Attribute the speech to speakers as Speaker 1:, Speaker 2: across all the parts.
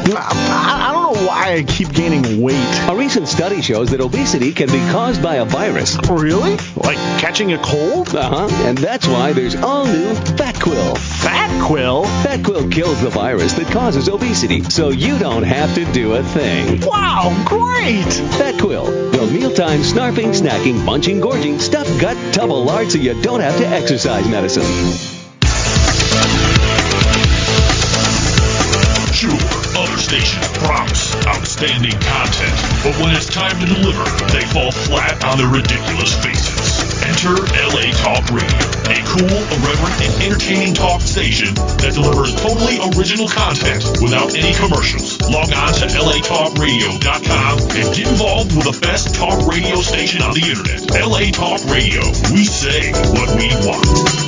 Speaker 1: I don't know why I keep gaining weight.
Speaker 2: A recent study shows that obesity can be caused by a virus.
Speaker 1: Really? Like catching a cold?
Speaker 2: And that's why there's all-new FatQuil.
Speaker 1: FatQuil?
Speaker 2: FatQuil kills the virus that causes obesity, so you don't have to do a thing.
Speaker 1: Wow, great!
Speaker 2: FatQuil. Your mealtime snarfing, snacking, munching, gorging, stuffed gut, double lard so you don't have to exercise medicine.
Speaker 3: Sure, other stations promise outstanding content, but when it's time to deliver, they fall flat on their ridiculous faces. Enter LA Talk Radio, a cool, irreverent, and entertaining talk station that delivers totally original content without any commercials. Log on to latalkradio.com and get involved with the best talk radio station on the internet. LA Talk Radio. We say what we want.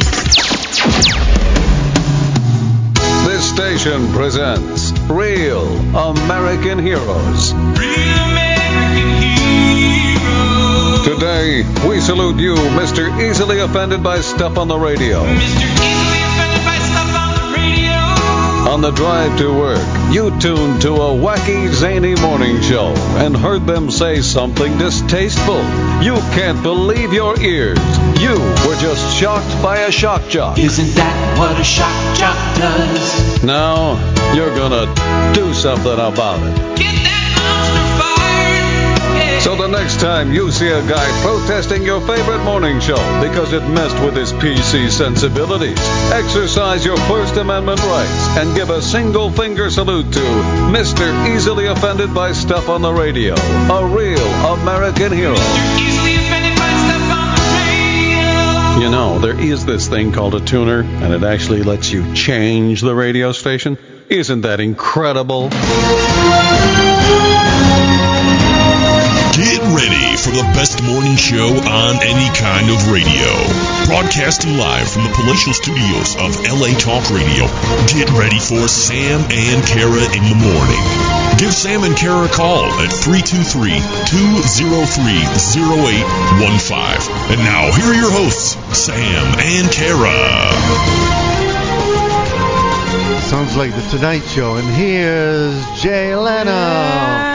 Speaker 4: This station presents Real American Heroes.
Speaker 3: Real American Heroes.
Speaker 4: Today, we salute you, Mr. Easily Offended by Stuff on the Radio.
Speaker 3: Mr. Easily Offended by Stuff on the Radio.
Speaker 4: On the drive to work, you tuned to a wacky, zany morning show and heard them say something distasteful. You can't believe your ears. You were just shocked by a shock jock.
Speaker 5: Isn't that what a shock jock does?
Speaker 4: Now, you're gonna do something about it.
Speaker 5: Get that monster fired! Yeah.
Speaker 4: So the next time you see a guy protesting your favorite morning show because it messed with his PC sensibilities, exercise your First Amendment rights and give a single finger salute to Mr. Easily Offended by Stuff on the Radio, a real American hero.
Speaker 5: Mr. Easily Offended by Stuff on the Radio.
Speaker 4: You know, there is this thing called a tuner, and it actually lets you change the radio station. Isn't that incredible?
Speaker 3: Get ready for the best morning show on any kind of radio. Broadcasting live from the palatial studios of LA Talk Radio. Get ready for Sam and Kara in the morning. Give Sam and Kara a call at 323-203-0815. And now, here are your hosts, Sam and Kara.
Speaker 6: Sounds like the Tonight Show, and here's Jay Leno.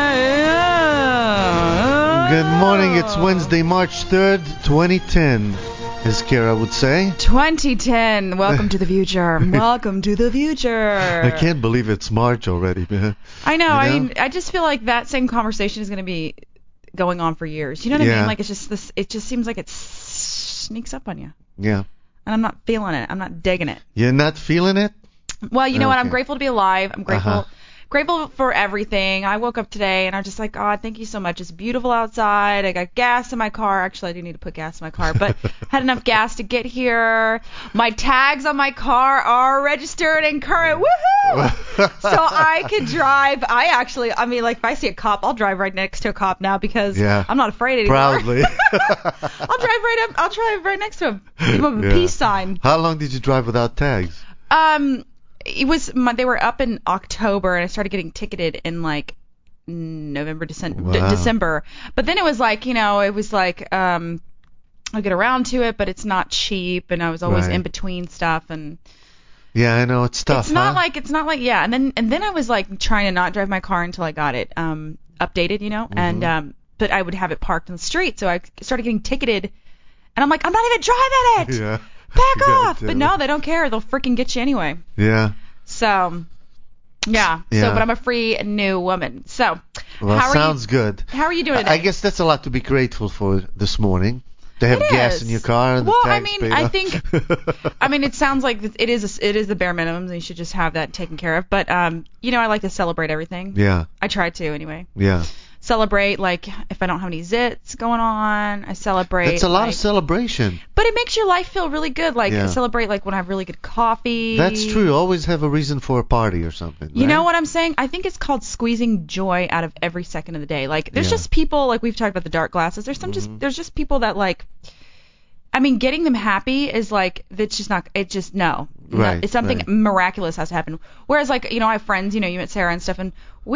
Speaker 6: Good morning. It's Wednesday, March 3rd, 2010, as Kara would say.
Speaker 7: 2010. Welcome to the future. Welcome to the future.
Speaker 6: I can't believe it's March already, man.
Speaker 7: I know.
Speaker 6: You know?
Speaker 7: I mean, I just feel like that same conversation is going to be going on for years. You know what I mean? Like, it's just this. It just seems like it sneaks up on you.
Speaker 6: Yeah.
Speaker 7: And I'm not feeling it. I'm not digging it.
Speaker 6: You're not feeling it?
Speaker 7: Well, you know what? I'm
Speaker 6: Okay.
Speaker 7: grateful to be alive. I'm grateful. Grateful for everything. I woke up today and I'm just like, God, thank you so much. It's beautiful outside. I got gas in my car. Actually, I do need to put gas in my car, but had enough gas to get here. My tags on my car are registered and current. Woohoo! So I could drive. I mean, like, if I see a cop, I'll drive right next to a cop now because I'm not afraid anymore.
Speaker 6: Proudly.
Speaker 7: I'll drive right next to him. Give him a peace sign.
Speaker 6: How long did you drive without tags?
Speaker 7: They were up in October, and I started getting ticketed in like November, December. But then it was like, I'll get around to it, but it's not cheap, and I was always in between stuff, and
Speaker 6: yeah, I know it's tough.
Speaker 7: It's not like and then I was like trying to not drive my car until I got it updated, and but I would have it parked on the street, so I started getting ticketed, and I'm like, I'm not even driving it.
Speaker 6: Yeah.
Speaker 7: Back off! But no, they don't care. They'll freaking get you anyway.
Speaker 6: Yeah.
Speaker 7: So, yeah. So, but I'm a free new woman. So,
Speaker 6: well, sounds good.
Speaker 7: How are you doing today?
Speaker 6: I guess that's a lot to be grateful for this morning. To have gas in your car and the tags paid off.
Speaker 7: It sounds like it is the bare minimum. And you should just have that taken care of. But I like to celebrate everything.
Speaker 6: Yeah.
Speaker 7: I try to anyway.
Speaker 6: Yeah.
Speaker 7: Celebrate, like, if I don't have any zits going on, I celebrate.
Speaker 6: That's a lot of celebration.
Speaker 7: But it makes your life feel really good. Like, I celebrate, like, when I have really good coffee.
Speaker 6: That's true. You always have a reason for a party or something.
Speaker 7: You know what I'm saying? I think it's called squeezing joy out of every second of the day. Like, there's just people, like, we've talked about the dark glasses. There's there's just people that, like, I mean, getting them happy is, like, it's just no.
Speaker 6: Right.
Speaker 7: It's something miraculous has to happen. Whereas, like, I have friends, you met Sarah and stuff, and we just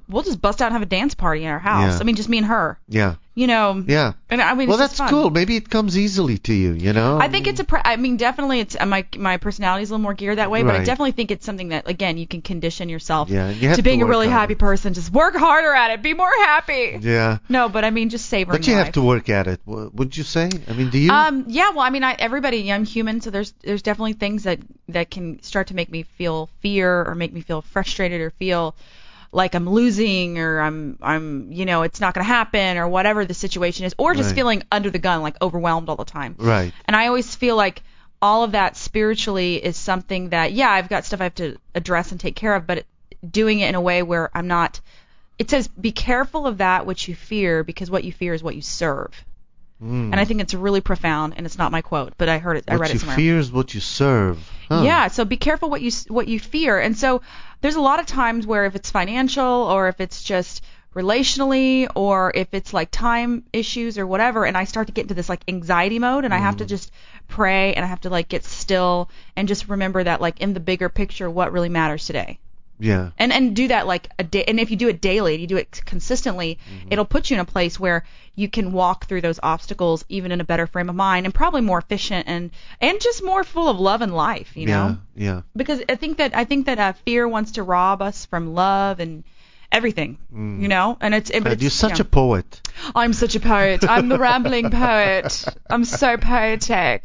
Speaker 7: we'll just bust out and have a dance party in our house.
Speaker 6: Yeah.
Speaker 7: I mean, just me and her.
Speaker 6: Yeah.
Speaker 7: You know.
Speaker 6: Yeah.
Speaker 7: And I mean,
Speaker 6: Well,
Speaker 7: it's just
Speaker 6: that's
Speaker 7: fun.
Speaker 6: cool. Maybe it comes easily to you, you know?
Speaker 7: I think it's I mean, definitely it's my personality is a little more geared that way, but I
Speaker 6: Right.
Speaker 7: definitely think it's something that, again, you can condition yourself
Speaker 6: Yeah, you have
Speaker 7: to
Speaker 6: to
Speaker 7: being a
Speaker 6: work
Speaker 7: really
Speaker 6: on
Speaker 7: happy
Speaker 6: it.
Speaker 7: person. Just work harder at it. Be more happy.
Speaker 6: Yeah.
Speaker 7: No, but I mean, just savoring
Speaker 6: But you
Speaker 7: life.
Speaker 6: have to work at it. Would you say? I mean, do you?
Speaker 7: Yeah, well, I mean, everybody, I'm human, so there's definitely things that can start to make me feel fear or make me feel frustrated or feel like I'm losing or I'm you know, it's not going to happen or whatever the situation is, or just
Speaker 6: Right.
Speaker 7: feeling under the gun, like overwhelmed all the time.
Speaker 6: Right.
Speaker 7: And I always feel like all of that spiritually is something that, yeah, I've got stuff I have to address and take care of, but doing it in a way where I'm not. It says, be careful of that which you fear, because what you fear is what you serve. And I think it's really profound, and it's not my quote, but I heard it. I read it
Speaker 6: What
Speaker 7: somewhere.
Speaker 6: you fear is what you serve. Huh.
Speaker 7: Yeah, so be careful what you fear. And so there's a lot of times where if it's financial or if it's just relationally or if it's like time issues or whatever, and I start to get into this like anxiety mode, and I have to just pray and I have to like get still and just remember that like in the bigger picture what really matters today.
Speaker 6: Yeah.
Speaker 7: And do that like a day, and if you do it daily, you do it consistently, it'll put you in a place where you can walk through those obstacles even in a better frame of mind and probably more efficient and just more full of love and life, you know?
Speaker 6: Yeah.
Speaker 7: Because I think that fear wants to rob us from love and everything, you know? And but it's
Speaker 6: You're such
Speaker 7: you
Speaker 6: a
Speaker 7: know,
Speaker 6: poet.
Speaker 7: I'm such a poet. I'm the rambling poet. I'm so poetic.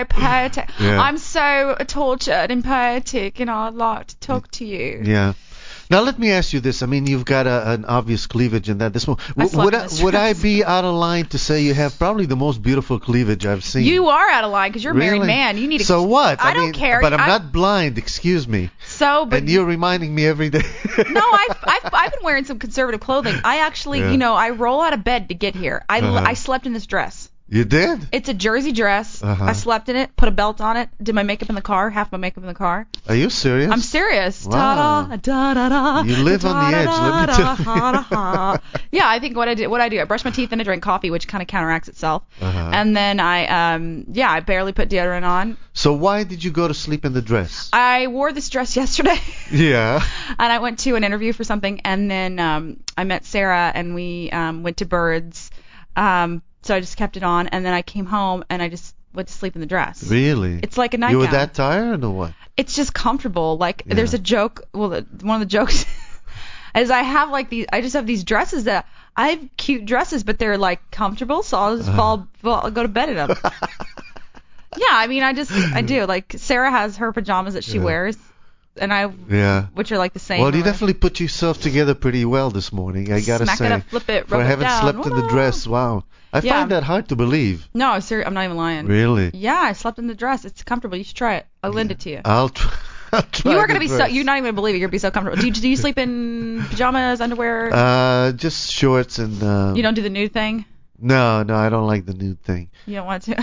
Speaker 6: Yeah.
Speaker 7: I'm so tortured and poetic, and I'd like to talk to you.
Speaker 6: Yeah. Now let me ask you this. I mean, you've got an obvious cleavage in that. This one, would I be out of line to say you have probably the most beautiful cleavage I've seen?
Speaker 7: You are out of line because you're a married
Speaker 6: Really?
Speaker 7: man. You need to.
Speaker 6: So what?
Speaker 7: I don't
Speaker 6: mean,
Speaker 7: care.
Speaker 6: But I'm not blind. Excuse me.
Speaker 7: So, but
Speaker 6: And you're reminding me every day.
Speaker 7: no, I've been wearing some conservative clothing. I actually,
Speaker 6: Yeah.
Speaker 7: you know, I roll out of bed to get here. I slept in this dress.
Speaker 6: You did?
Speaker 7: It's a jersey dress.
Speaker 6: Uh-huh.
Speaker 7: I slept in it, put a belt on it, did my makeup in the car, half my makeup in the car.
Speaker 6: Are you serious?
Speaker 7: I'm serious.
Speaker 6: Wow.
Speaker 7: Ta-da, da-da-da,
Speaker 6: You live on the edge, let me tell you.
Speaker 7: da-da-da-da. Yeah, I think what I do, I brush my teeth and I drink coffee, which kind of counteracts itself.
Speaker 6: Uh-huh.
Speaker 7: And then I barely put deodorant on.
Speaker 6: So why did you go to sleep in the dress?
Speaker 7: I wore this dress yesterday.
Speaker 6: Yeah.
Speaker 7: And I went to an interview for something, and then I met Sarah, and we went to Birds. So I just kept it on, and then I came home, and I just went to sleep in the dress.
Speaker 6: Really?
Speaker 7: It's like a
Speaker 6: You
Speaker 7: nightgown.
Speaker 6: were that tired or what?
Speaker 7: It's just comfortable. Like,
Speaker 6: Yeah.
Speaker 7: there's a joke. Well, one of the jokes is I have these dresses that I have cute dresses, but they're like comfortable, so I'll just I'll go to bed in them. Yeah, I mean, I do. Like, Sarah has her pajamas that she wears, and
Speaker 6: Yeah.
Speaker 7: which are like the same.
Speaker 6: Well, you
Speaker 7: or-
Speaker 6: definitely put yourself together pretty well this morning. I gotta
Speaker 7: Smack it
Speaker 6: say.
Speaker 7: up, flip it,
Speaker 6: For
Speaker 7: rub it
Speaker 6: having
Speaker 7: down.
Speaker 6: slept in the dress, wow. I
Speaker 7: Yeah.
Speaker 6: find that hard to believe.
Speaker 7: No, I'm not even lying.
Speaker 6: Really?
Speaker 7: Yeah, I slept in the dress. It's comfortable. You should try it. I'll lend it to you.
Speaker 6: I'll try. I'll try
Speaker 7: You are
Speaker 6: the
Speaker 7: gonna be
Speaker 6: dress.
Speaker 7: you're not even gonna believe it. You're gonna be so comfortable. Do you sleep in pajamas, underwear?
Speaker 6: Just shorts and.
Speaker 7: You don't do the nude thing?
Speaker 6: No, I don't like the nude thing.
Speaker 7: You don't want to?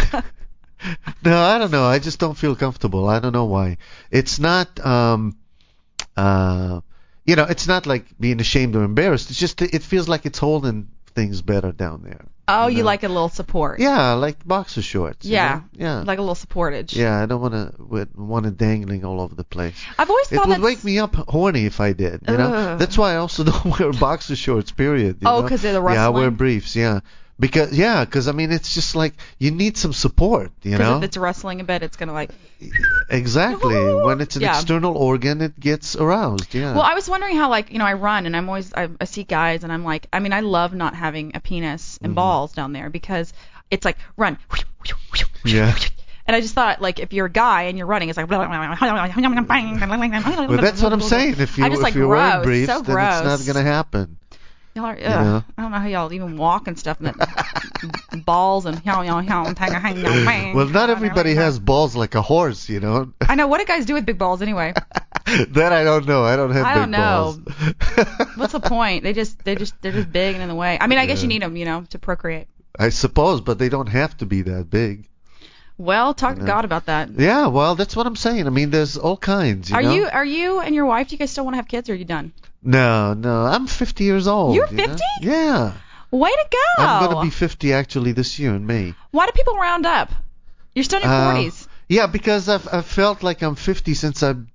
Speaker 6: No, I don't know. I just don't feel comfortable. I don't know why. It's not, it's not like being ashamed or embarrassed. It's just, it feels like it's holding things better down there.
Speaker 7: Oh, you
Speaker 6: know?
Speaker 7: like a little support.
Speaker 6: Yeah, like boxer shorts. you
Speaker 7: Yeah.
Speaker 6: know? Yeah.
Speaker 7: Like a little supportage.
Speaker 6: Yeah, I don't want it dangling all over the place.
Speaker 7: I've always
Speaker 6: It
Speaker 7: thought
Speaker 6: would
Speaker 7: that's...
Speaker 6: wake me up horny if I did. You know,
Speaker 7: Ugh.
Speaker 6: that's why I also don't wear boxer shorts. Period. You
Speaker 7: Oh,
Speaker 6: know?
Speaker 7: 'cause they're the
Speaker 6: Yeah, I wear
Speaker 7: rustling?
Speaker 6: briefs. Yeah, because I mean it's just like you need some support. You know.
Speaker 7: Because if it's rustling a bit, it's gonna like...
Speaker 6: Exactly. When it's an
Speaker 7: Yeah.
Speaker 6: external organ, it gets aroused. Yeah.
Speaker 7: Well, I was wondering how, like, you know, I run and I see guys and I'm like, I mean, I love not having a penis and balls down there because it's like run.
Speaker 6: Yeah.
Speaker 7: And I just thought, like, if you're a guy and you're running, it's like. Well,
Speaker 6: that's what I'm saying. If
Speaker 7: I just, like,
Speaker 6: you're wearing
Speaker 7: gross.
Speaker 6: briefs,
Speaker 7: So
Speaker 6: then
Speaker 7: gross.
Speaker 6: it's not gonna happen.
Speaker 7: Y'all are,
Speaker 6: know?
Speaker 7: I don't know how y'all even walk and stuff. And that balls and
Speaker 6: Well, not everybody has balls like a horse, you know.
Speaker 7: I know. What do guys do with big balls anyway?
Speaker 6: That I don't know. I don't have
Speaker 7: I
Speaker 6: big
Speaker 7: don't know.
Speaker 6: balls.
Speaker 7: What's the point? They're just big and in the way. I mean, I guess you need them, you know, to procreate.
Speaker 6: I suppose, but they don't have to be that big.
Speaker 7: Well, talk to God about that.
Speaker 6: Yeah, well, that's what I'm saying. I mean, there's all kinds. You know?
Speaker 7: Are you and your wife? Do you guys still want to have kids, or are you done?
Speaker 6: No. I'm 50 years old.
Speaker 7: You're
Speaker 6: you know?
Speaker 7: 50?
Speaker 6: Yeah.
Speaker 7: Way to go!
Speaker 6: I'm gonna be 50 actually this year in May.
Speaker 7: Why do people round up? You're still in your 40s.
Speaker 6: Yeah, because I've felt like I'm 50 since I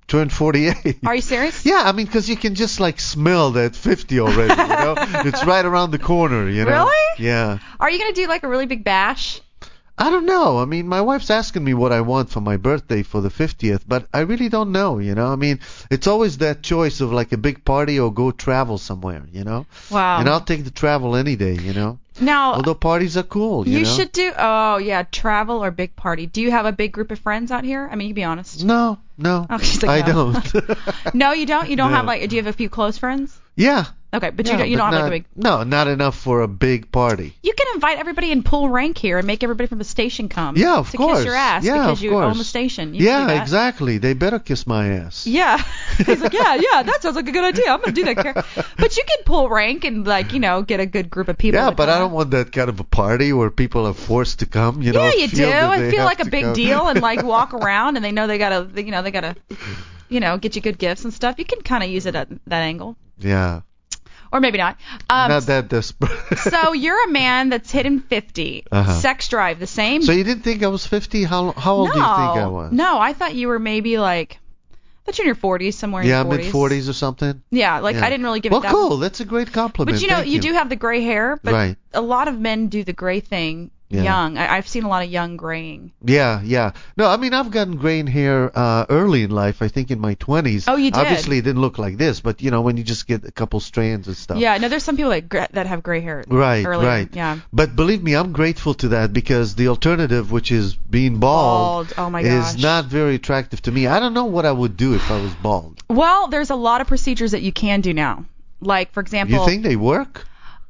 Speaker 6: turned 48.
Speaker 7: Are you serious?
Speaker 6: Yeah, I mean, because you can just like smell that 50 already, you know? It's right around the corner, you know?
Speaker 7: Really?
Speaker 6: Yeah.
Speaker 7: Are you going to do like a really big bash?
Speaker 6: I don't know. I mean, my wife's asking me what I want for my birthday for the 50th, but I really don't know, you know? I mean, it's always that choice of like a big party or go travel somewhere, you know?
Speaker 7: Wow.
Speaker 6: And I'll take the travel any day, you know?
Speaker 7: Now,
Speaker 6: although parties are cool, you know?
Speaker 7: should do, travel or big party. Do you have a big group of friends out here? I mean, you can be honest.
Speaker 6: No.
Speaker 7: Oh, she's like,
Speaker 6: I
Speaker 7: no.
Speaker 6: don't.
Speaker 7: No, you don't? You don't
Speaker 6: No.
Speaker 7: have like, do you have a few close friends?
Speaker 6: Yeah.
Speaker 7: Okay, but
Speaker 6: Yeah,
Speaker 7: you don't have
Speaker 6: not,
Speaker 7: like a big...
Speaker 6: No, not enough for a big party.
Speaker 7: You can invite everybody in Pool Rank here and make everybody from the station come.
Speaker 6: Yeah, of
Speaker 7: to
Speaker 6: course.
Speaker 7: kiss your ass
Speaker 6: Yeah,
Speaker 7: because
Speaker 6: of
Speaker 7: you
Speaker 6: course.
Speaker 7: own the station. You can do
Speaker 6: Yeah,
Speaker 7: that.
Speaker 6: exactly. They better kiss my ass.
Speaker 7: Yeah. He's like, yeah, that sounds like a good idea. I'm going to do that. But you can pull rank and, like, you know, get a good group of people.
Speaker 6: Yeah,
Speaker 7: to
Speaker 6: but I
Speaker 7: come.
Speaker 6: don't want that kind of a party where people are forced to come, you know.
Speaker 7: Yeah, you do. I feel like a big
Speaker 6: come.
Speaker 7: deal and, like, walk around and they know they got to, get you good gifts and stuff. You can kind of use it at that angle.
Speaker 6: Yeah.
Speaker 7: Or maybe not.
Speaker 6: Not that desperate.
Speaker 7: So you're a man that's hitting 50.
Speaker 6: Uh-huh.
Speaker 7: Sex drive, the same?
Speaker 6: So you didn't think I was 50? How old do you think I was?
Speaker 7: No, I thought you were maybe like, I thought you're in your 40s, somewhere in your 40s.
Speaker 6: Yeah, mid-40s or something?
Speaker 7: Yeah, like
Speaker 6: Yeah.
Speaker 7: I didn't really give it
Speaker 6: well,
Speaker 7: that.
Speaker 6: cool. That's a great compliment.
Speaker 7: But you know,
Speaker 6: Thank
Speaker 7: you do have the gray hair, but
Speaker 6: Right.
Speaker 7: a lot of men do the gray thing young. I've seen a lot of young graying.
Speaker 6: Yeah. No, I mean, I've gotten gray hair early in life, I think in my 20s.
Speaker 7: Oh, you did?
Speaker 6: Obviously, it didn't look like this, but, you know, when you just get a couple strands and stuff.
Speaker 7: Yeah, no, there's some people that have gray hair.
Speaker 6: Right,
Speaker 7: earlier.
Speaker 6: right.
Speaker 7: Yeah.
Speaker 6: But believe me, I'm grateful to that because the alternative, which is being bald,
Speaker 7: Oh my gosh.
Speaker 6: is not very attractive to me. I don't know what I would do if I was bald.
Speaker 7: Well, there's a lot of procedures that you can do now. Like, for example,
Speaker 6: You think they work?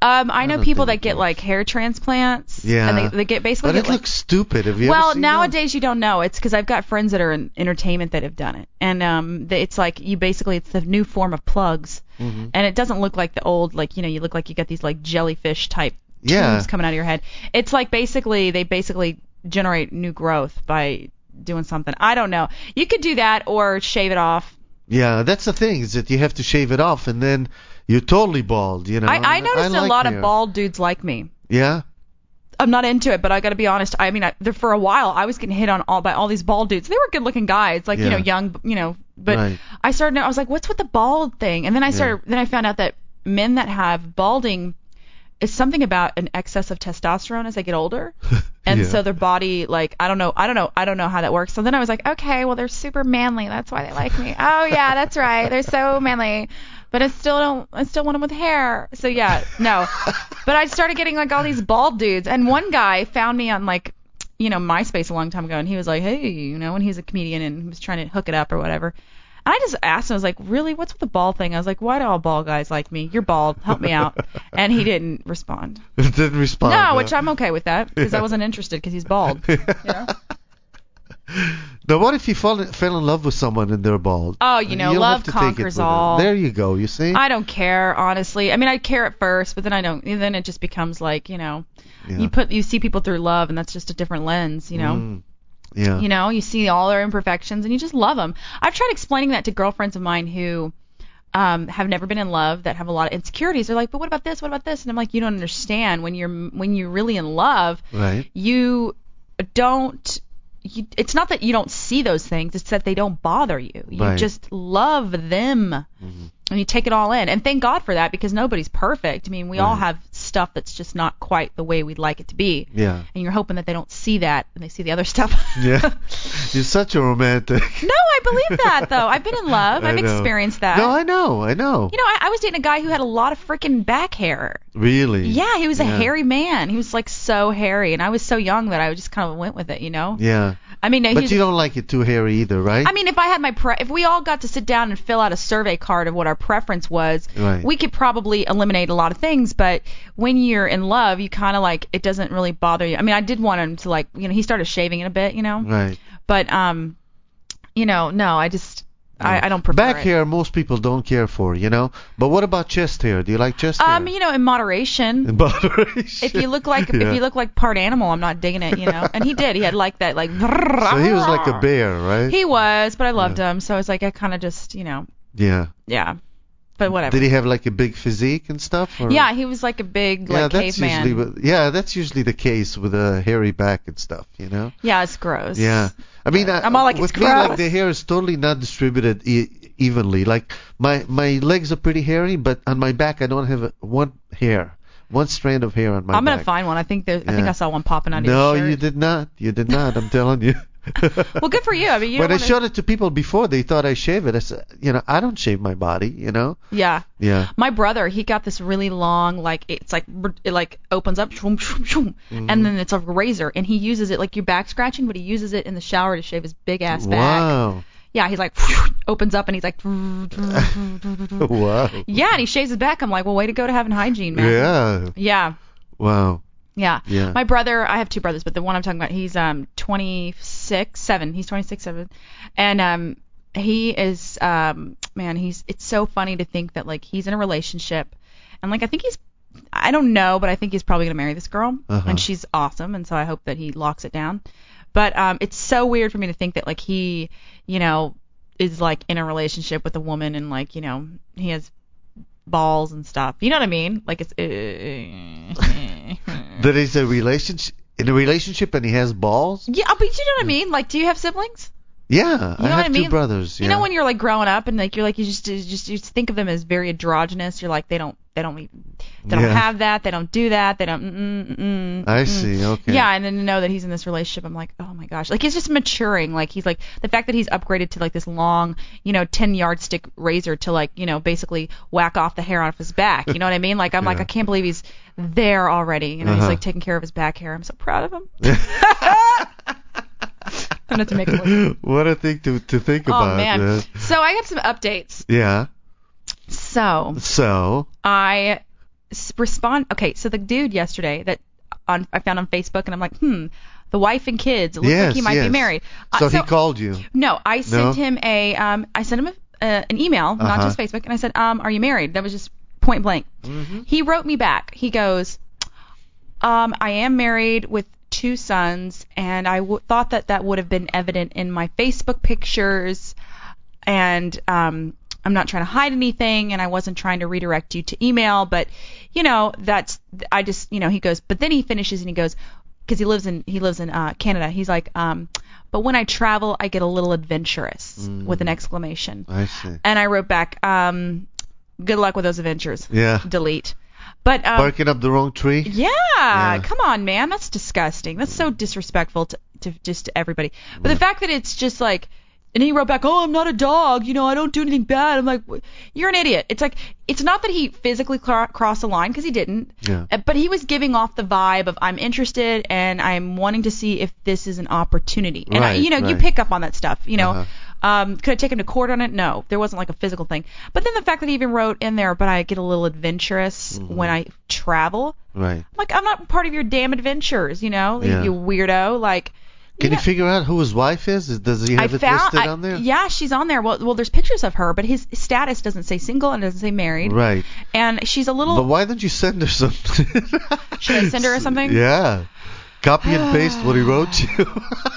Speaker 7: I know
Speaker 6: don't
Speaker 7: people
Speaker 6: think
Speaker 7: that
Speaker 6: it
Speaker 7: get
Speaker 6: works.
Speaker 7: like hair transplants.
Speaker 6: Yeah.
Speaker 7: And they get basically.
Speaker 6: But it
Speaker 7: get, like,
Speaker 6: looks stupid. Have you
Speaker 7: well,
Speaker 6: ever seen
Speaker 7: nowadays you don't know. It's because I've got friends that are in entertainment that have done it, and it's like it's the new form of plugs,
Speaker 6: Mm-hmm.
Speaker 7: and it doesn't look like the old, like, you know, you look like you got these like jellyfish type
Speaker 6: Yeah.
Speaker 7: tubes coming out of your head. It's like they generate new growth by doing something. I don't know. You could do that or shave it off.
Speaker 6: Yeah, that's the thing, is that you have to shave it off and then you're totally bald, you know.
Speaker 7: I noticed
Speaker 6: like
Speaker 7: a lot
Speaker 6: hair.
Speaker 7: of bald dudes like me.
Speaker 6: Yeah?
Speaker 7: I'm not into it, but I got to be honest. I mean, for a while, I was getting hit on by all these bald dudes. They were good-looking guys, like, you know,
Speaker 6: Yeah.
Speaker 7: young, you know. But
Speaker 6: Right.
Speaker 7: I was like, what's with the bald thing? And then I found out that men that have balding is something about an excess of testosterone as they get older, and
Speaker 6: Yeah.
Speaker 7: so their body, like, I don't know how that works. So then I was like, okay, well, they're super manly. That's why they like me. Oh yeah, that's right. They're so manly. But I still want them with hair. So yeah, no. But I started getting like all these bald dudes, and one guy found me on like, you know, MySpace a long time ago, and he was like, hey, you know, and he's a comedian and he was trying to hook it up or whatever. And I just asked him, I was like, really, what's with the bald thing? I was like, why do all bald guys like me? You're bald, help me out. And he didn't respond.
Speaker 6: Didn't respond.
Speaker 7: No,
Speaker 6: huh?
Speaker 7: which I'm okay with that because I wasn't interested because he's bald. You know?
Speaker 6: Now, what if you fell in love with someone and they're bald?
Speaker 7: Oh, you know,
Speaker 6: You'll
Speaker 7: love
Speaker 6: have to take it
Speaker 7: conquers
Speaker 6: with it.
Speaker 7: all.
Speaker 6: There you go. You see?
Speaker 7: I don't care, honestly. I mean, I care at first, but then I don't. Then it just becomes like, you know,
Speaker 6: Yeah.
Speaker 7: you see people through love, and that's just a different lens, you know.
Speaker 6: Yeah.
Speaker 7: You know, you see all their imperfections, and you just love them. I've tried explaining that to girlfriends of mine who have never been in love, that have a lot of insecurities. They're like, but what about this? What about this? And I'm like, you don't understand. When you're really in love,
Speaker 6: Right.
Speaker 7: you don't. It's not that you don't see those things. It's that they don't bother you. You
Speaker 6: Right.
Speaker 7: just love them. And you take it all in. And thank God for that, because nobody's perfect. I mean, we all
Speaker 6: Right.
Speaker 7: have stuff that's just not quite the way we'd like it to be.
Speaker 6: Yeah.
Speaker 7: And you're hoping that they don't see that and they see the other stuff.
Speaker 6: Yeah. You're such a romantic.
Speaker 7: No, I believe that, though. I've been in love.
Speaker 6: I
Speaker 7: I've
Speaker 6: know.
Speaker 7: experienced that.
Speaker 6: No, I know.
Speaker 7: You know, I was dating a guy who had a lot of freaking back hair.
Speaker 6: Really?
Speaker 7: Yeah, he was a
Speaker 6: Yeah.
Speaker 7: hairy man. He was like so hairy, and I was so young that I just kind of went with it, you know?
Speaker 6: Yeah.
Speaker 7: I mean,
Speaker 6: But you don't like it too hairy either, right?
Speaker 7: I mean, if I had if we all got to sit down and fill out a survey card of what our preference was,
Speaker 6: Right.
Speaker 7: we could probably eliminate a lot of things. But when you're in love, you kind of like, it doesn't really bother you. I mean, I did want him to, like, you know, he started shaving it a bit, you know.
Speaker 6: Right.
Speaker 7: But you know, no, I just I don't prefer
Speaker 6: Back
Speaker 7: it.
Speaker 6: hair, most people don't care for, you know. But what about chest hair? Do you like chest hair?
Speaker 7: You know, in moderation.
Speaker 6: In moderation.
Speaker 7: If you look like
Speaker 6: Yeah.
Speaker 7: if you look like part animal, I'm not digging it, you know. And he did. He had like that, like.
Speaker 6: So he was like a bear, right?
Speaker 7: He was, but I loved him, so it's like I kind of just, you know.
Speaker 6: Yeah.
Speaker 7: Yeah. But whatever.
Speaker 6: Did he have like a big physique and stuff? Or?
Speaker 7: Yeah, he was like a big like caveman.
Speaker 6: That's usually the case with a hairy back and stuff, you know.
Speaker 7: Yeah, it's gross.
Speaker 6: Yeah, I mean,
Speaker 7: I'm all like,
Speaker 6: with
Speaker 7: it's
Speaker 6: me,
Speaker 7: gross.
Speaker 6: like the hair is totally not distributed evenly. Like my legs are pretty hairy, but on my back I don't have one strand of hair on my back.
Speaker 7: I'm gonna find one. I think I saw one popping under your
Speaker 6: No,
Speaker 7: shirt.
Speaker 6: you did not. You did not. I'm telling you.
Speaker 7: Well, good for you. I mean, you
Speaker 6: when
Speaker 7: don't
Speaker 6: I showed it to people before, they thought I shave it. I said, I don't shave my body,
Speaker 7: Yeah.
Speaker 6: Yeah.
Speaker 7: My brother, he got this really long, like it opens up, and then it's a razor, and he uses it like you're back scratching, but he uses it in the shower to shave his big ass back.
Speaker 6: Wow.
Speaker 7: Yeah, he's like opens up and he's like.
Speaker 6: Wow.
Speaker 7: Yeah, and he shaves his back. I'm like, well, way to go to having hygiene, man.
Speaker 6: Yeah.
Speaker 7: Yeah.
Speaker 6: Wow.
Speaker 7: Yeah.
Speaker 6: Yeah.
Speaker 7: My brother, I have two brothers, but the one I'm talking about, he's 26, 7, and he is it's so funny to think that like he's in a relationship, and like I don't know, but I think he's probably gonna marry this girl, and she's awesome, and so I hope that he locks it down. But it's so weird for me to think that like he, is like in a relationship with a woman, and like he has balls and stuff. You know what I mean? Like it's.
Speaker 6: That is a relationship in a relationship and he has balls?
Speaker 7: Yeah, but you know what I mean? Like, do you have siblings?
Speaker 6: Yeah,
Speaker 7: I
Speaker 6: have two brothers. Yeah.
Speaker 7: You know when you're like growing up and like you just think of them as very androgynous. You're like they don't have that. They don't do that. They don't.
Speaker 6: I see. Okay.
Speaker 7: Yeah, and then to know that he's in this relationship, I'm like, oh my gosh, like he's just maturing. Like he's like the fact that he's upgraded to like this long, 10-yard stick razor to like basically whack off the hair off his back. You know what I mean? Like I'm like I can't believe he's there already. He's like taking care of his back hair. I'm so proud of him. I'm not to make it look.
Speaker 6: What a thing to think about.
Speaker 7: Oh man. So I got some updates.
Speaker 6: Yeah.
Speaker 7: So I respond. Okay, so the dude yesterday that I found on Facebook, and I'm like, the wife and kids. It looks like he might be married.
Speaker 6: So he called you.
Speaker 7: No, I sent him an email, not just Facebook, and I said, are you married? That was just point blank. Mm-hmm. He wrote me back. He goes, I am married with 2 sons, and I thought that would have been evident in my Facebook pictures, and I'm not trying to hide anything, and I wasn't trying to redirect you to email, but I just he goes, but then he finishes and he goes, because he lives in Canada. He's like, but when I travel, I get a little adventurous with an exclamation.
Speaker 6: I see.
Speaker 7: And I wrote back, good luck with those adventures.
Speaker 6: Yeah.
Speaker 7: Delete. But
Speaker 6: barking up the wrong tree.
Speaker 7: Yeah, come on, man, that's disgusting. That's so disrespectful to everybody. But the fact that it's just like, and he wrote back, oh, I'm not a dog, I don't do anything bad. I'm like, you're an idiot. It's like, it's not that he physically crossed the line, because he didn't.
Speaker 6: Yeah.
Speaker 7: But he was giving off the vibe of I'm interested and I'm wanting to see if this is an opportunity. And
Speaker 6: right,
Speaker 7: you pick up on that stuff. Could I take him to court on it? No, there wasn't like a physical thing. But then the fact that he even wrote in there, but I get a little adventurous when I travel.
Speaker 6: Right.
Speaker 7: I'm like, I'm not part of your damn adventures, you weirdo. Like.
Speaker 6: Can you figure out who his wife is? Does he have it listed on there?
Speaker 7: Yeah, she's on there. Well, there's pictures of her, but his status doesn't say single and it doesn't say married.
Speaker 6: Right.
Speaker 7: And she's a little.
Speaker 6: But why don't you send her something?
Speaker 7: Should I send her something?
Speaker 6: Yeah. Copy and paste what he wrote you.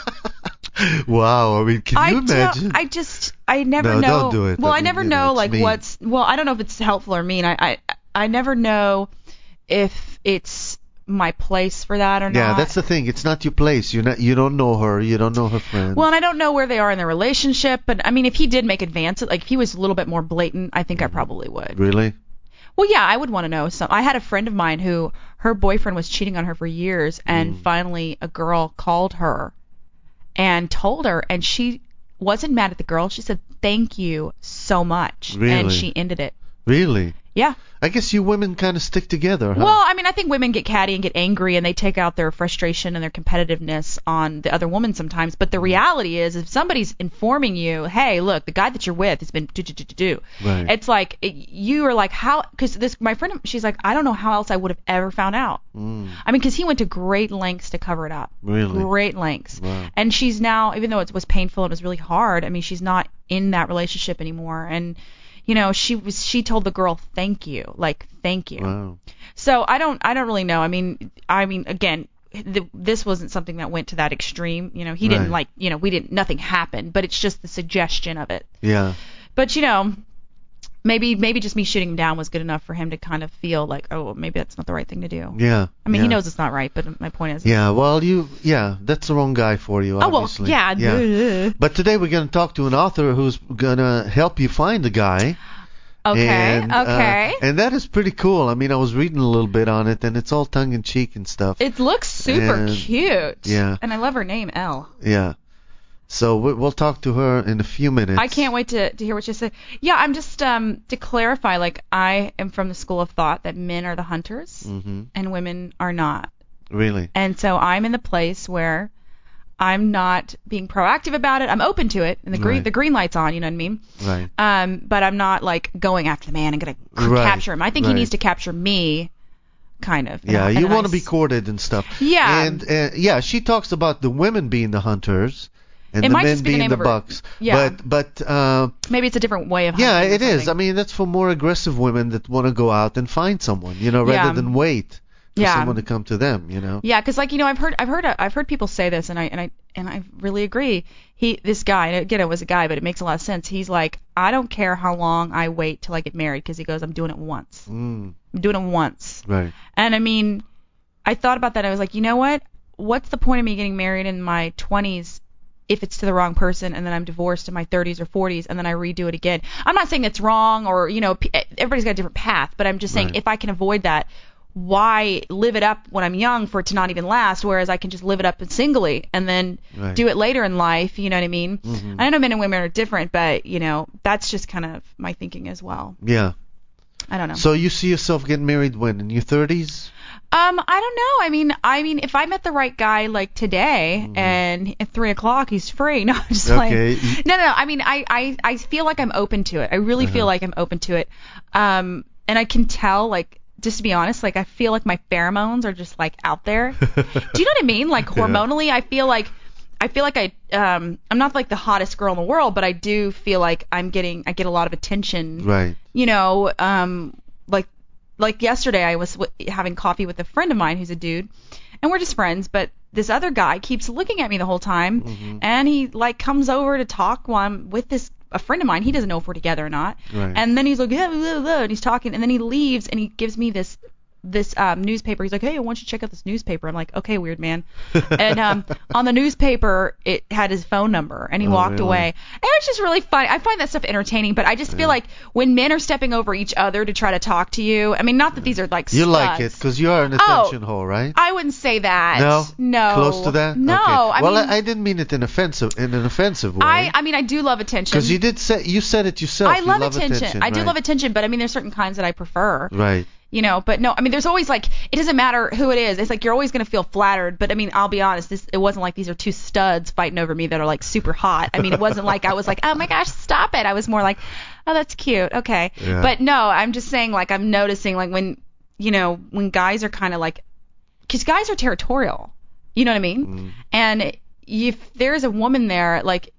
Speaker 6: Wow. I mean, can you imagine?
Speaker 7: I never know.
Speaker 6: Don't do it.
Speaker 7: Well, I never know like
Speaker 6: mean.
Speaker 7: I don't know if it's helpful or mean. I never know if it's my place for that or not.
Speaker 6: Yeah, that's the thing. It's not your place. You don't know her. You don't know her friends.
Speaker 7: Well, and I don't know where they are in their relationship. But I mean, if he did make advances, like if he was a little bit more blatant, I think I probably would.
Speaker 6: Really?
Speaker 7: Well, yeah, I would want to know. I had a friend of mine who her boyfriend was cheating on her for years, and finally a girl called her and told her, and she wasn't mad at the girl. She said, "Thank you so much,"
Speaker 6: really?
Speaker 7: And she ended it.
Speaker 6: Really?
Speaker 7: Yeah.
Speaker 6: I guess you women kind of stick together, huh?
Speaker 7: Well, I mean, I think women get catty and get angry, and they take out their frustration and their competitiveness on the other woman sometimes. But the reality is, if somebody's informing you, hey, look, the guy that you're with has been do,
Speaker 6: right.
Speaker 7: It's like you are like, how? Because my friend, she's like, I don't know how else I would have ever found out. I mean, because he went to great lengths to cover it up.
Speaker 6: Really?
Speaker 7: Great lengths.
Speaker 6: Wow.
Speaker 7: And she's now, even though it was painful and it was really hard, I mean, she's not in that relationship anymore. And she told the girl, thank you.
Speaker 6: Wow.
Speaker 7: So I don't really know. I mean, again, this wasn't something that went to that extreme. He didn't nothing happened, but it's just the suggestion of it.
Speaker 6: Yeah.
Speaker 7: But maybe just me shooting him down was good enough for him to kind of feel like, oh, maybe that's not the right thing to do.
Speaker 6: Yeah.
Speaker 7: I mean,
Speaker 6: yeah.
Speaker 7: he knows it's not right, but my point is.
Speaker 6: Yeah, well, that's the wrong guy for you,
Speaker 7: Oh, well,
Speaker 6: obviously.
Speaker 7: yeah.
Speaker 6: But today we're going to talk to an author who's going to help you find the guy.
Speaker 7: Okay,
Speaker 6: and,
Speaker 7: okay.
Speaker 6: And that is pretty cool. I mean, I was reading a little bit on it, and it's all tongue-in-cheek and stuff.
Speaker 7: It looks super
Speaker 6: And-
Speaker 7: cute.
Speaker 6: yeah.
Speaker 7: And I love her name, Elle.
Speaker 6: Yeah. So we'll talk to her in a few minutes.
Speaker 7: I can't wait to hear what you say. Yeah, I'm just to clarify, like, I am from the school of thought that men are the hunters and women are not.
Speaker 6: Really?
Speaker 7: And so I'm in the place where I'm not being proactive about it. I'm open to it, and the green light's on. You know what I mean?
Speaker 6: Right.
Speaker 7: But I'm not like going after the man and gonna capture him. I think he needs to capture me, kind of.
Speaker 6: Yeah, you want to be courted and stuff.
Speaker 7: Yeah.
Speaker 6: And she talks about the women being the hunters and
Speaker 7: It
Speaker 6: the
Speaker 7: might
Speaker 6: men
Speaker 7: just be the
Speaker 6: being
Speaker 7: name
Speaker 6: the
Speaker 7: of her-
Speaker 6: bucks.
Speaker 7: Yeah.
Speaker 6: But
Speaker 7: Maybe it's a different way of hunting.
Speaker 6: yeah,
Speaker 7: or
Speaker 6: it is. I
Speaker 7: something.
Speaker 6: mean, that's for more aggressive women that want to go out and find someone, rather
Speaker 7: Yeah.
Speaker 6: than wait for
Speaker 7: Yeah.
Speaker 6: someone to come to them,
Speaker 7: Yeah, because like I've heard people say this, and I really agree. This guy, and again, it was a guy, but it makes a lot of sense. He's like, I don't care how long I wait till I get married, because he goes, I'm doing it once. I'm doing it once.
Speaker 6: Right.
Speaker 7: And I mean, I thought about that. I was like, you know what? What's the point of me getting married in my 20s if it's to the wrong person, and then I'm divorced in my 30s or 40s, and then I redo it again? I'm not saying it's wrong, or everybody's got a different path, but I'm just saying if I can avoid that, why live it up when I'm young for it to not even last, whereas I can just live it up singly and then do it later in life, you know what I mean? I know men and women are different, but, that's just kind of my thinking as well.
Speaker 6: Yeah.
Speaker 7: I don't know.
Speaker 6: So you see yourself getting married when? In your 30s?
Speaker 7: I don't know. I mean, if I met the right guy like today and at 3:00 he's free. No, I'm just
Speaker 6: Okay.
Speaker 7: playing. No. I mean, I feel like I'm open to it. I really feel like I'm open to it. And I can tell, like, just to be honest, like, I feel like my pheromones are just like out there. Do you know what I mean? Like, hormonally, I feel like I'm not like the hottest girl in the world, but I do feel like I get a lot of attention.
Speaker 6: Right.
Speaker 7: Like yesterday I was having coffee with a friend of mine who's a dude, and we're just friends, but this other guy keeps looking at me the whole time, and he like comes over to talk while I'm with a friend of mine. He doesn't know if we're together or not.
Speaker 6: Right.
Speaker 7: And then he's like, blah, blah, blah, and he's talking, and then he leaves and he gives me this newspaper. He's like, hey, I want you to check out this newspaper. I'm like, okay, weird man. And on the newspaper, it had his phone number, and he walked
Speaker 6: really?
Speaker 7: away. And it's just really funny. I find that stuff entertaining, but I just feel like when men are stepping over each other to try to talk to you, I mean, not that these are like
Speaker 6: You
Speaker 7: studs.
Speaker 6: like it because you are an attention whore, right?
Speaker 7: I wouldn't say that. No.
Speaker 6: Close to that?
Speaker 7: No.
Speaker 6: Okay.
Speaker 7: I mean,
Speaker 6: I didn't mean it in an offensive way.
Speaker 7: I mean, I do love attention.
Speaker 6: Because you said it yourself.
Speaker 7: I love
Speaker 6: you
Speaker 7: attention. I do
Speaker 6: right.
Speaker 7: love attention, but I mean, there's certain kinds that I prefer.
Speaker 6: Right.
Speaker 7: But no, I mean, there's always like, it doesn't matter who it is. It's like you're always going to feel flattered. But I mean, I'll be honest, it wasn't like these are two studs fighting over me that are like super hot. I mean, it wasn't like I was like, oh my gosh, stop it. I was more like, oh, that's cute. Okay.
Speaker 6: Yeah.
Speaker 7: But no, I'm just saying, like, I'm noticing like when guys are kind of like, because guys are territorial. You know what I mean? And if there's a woman there, like,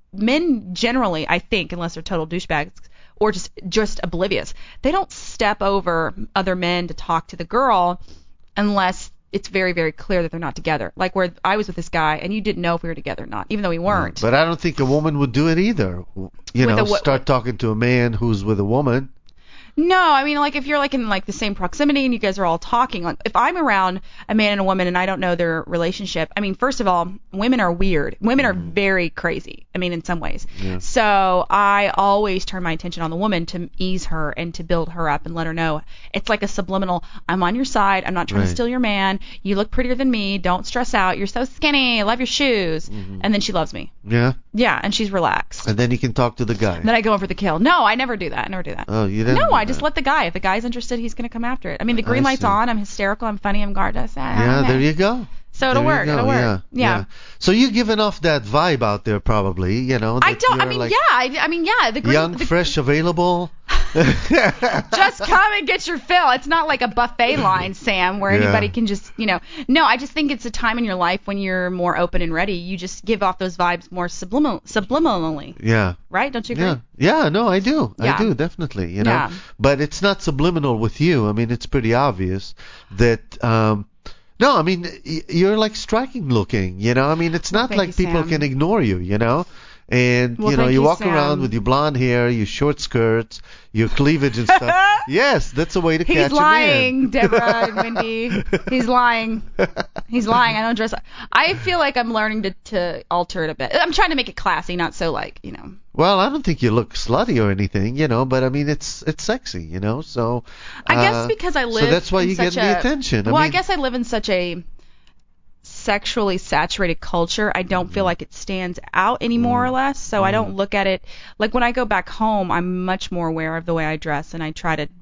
Speaker 7: men generally, I think, unless they're total douchebags, or just oblivious, they don't step over other men to talk to the girl unless it's very, very clear that they're not together. Like where I was with this guy, and you didn't know if we were together or not, even though we weren't.
Speaker 6: But I don't think a woman would do it either. Start talking to a man who's with a woman.
Speaker 7: No, I mean, like, if you're, like, in, like, the same proximity and you guys are all talking, like, if I'm around a man and a woman and I don't know their relationship, I mean, first of all, women are weird. Women are very crazy, I mean, in some ways.
Speaker 6: Yeah.
Speaker 7: So I always turn my attention on the woman to ease her and to build her up and let her know. It's like a subliminal, I'm on your side, I'm not trying to steal your man, you look prettier than me, don't stress out, you're so skinny, I love your shoes. And then she loves me.
Speaker 6: Yeah?
Speaker 7: Yeah, and she's relaxed.
Speaker 6: And then you can talk to the guy.
Speaker 7: And then I go in for the kill. No, I never do that.
Speaker 6: Oh, you didn't?
Speaker 7: No, I just let the guy. If the guy's interested, he's going to come after it. I mean, the green light's
Speaker 6: see.
Speaker 7: on. I'm hysterical. I'm funny. I'm gorgeous.
Speaker 6: Yeah, there you go.
Speaker 7: So it'll
Speaker 6: There
Speaker 7: work.
Speaker 6: you go,
Speaker 7: It'll work.
Speaker 6: Yeah. So you're giving off that vibe out there, probably.
Speaker 7: I don't. I mean,
Speaker 6: like
Speaker 7: I mean, yeah. The green,
Speaker 6: young, fresh, available.
Speaker 7: Just come and get your fill. It's not like a buffet line, Sam, where anybody can just, No, I just think it's a time in your life when you're more open and ready. You just give off those vibes more subliminally.
Speaker 6: Yeah.
Speaker 7: Right? Don't you agree?
Speaker 6: Yeah. No, I do.
Speaker 7: Yeah.
Speaker 6: I do, definitely.
Speaker 7: Yeah.
Speaker 6: But it's not subliminal with you. I mean, it's pretty obvious that. No, I mean, you're like striking looking. I mean, it's not
Speaker 7: Thank
Speaker 6: like
Speaker 7: you,
Speaker 6: people
Speaker 7: Sam.
Speaker 6: can ignore you. And
Speaker 7: Well,
Speaker 6: you know,
Speaker 7: thank
Speaker 6: you
Speaker 7: you,
Speaker 6: walk
Speaker 7: Sam.
Speaker 6: around with your blonde hair, your short skirts, your cleavage and stuff. Yes, that's a way to
Speaker 7: He's
Speaker 6: catch
Speaker 7: lying,
Speaker 6: a man.
Speaker 7: Deborah and Wendy. He's lying. He's lying. I don't dress. I feel like I'm learning to alter it a bit. I'm trying to make it classy, not so like, you know.
Speaker 6: Well, I don't think you look slutty or anything, you know, but I mean it's sexy, you know. So
Speaker 7: I guess because I live
Speaker 6: so that's why
Speaker 7: in
Speaker 6: you get
Speaker 7: such
Speaker 6: the
Speaker 7: a-
Speaker 6: attention.
Speaker 7: Well, I
Speaker 6: mean,
Speaker 7: guess I live in such a sexually saturated culture. I don't feel like it stands out any more or less. So I don't look at it like when I go back home. I'm much more aware of the way I dress, and I try to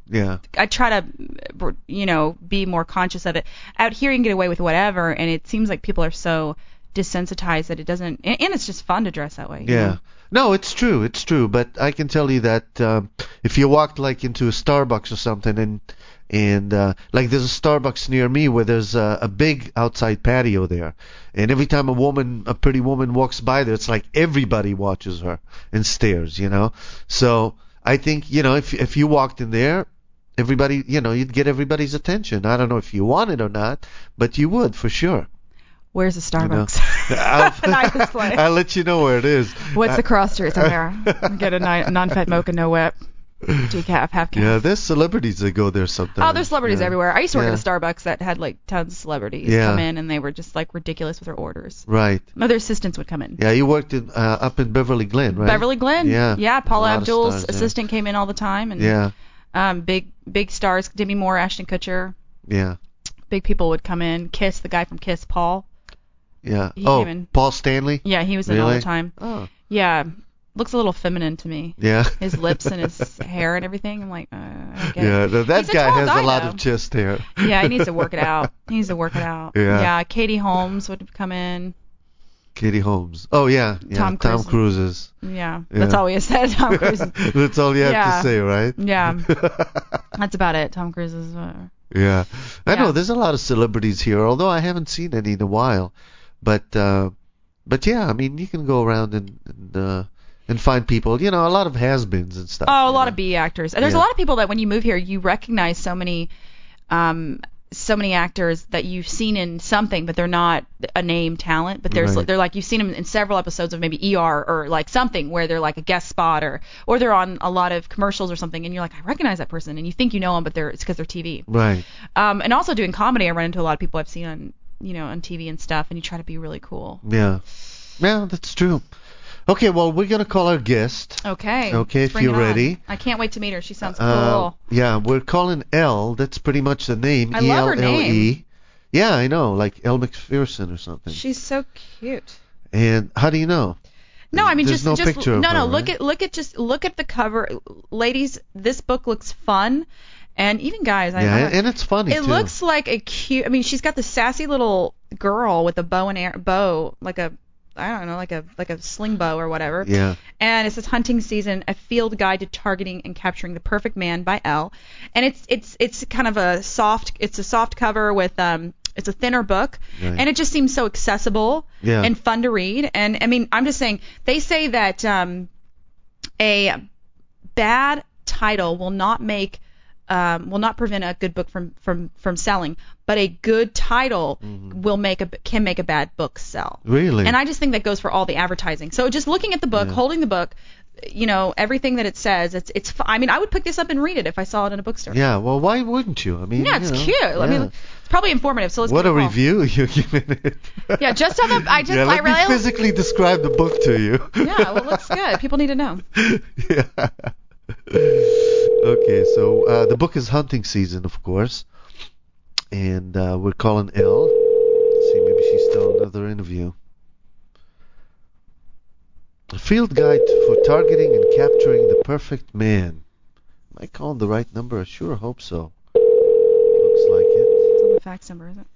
Speaker 7: you know, be more conscious of it. Out here you can get away with whatever, and it seems like people are so desensitized that it doesn't, and it's just fun to dress that way. you
Speaker 6: Yeah.
Speaker 7: know?
Speaker 6: No, it's true. But I can tell you that if you walked like into a Starbucks or something, and like there's a Starbucks near me where there's a big outside patio there, and every time a pretty woman walks by there, it's like everybody watches her and stares, you know. So I think, you know, if you walked in there, everybody, you know, you'd get everybody's attention. I don't know if you want it or not, but you would for sure.
Speaker 7: Where's the
Speaker 6: You know?
Speaker 7: Starbucks? No, I'm just playing.
Speaker 6: I'll let you know where it is.
Speaker 7: What's the cross street somewhere? Get a non-fat mocha, no whip, decaf, half calf.
Speaker 6: Yeah, there's celebrities that go there sometimes.
Speaker 7: Oh, there's celebrities
Speaker 6: Yeah.
Speaker 7: everywhere. I used to work
Speaker 6: Yeah.
Speaker 7: at a Starbucks that had like tons of celebrities
Speaker 6: Yeah.
Speaker 7: come in, and they were just like ridiculous with their orders.
Speaker 6: Right.
Speaker 7: Other assistants would come in.
Speaker 6: Yeah, you worked in up in Beverly Glen, right?
Speaker 7: Beverly Glen.
Speaker 6: Yeah.
Speaker 7: Yeah. Paula
Speaker 6: A lot of
Speaker 7: Abdul's
Speaker 6: stars there.
Speaker 7: assistant came in all the time, and
Speaker 6: Yeah.
Speaker 7: big stars, Demi Moore, Ashton Kutcher.
Speaker 6: Yeah.
Speaker 7: Big people would come in. Kiss, the guy from Kiss, Paul.
Speaker 6: Yeah.
Speaker 7: He
Speaker 6: Oh,
Speaker 7: came in.
Speaker 6: Paul Stanley?
Speaker 7: Yeah, he was in all
Speaker 6: Really?
Speaker 7: the time.
Speaker 6: Oh.
Speaker 7: Yeah, looks a little feminine to me.
Speaker 6: Yeah.
Speaker 7: His lips and his hair and everything. I'm like, I don't get
Speaker 6: Yeah,
Speaker 7: it.
Speaker 6: that
Speaker 7: He's a
Speaker 6: guy
Speaker 7: tall
Speaker 6: has
Speaker 7: guy,
Speaker 6: a lot
Speaker 7: though.
Speaker 6: of chest hair.
Speaker 7: Yeah, he needs to work it out.
Speaker 6: Yeah.
Speaker 7: Yeah, Katie Holmes would come in.
Speaker 6: Katie Holmes. Oh, yeah. Yeah.
Speaker 7: Tom Cruise.
Speaker 6: Cruise's.
Speaker 7: Yeah,
Speaker 6: Yeah.
Speaker 7: that's all he has said. Tom Cruise.
Speaker 6: That's all you have
Speaker 7: Yeah.
Speaker 6: to say, right?
Speaker 7: Yeah, that's about it. Tom Cruise is.
Speaker 6: Yeah. I
Speaker 7: Yeah.
Speaker 6: know there's a lot of celebrities here, although I haven't seen any in a while. But yeah, I mean, you can go around and find people, you know, a lot of has-beens and stuff.
Speaker 7: Oh, a
Speaker 6: you
Speaker 7: lot
Speaker 6: know.
Speaker 7: of B actors. And there's a
Speaker 6: Yeah.
Speaker 7: lot of people that when you move here, you recognize so many actors that you've seen in something, but they're not a name talent. But
Speaker 6: Right.
Speaker 7: they're like you've seen them in several episodes of maybe ER or like something where they're like a guest spot or they're on a lot of commercials or something, and you're like, I recognize that person, and you think you know them, but it's because they're TV.
Speaker 6: Right.
Speaker 7: And also doing comedy, I run into a lot of people I've seen on on TV and stuff, and you try to be really cool.
Speaker 6: Yeah. Yeah, that's true. Okay, well, we're going to call our guest.
Speaker 7: Okay.
Speaker 6: Okay,
Speaker 7: let's
Speaker 6: if
Speaker 7: bring
Speaker 6: you're
Speaker 7: it on.
Speaker 6: ready.
Speaker 7: I can't wait to meet her. She sounds cool.
Speaker 6: Yeah, we're calling Elle. That's pretty much the name.
Speaker 7: I love her
Speaker 6: E-L-L-E.
Speaker 7: name.
Speaker 6: Yeah, I know, like Elle McPherson or something.
Speaker 7: She's so cute.
Speaker 6: And how do you know?
Speaker 7: No, I mean
Speaker 6: There's
Speaker 7: just
Speaker 6: no picture of
Speaker 7: no,
Speaker 6: her,
Speaker 7: no.
Speaker 6: right?
Speaker 7: Look at the cover, ladies. This book looks fun, and even guys.
Speaker 6: Yeah, and it's funny
Speaker 7: it
Speaker 6: too.
Speaker 7: looks like a cute. I mean, she's got the sassy little girl with a bow, like a I don't know, like a sling bow or whatever.
Speaker 6: Yeah.
Speaker 7: And it says Hunting Season: A Field Guide to Targeting and Capturing the Perfect Man by Elle. And it's kind of a soft cover with it's a thinner book,
Speaker 6: Right.
Speaker 7: and it just seems so accessible
Speaker 6: Yeah.
Speaker 7: and fun to read. And I mean, I'm just saying, they say that a bad title will not prevent a good book from selling, but a good title can make a bad book sell.
Speaker 6: Really?
Speaker 7: And I just think that goes for all the advertising. So just looking at the book, holding the book, everything that it says, I mean, I would pick this up and read it if I saw it in a bookstore.
Speaker 6: Yeah, well, why wouldn't you? I mean,
Speaker 7: Yeah, it's
Speaker 6: you know,
Speaker 7: cute. I mean,
Speaker 6: yeah.
Speaker 7: it's probably informative. So let's
Speaker 6: What
Speaker 7: give
Speaker 6: a
Speaker 7: it call.
Speaker 6: review you're giving it.
Speaker 7: Yeah, just on the
Speaker 6: Yeah, let me physically describe the book to you.
Speaker 7: Yeah, well, it looks good. People need to know.
Speaker 6: Yeah. Okay, so the book is Hunting Season, of course, and we're calling Elle. Let's see, maybe she's still on another interview. A field guide for targeting and capturing the perfect man. Am I calling the right number? I sure hope so. Looks like it.
Speaker 7: It's on the fax number, is it?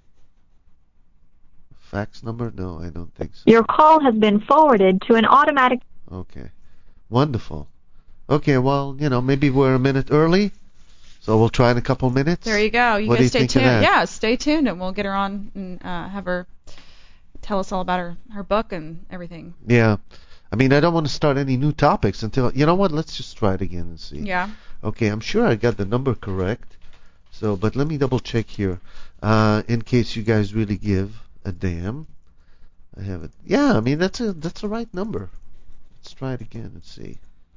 Speaker 6: Fax number? No, I don't think so.
Speaker 8: Your call has been forwarded to an automatic.
Speaker 6: Okay. Wonderful. Okay, well, maybe we're a minute early, so we'll try in a couple minutes.
Speaker 7: There you go. You
Speaker 6: What do
Speaker 7: guys
Speaker 6: you
Speaker 7: stay
Speaker 6: think of
Speaker 7: tuned.
Speaker 6: that?
Speaker 7: Yeah, stay tuned, and we'll get her on and have her tell us all about her book and everything.
Speaker 6: Yeah. I mean, I don't want to start any new topics until, you know what, let's just try it again and see.
Speaker 7: Yeah.
Speaker 6: Okay, I'm sure I got the number correct. So, but let me double check here, in case you guys really give a damn. I have it. Yeah, I mean, that's a right number. Let's try it again and see.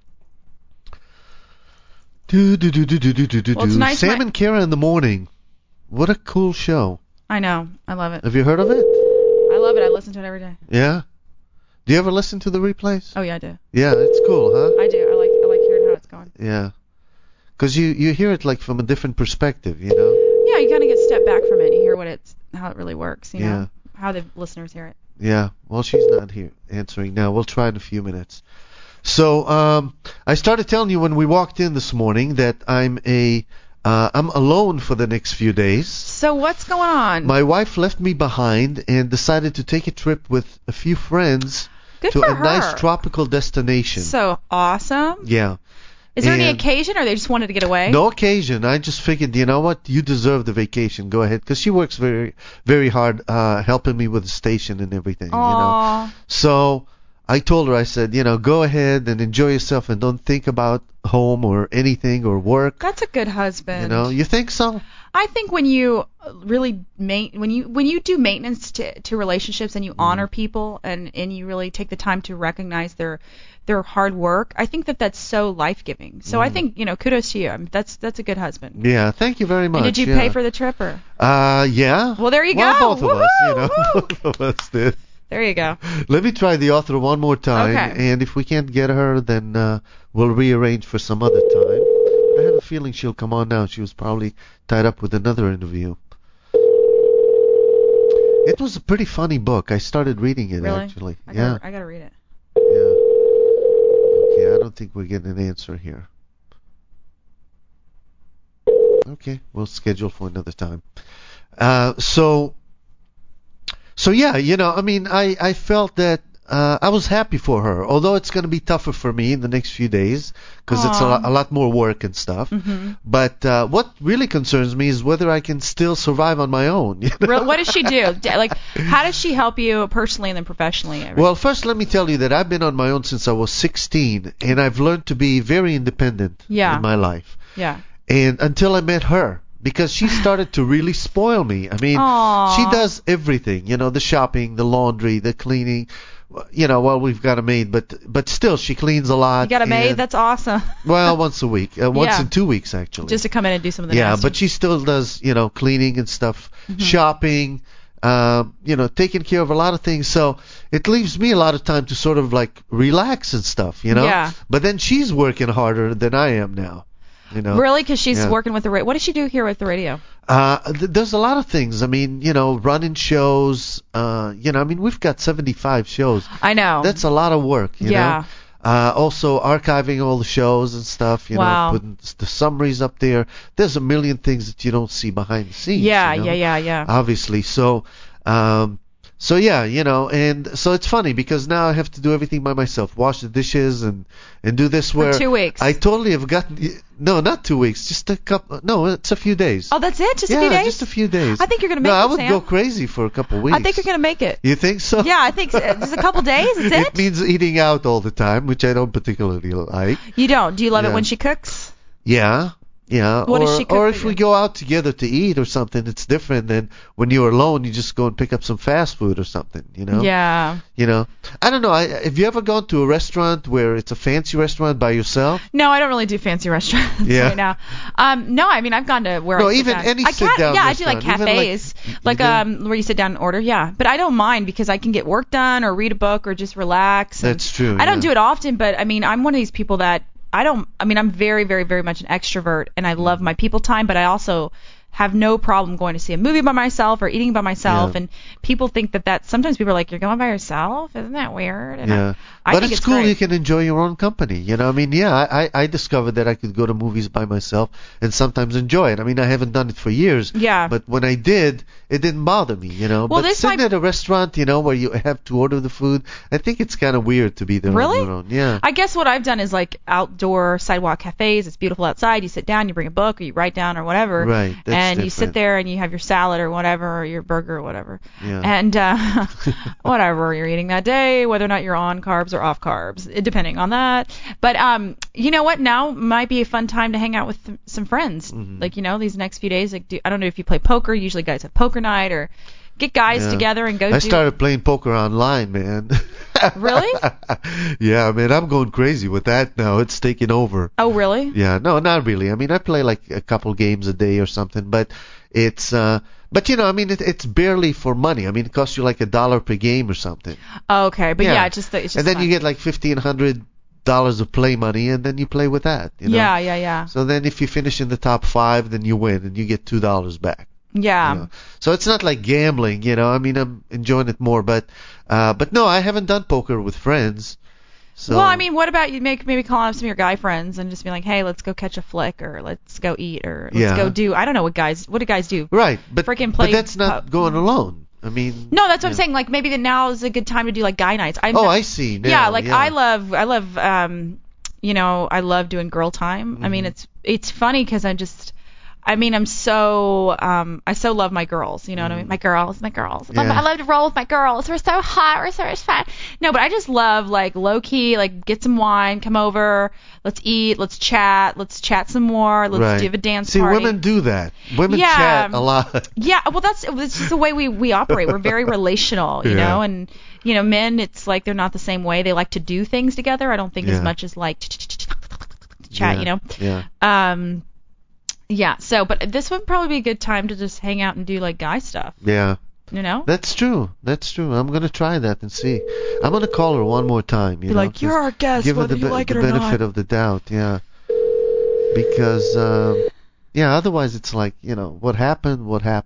Speaker 7: Well, it's nice
Speaker 6: Sam and Kara in the morning. What a cool show.
Speaker 7: I know. I love it.
Speaker 6: Have you heard of it?
Speaker 7: I love it. I listen to it every day.
Speaker 6: Yeah. Do you ever listen to the replays?
Speaker 7: Oh yeah, I do.
Speaker 6: Yeah, it's cool, huh?
Speaker 7: I do. I like hearing how it's going.
Speaker 6: Yeah. Because you hear it like from a different perspective, you know?
Speaker 7: Yeah, you kind of get a step back from it. You hear how it really works. You know,
Speaker 6: Yeah.
Speaker 7: how the listeners hear it.
Speaker 6: Yeah. Well, she's not here answering now. We'll try in a few minutes. So I started telling you when we walked in this morning that I'm alone for the next few days.
Speaker 7: So what's going on?
Speaker 6: My wife left me behind and decided to take a trip with a few friends
Speaker 7: Good
Speaker 6: to
Speaker 7: for
Speaker 6: a
Speaker 7: her.
Speaker 6: nice tropical destination.
Speaker 7: So awesome.
Speaker 6: Yeah.
Speaker 7: Is there any
Speaker 6: And-
Speaker 7: occasion, or they just wanted to get away?
Speaker 6: No occasion. I just figured, you know what? You deserve the vacation. Go ahead. Because she works very, very hard helping me with the station and everything. You know.
Speaker 7: Aw.
Speaker 6: So I told her, I said, go ahead and enjoy yourself and don't think about home or anything or work.
Speaker 7: That's a good husband.
Speaker 6: You think so?
Speaker 7: I think when you really when you do maintenance to relationships and you honor people and you really take the time to recognize their hard work, I think that's so life-giving. So I think, kudos to you. I mean, that's a good husband.
Speaker 6: Yeah, thank you very much.
Speaker 7: And did you pay for the trip or?
Speaker 6: Yeah.
Speaker 7: Well, there you
Speaker 6: well,
Speaker 7: go.
Speaker 6: both of us,
Speaker 7: Woohoo!
Speaker 6: both of us did.
Speaker 7: There you go.
Speaker 6: Let me try the author one more time,
Speaker 7: Okay.
Speaker 6: and if we can't get her, then we'll rearrange for some other time. I have a feeling she'll come on now. She was probably tied up with another interview. It was a pretty funny book. I started reading it,
Speaker 7: Really?
Speaker 6: actually.
Speaker 7: I
Speaker 6: Yeah.
Speaker 7: gotta read it.
Speaker 6: Yeah. Okay, I don't think we're getting an answer here. Okay, we'll schedule for another time. So yeah, I felt that I was happy for her, although it's going to be tougher for me in the next few days because it's a lot more work and stuff.
Speaker 7: Mm-hmm.
Speaker 6: But what really concerns me is whether I can still survive on my own.
Speaker 7: What does she do? Like, how does she help you personally and then professionally?
Speaker 6: Well, first let me tell you that I've been on my own since I was 16, and I've learned to be very independent
Speaker 7: Yeah.
Speaker 6: in my life.
Speaker 7: Yeah.
Speaker 6: And until I met her, because she started to really spoil me. I mean,
Speaker 7: Aw.
Speaker 6: she does everything, the shopping, the laundry, the cleaning. Well, we've got a maid, but still, she cleans a lot.
Speaker 7: You got a maid?
Speaker 6: and-
Speaker 7: That's awesome.
Speaker 6: Well, once a week, once
Speaker 7: Yeah.
Speaker 6: in 2 weeks actually.
Speaker 7: Just to come in and do some of the
Speaker 6: yeah,
Speaker 7: nasty.
Speaker 6: but she still does, cleaning and stuff, shopping, taking care of a lot of things. So it leaves me a lot of time to sort of like relax and stuff,
Speaker 7: Yeah.
Speaker 6: But then she's working harder than I am now,
Speaker 7: Really? Because she's
Speaker 6: Yeah.
Speaker 7: working with the radio. What does she do here with the radio?
Speaker 6: There's a lot of things. I mean, running shows. We've got 75 shows.
Speaker 7: I know.
Speaker 6: That's a lot of work. You
Speaker 7: Yeah.
Speaker 6: know. Also archiving all the shows and stuff.
Speaker 7: Wow.
Speaker 6: Putting the summaries up there. There's a million things that you don't see behind the scenes.
Speaker 7: Yeah,
Speaker 6: you know?
Speaker 7: yeah.
Speaker 6: Obviously. So yeah, and so it's funny because now I have to do everything by myself, wash the dishes and do this. Where
Speaker 7: 2 weeks.
Speaker 6: I totally have gotten. No, not 2 weeks. Just a couple. No, it's a few days.
Speaker 7: Oh, that's it? Just
Speaker 6: yeah,
Speaker 7: a few days?
Speaker 6: just a few days.
Speaker 7: I think you're going to make
Speaker 6: no,
Speaker 7: it,
Speaker 6: I would
Speaker 7: Sam.
Speaker 6: go crazy for a couple weeks.
Speaker 7: I think you're going to make it.
Speaker 6: You think so?
Speaker 7: Yeah, I think so. Just a couple days. That's
Speaker 6: It means eating out all the time, which I don't particularly like.
Speaker 7: You don't? Do you love it
Speaker 6: Yeah.
Speaker 7: when she cooks?
Speaker 6: Yeah. Yeah.
Speaker 7: What does she cook
Speaker 6: or
Speaker 7: for
Speaker 6: if
Speaker 7: you?
Speaker 6: we go out together to eat or something, it's different than when you're alone. You just go and pick up some fast food or something.
Speaker 7: Yeah.
Speaker 6: I don't know. Have you ever gone to a restaurant where it's a fancy restaurant by yourself?
Speaker 7: No, I don't really do fancy restaurants
Speaker 6: Yeah.
Speaker 7: right now. No, I mean I've gone to where
Speaker 6: No,
Speaker 7: I sit
Speaker 6: even
Speaker 7: down.
Speaker 6: any
Speaker 7: I
Speaker 6: sit-down
Speaker 7: Yeah, I do like
Speaker 6: restaurant, even
Speaker 7: cafes,
Speaker 6: like- you do?
Speaker 7: where you sit down and order. Yeah, but I don't mind because I can get work done or read a book or just relax. and
Speaker 6: That's true,
Speaker 7: I don't
Speaker 6: yeah.
Speaker 7: do it often, but I mean I'm one of these people that I'm very, very, very much an extrovert, and I love my people time, but I also have no problem going to see a movie by myself or eating by myself.
Speaker 6: Yeah.
Speaker 7: And people think that sometimes people are like, you're going by yourself? Isn't that weird? And
Speaker 6: Yeah.
Speaker 7: I
Speaker 6: But
Speaker 7: think
Speaker 6: it's
Speaker 7: it's
Speaker 6: cool
Speaker 7: great.
Speaker 6: you can enjoy your own company. I discovered that I could go to movies by myself and sometimes enjoy it. I mean, I haven't done it for years.
Speaker 7: Yeah.
Speaker 6: But when I did, it didn't bother me, But
Speaker 7: this
Speaker 6: sitting
Speaker 7: might-
Speaker 6: at a restaurant, where you have to order the food, I think it's kind of weird to be there
Speaker 7: Really?
Speaker 6: on your own. Yeah.
Speaker 7: I guess what I've done is like outdoor sidewalk cafes. It's beautiful outside. You sit down, you bring a book, or you write down, or whatever.
Speaker 6: Right, that's
Speaker 7: and you sit
Speaker 6: different.
Speaker 7: there and you have your salad or whatever, or your burger or whatever.
Speaker 6: Yeah.
Speaker 7: And whatever you're eating that day, whether or not you're on carbs or off carbs, depending on that. But you know what? Now might be a fun time to hang out with some friends.
Speaker 6: Mm-hmm.
Speaker 7: Like these next few days. Like, I don't know if you play poker. Usually guys have poker night, or get guys
Speaker 6: Yeah.
Speaker 7: together and go
Speaker 6: I started playing poker online, man.
Speaker 7: Really?
Speaker 6: Yeah, man, I'm going crazy with that now. It's taking over.
Speaker 7: Oh, really?
Speaker 6: Yeah, no, not really. I mean, I play like a couple games a day or something, but it's but you know, I mean, it's barely for money. I mean, it costs you like $1 per game or something.
Speaker 7: Oh, okay, but
Speaker 6: Yeah.
Speaker 7: yeah, it's just
Speaker 6: And then
Speaker 7: fun.
Speaker 6: you get like $1,500 of play money, and then you play with that. You know?
Speaker 7: Yeah.
Speaker 6: So then if you finish in the top 5, then you win, and you get $2 back.
Speaker 7: Yeah.
Speaker 6: You know? So it's not like gambling, you know. I mean, I'm enjoying it more, but no, I haven't done poker with friends. So
Speaker 7: Well, I mean, what about you maybe calling up some of your guy friends and just be like, hey, let's go catch a flick, or let's go eat, or let's
Speaker 6: Yeah.
Speaker 7: go do, I don't know what do guys do?
Speaker 6: right, but
Speaker 7: freaking play
Speaker 6: but that's not going alone. I mean,
Speaker 7: No, that's what I'm
Speaker 6: yeah.
Speaker 7: saying. Like maybe now is a good time to do like guy nights.
Speaker 6: I see. Now,
Speaker 7: Yeah, like
Speaker 6: yeah.
Speaker 7: I love you know, I love doing girl time. I mean, it's funny because I'm so I so love my girls, you know what I mean? My girls.
Speaker 6: Yeah.
Speaker 7: I love to roll with my girls. We're so hot. We're so much fun. No, but I just love like low key, like get some wine, come over, let's eat, let's chat some more, let's
Speaker 6: Right.
Speaker 7: have a dance
Speaker 6: See,
Speaker 7: party.
Speaker 6: women do that. Women
Speaker 7: Yeah.
Speaker 6: chat a lot.
Speaker 7: Yeah, well, it's just the way we operate. We're very relational, you
Speaker 6: Yeah.
Speaker 7: know, and you know, men, it's like they're not the same way. They like to do things together. I don't think as
Speaker 6: Yeah.
Speaker 7: much as like chat, you know.
Speaker 6: Yeah.
Speaker 7: Yeah. So, but this would probably be a good time to just hang out and do like guy stuff,
Speaker 6: Yeah.
Speaker 7: you know.
Speaker 6: That's true. I'm gonna try that and see. I'm gonna call her one more time. You
Speaker 7: Be
Speaker 6: know,
Speaker 7: like, you're our guest,
Speaker 6: give her
Speaker 7: whether
Speaker 6: the,
Speaker 7: you like
Speaker 6: the
Speaker 7: it or
Speaker 6: benefit
Speaker 7: not.
Speaker 6: of the doubt. Yeah. Because yeah, otherwise it's like, you know, what happened.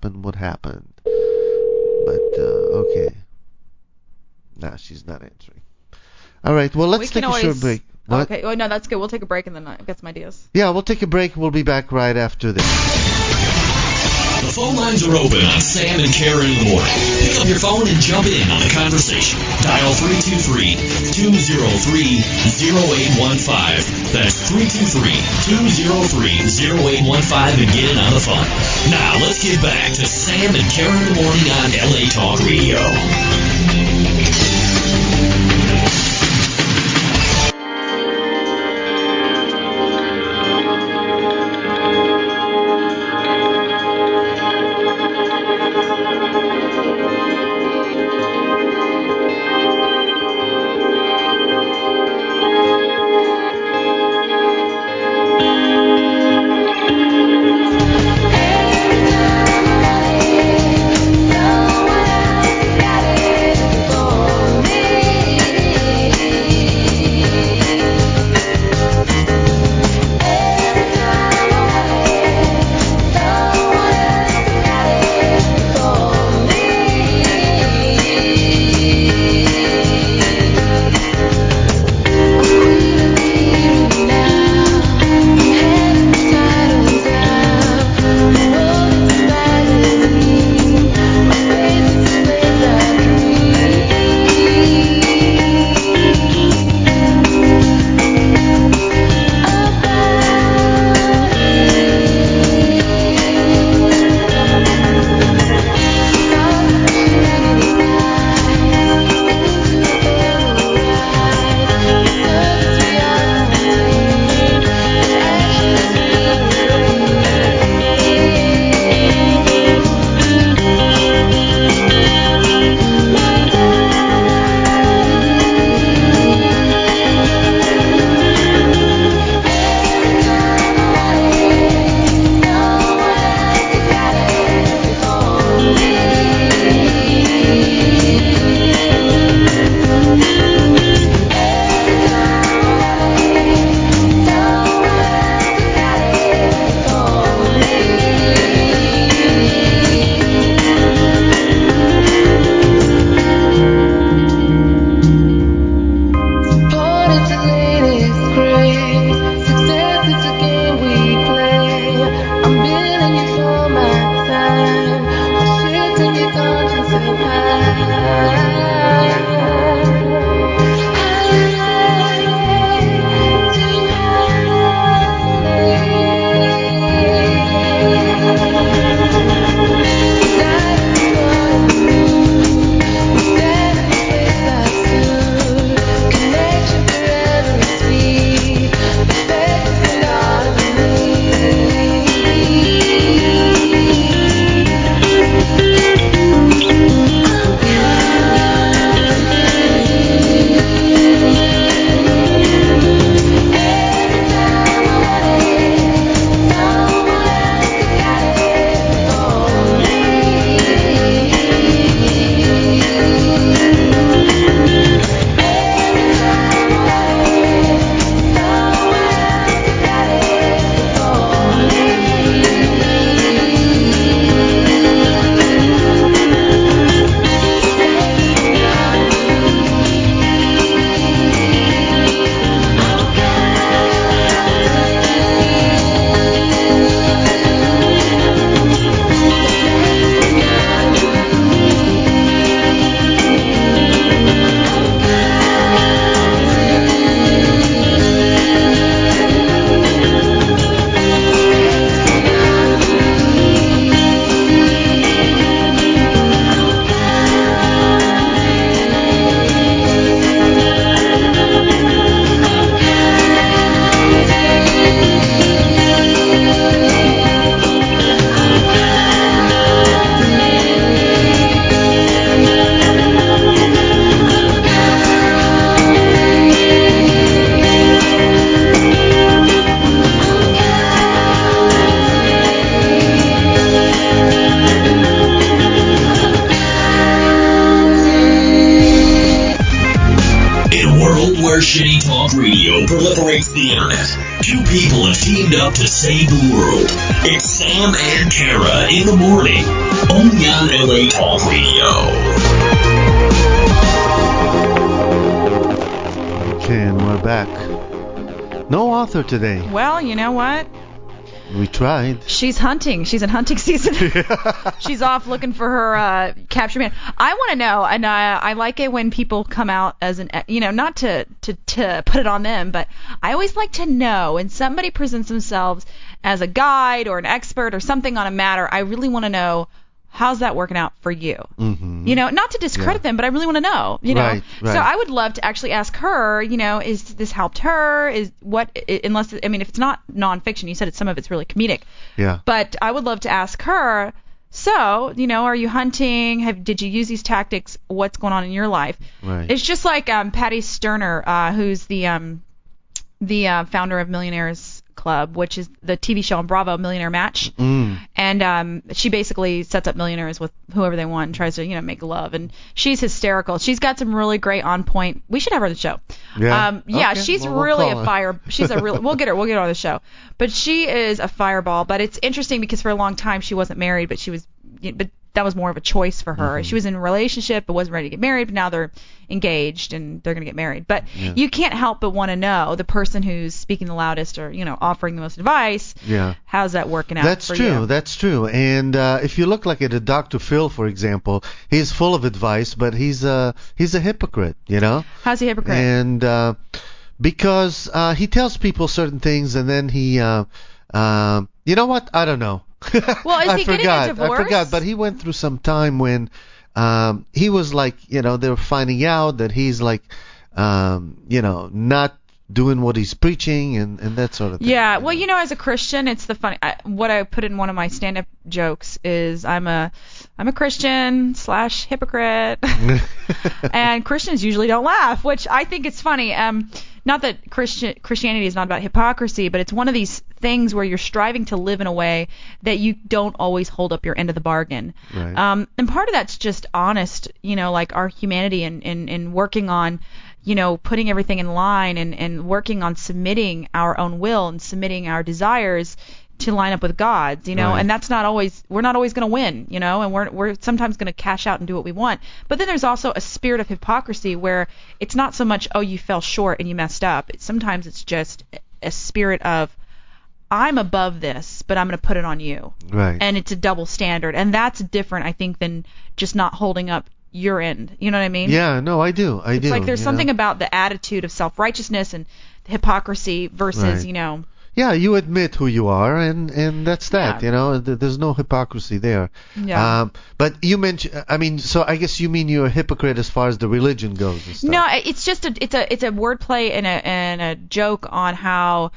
Speaker 6: But okay. Nah, she's not answering. All right. Well,
Speaker 7: We
Speaker 6: let's
Speaker 7: can
Speaker 6: take a short
Speaker 7: always-
Speaker 6: break. What?
Speaker 7: Okay. Oh no, that's good. We'll take a break and then I've got some ideas.
Speaker 6: Yeah, we'll take a break. We'll be back right after this.
Speaker 3: The phone lines are open on Sam and Karen in the morning. Pick up your phone and jump in on the conversation. Dial 323-203-0815. That's 323-203-0815 and get in on the phone. Now let's get back to Sam and Karen in the morning on LA Talk Radio. Shitty Talk Radio proliferates the internet. Two people have teamed up to save the world. It's Sam and Kara in the morning, only on LA Talk Radio.
Speaker 6: Okay, and we're back. No author today.
Speaker 7: Well, you know what?
Speaker 6: We tried.
Speaker 7: She's hunting. She's in hunting season. She's off looking for her capture man. I want to know, and I like it when people come out as an, not to put it on them, but I always like to know when somebody presents themselves as a guide or an expert or something on a matter. I really want to know, how's that working out for you?
Speaker 6: Mm-hmm.
Speaker 7: Not to discredit them, but I really want to know.
Speaker 6: Right.
Speaker 7: So I would love to actually ask her. Is this helped her? If it's not nonfiction, you said some of it's really comedic.
Speaker 6: Yeah.
Speaker 7: But I would love to ask her. So, are you hunting? Did you use these tactics? What's going on in your life?
Speaker 6: Right.
Speaker 7: It's just like Patty Sterner, who's the founder of Millionaires Club, which is the TV show on Bravo, Millionaire Match. And she basically sets up millionaires with whoever they want and tries to, make love. And she's hysterical. She's got some really great on point. We should have her on the show.
Speaker 6: Yeah.
Speaker 7: Okay. She's really
Speaker 6: call
Speaker 7: a fire. She's a real. We'll get her on the show. But she is a fireball. But it's interesting because for a long time she wasn't married, but she was. But that was more of a choice for her. She was in a relationship but wasn't ready to get married, but now they're engaged and they're going to get married. But you can't help but want to know the person who's speaking the loudest or, offering the most advice.
Speaker 6: Yeah. How's
Speaker 7: that working out
Speaker 6: That's
Speaker 7: for
Speaker 6: true.
Speaker 7: you?
Speaker 6: That's true. And if you look like at a Dr. Phil, for example, he's full of advice, but he's a hypocrite,
Speaker 7: How's he a hypocrite?
Speaker 6: And because he tells people certain things and then he you know what? I don't know.
Speaker 7: Well, is he getting a divorce?
Speaker 6: I forgot, but he went through some time when he was like, they were finding out that he's like, not doing what he's preaching and that sort of thing.
Speaker 7: Yeah, well, as a Christian, it's the funny. What I put in one of my stand-up jokes is I'm a Christian / hypocrite, and Christians usually don't laugh, which I think it's funny. Not that Christianity is not about hypocrisy, but it's one of these things where you're striving to live in a way that you don't always hold up your end of the bargain.
Speaker 6: Right.
Speaker 7: And part of that's just honest, like our humanity and working on, putting everything in line and working on submitting our own will and submitting our desires to line up with God's,
Speaker 6: Right.
Speaker 7: and that's not always, we're not always going to win, and we're sometimes going to cash out and do what we want. But then there's also a spirit of hypocrisy where it's not so much, oh, you fell short and you messed up. Sometimes it's just a spirit of, I'm above this, but I'm going to put it on you.
Speaker 6: Right.
Speaker 7: And it's a double standard. And that's different, I think, than just not holding up your end. You know what I mean?
Speaker 6: Yeah, no, I do.
Speaker 7: It's like there's something about the attitude of self-righteousness and hypocrisy versus,
Speaker 6: Right. Yeah, you admit who you are, and that's that.
Speaker 7: Yeah.
Speaker 6: There's no hypocrisy there.
Speaker 7: Yeah.
Speaker 6: But you mentioned, so I guess you mean you're a hypocrite as far as the religion goes and stuff.
Speaker 7: No, it's just it's a wordplay and a joke on how,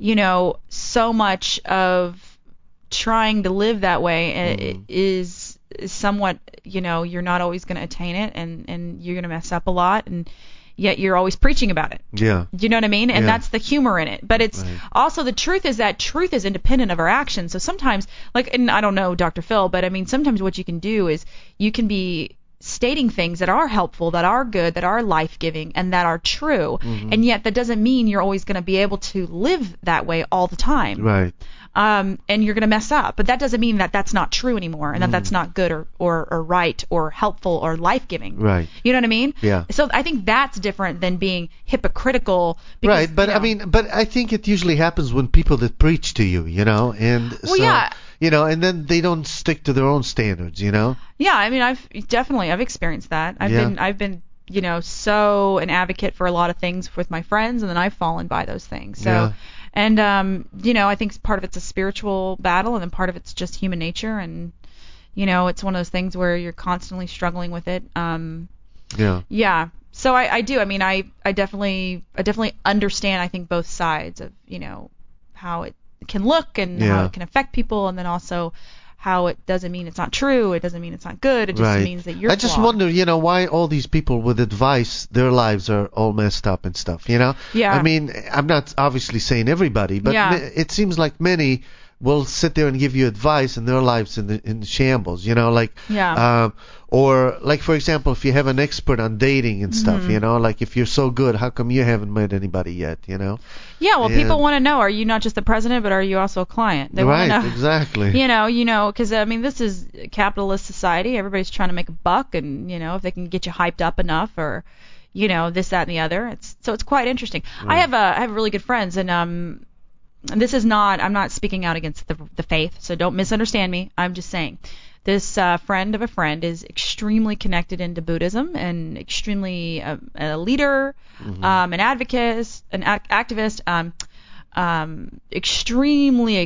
Speaker 7: so much of trying to live that way is somewhat, you're not always going to attain it, and you're going to mess up a lot, and yet you're always preaching about it.
Speaker 6: Yeah.
Speaker 7: You know what I mean? And
Speaker 6: Yeah.
Speaker 7: that's the humor in it. But it's also the truth is that truth is independent of our actions. So sometimes, and I don't know Dr. Phil, but I mean, sometimes what you can do is you can be stating things that are helpful, that are good, that are life-giving, and that are true. And yet that doesn't mean you're always going to be able to live that way all the time.
Speaker 6: Right.
Speaker 7: And you're going to mess up. But that doesn't mean that that's not true anymore and that that's not good or right or helpful or life-giving.
Speaker 6: Right.
Speaker 7: You know what I mean?
Speaker 6: Yeah.
Speaker 7: So I think that's different than being hypocritical. Because,
Speaker 6: Right, but but I think it usually happens when people that preach to you, and
Speaker 7: Well,
Speaker 6: so,
Speaker 7: yeah.
Speaker 6: and then they don't stick to their own standards,
Speaker 7: Yeah, I mean, I've experienced that. I've been so an advocate for a lot of things with my friends, and then I've fallen by those things. So.
Speaker 6: Yeah.
Speaker 7: And I think part of it's a spiritual battle, and then part of it's just human nature, and it's one of those things where you're constantly struggling with it.
Speaker 6: Yeah.
Speaker 7: Yeah. So I do. I mean, I definitely understand. I think both sides of how it can look and how it can affect people, and then also how it doesn't mean it's not true. It doesn't mean it's not good. It just means that you're
Speaker 6: I just
Speaker 7: flawed.
Speaker 6: wonder, why all these people with advice, their lives are all messed up and stuff,
Speaker 7: Yeah.
Speaker 6: I mean, I'm not obviously saying everybody, but
Speaker 7: Yeah.
Speaker 6: it seems like many will sit there and give you advice, and their lives in shambles. Like
Speaker 7: Yeah.
Speaker 6: Or like, for example, if you have an expert on dating and stuff, like if you're so good, how come you haven't met anybody yet?
Speaker 7: Yeah, well, people want to know, are you not just the president, but are you also a client? They
Speaker 6: right,
Speaker 7: want to know.
Speaker 6: Exactly.
Speaker 7: Because I mean, this is a capitalist society. Everybody's trying to make a buck, and if they can get you hyped up enough, or this, that, and the other. It's quite interesting.
Speaker 6: Right.
Speaker 7: I have really good friends, and this is not. I'm not speaking out against the faith, so don't misunderstand me. I'm just saying. This friend of a friend is extremely connected into Buddhism and extremely a leader, an advocate, an activist, extremely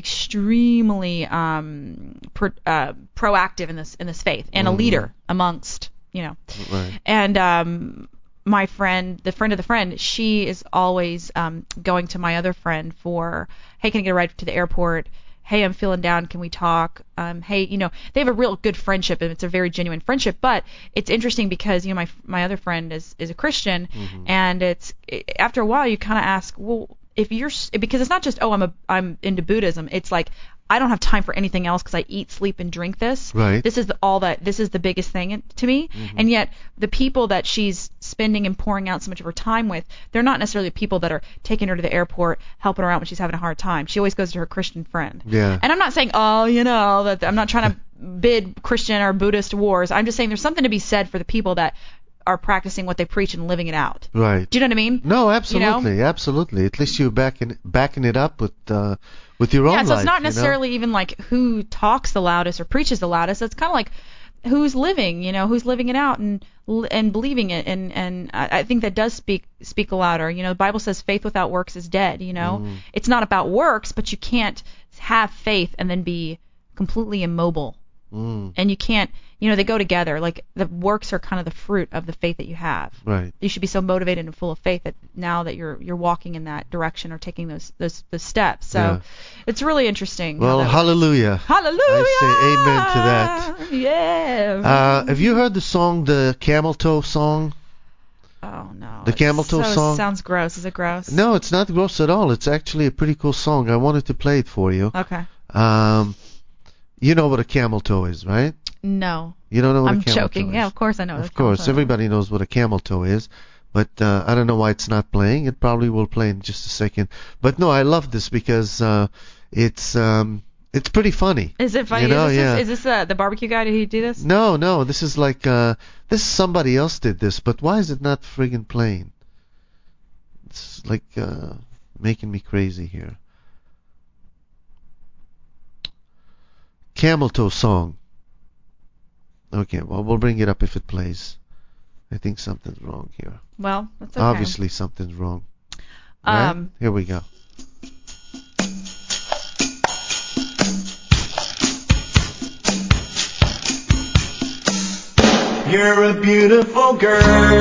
Speaker 7: proactive in this faith, and a leader amongst
Speaker 6: Right.
Speaker 7: And my friend, the friend of the friend, she is always going to my other friend for, hey, can I get a ride to the airport? Hey, I'm feeling down. Can we talk? Hey, they have a real good friendship, and it's a very genuine friendship. But it's interesting because my other friend is a Christian, and after a while you kind of ask, well, because it's not just I'm into Buddhism. It's like I don't have time for anything else because I eat, sleep, and drink this.
Speaker 6: Right.
Speaker 7: This is the biggest thing to me. And yet the people that she's spending and pouring out so much of her time with, they're not necessarily people that are taking her to the airport, helping her out when she's having a hard time. She always goes to her Christian friend.
Speaker 6: Yeah.
Speaker 7: And I'm not saying, that I'm not trying to bid Christian or Buddhist wars. I'm just saying there's something to be said for the people that are practicing what they preach and living it out.
Speaker 6: Right.
Speaker 7: Do you know what I mean?
Speaker 6: No, absolutely, absolutely. At least you're backing it up with your own life.
Speaker 7: Yeah, so it's not necessarily even like who talks the loudest or preaches the loudest. It's kind of like who's living it out and believing it, and I think that does speak louder. The Bible says faith without works is dead. It's not about works, but you can't have faith and then be completely immobile. And you can't, they go together. Like the works are kind of the fruit of the faith that you have.
Speaker 6: Right.
Speaker 7: You should be so motivated and full of faith that now that you're walking in that direction or taking those steps. So it's really interesting.
Speaker 6: Well, hallelujah.
Speaker 7: Hallelujah.
Speaker 6: I say amen to that.
Speaker 7: Yeah.
Speaker 6: Have you heard the song, the Camel Toe song?
Speaker 7: Oh no.
Speaker 6: The Camel Toe song?
Speaker 7: Sounds gross. Is it gross?
Speaker 6: No, it's not gross at all. It's actually a pretty cool song. I wanted to play it for you.
Speaker 7: Okay.
Speaker 6: You know what a camel toe is, right?
Speaker 7: No.
Speaker 6: You don't know what a camel toe is?
Speaker 7: I'm joking. Yeah, of course I know.
Speaker 6: Of course, everybody knows what a camel toe is, but I don't know why it's not playing. It probably will play in just a second. But no, I love this because it's pretty funny.
Speaker 7: Is it funny? Is this the barbecue guy? Did he do this?
Speaker 6: No. This is like somebody else did this, but why is it not friggin' playing? It's like making me crazy here. Camel Toe song. Okay, well, we'll bring it up if it plays. I think something's wrong here.
Speaker 7: Well, that's okay.
Speaker 6: Obviously, something's wrong. Right? Here we go.
Speaker 9: You're a beautiful girl,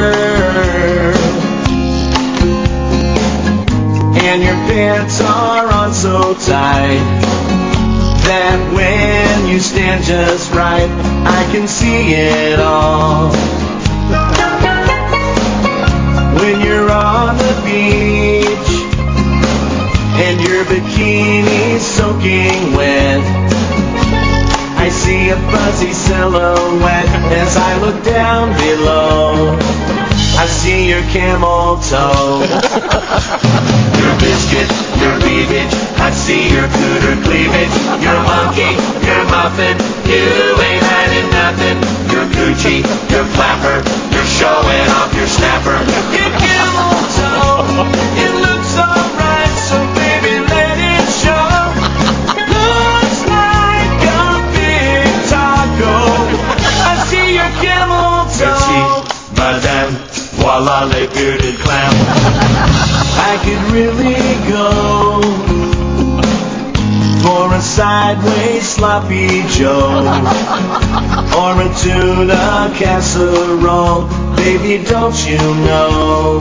Speaker 9: and your pants are on so tight that when you stand just right, I can see it all. When you're on the beach and your bikini's soaking wet, I see a fuzzy silhouette as I look down below. I see your camel toe. Your biscuit, your cleavage, I see your cooter cleavage. Your monkey, your muffin, you ain't hiding nothing. Your coochie, your flapper, you're showing off your snapper. Your camel toe, it looks alright, so baby let it show. Looks like a big taco. I see your camel toe. Merci, madame. Voila, le bearded clam. I could really go for a sideways sloppy Joe or a tuna casserole. Baby, don't you know?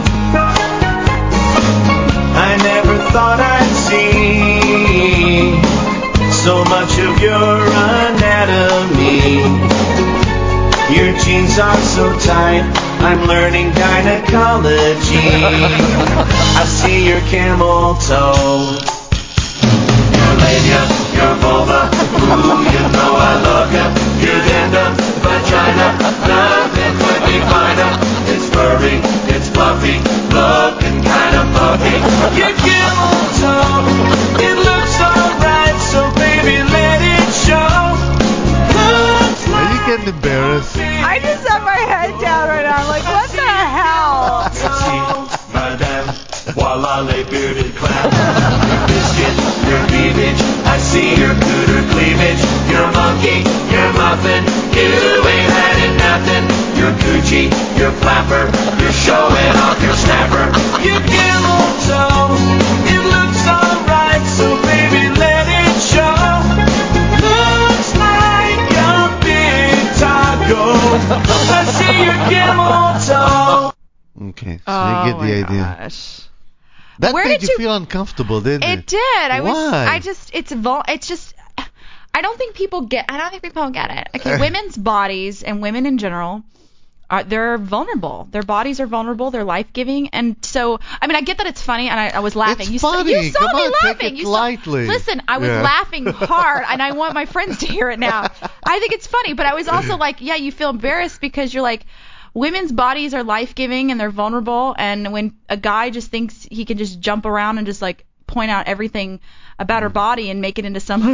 Speaker 9: I never thought I'd see so much of your anatomy. Your jeans are so tight, I'm learning gynecology. I see your camel toe. Your labia, your vulva. Ooh, you know I love ya. Your addendum, vagina, nothing could be finer. It's furry, it's fluffy, looking kind of puffy. Your camel toe, it looks alright, so baby let it show. Looks
Speaker 6: Are you
Speaker 9: like
Speaker 6: getting embarrassed?
Speaker 7: I just have my head down right now. I'm like, what the hell?
Speaker 9: Madame, voila, les bearded clown. Your biscuit, your cleavage, I see your cooter cleavage. Your monkey, your muffin, you ain't had it nothing. Your coochie, your flapper, you're showing off your snapper. Your camel toe, it looks alright, so baby let it show. Looks like a big taco. I see your camel toe.
Speaker 6: Okay, so you get the idea.
Speaker 7: Gosh.
Speaker 6: That
Speaker 7: Where
Speaker 6: made
Speaker 7: did
Speaker 6: you
Speaker 7: you-
Speaker 6: feel uncomfortable, didn't it?
Speaker 7: It did.
Speaker 6: Why?
Speaker 7: It's just I don't think people get it. Okay, women's bodies and women in general they're vulnerable. Their bodies are vulnerable. They're life-giving, and so I mean I get that it's funny, and I was laughing.
Speaker 6: It's funny.
Speaker 7: You saw
Speaker 6: Come
Speaker 7: me
Speaker 6: on,
Speaker 7: laughing.
Speaker 6: take it lightly.
Speaker 7: Listen, I was
Speaker 6: Yeah.
Speaker 7: laughing hard, and I want my friends to hear it now. I think it's funny, but I was also like, yeah, you feel embarrassed because you're like, women's bodies are life-giving and they're vulnerable, and when a guy just thinks he can just jump around and just like point out everything about her body and make it into some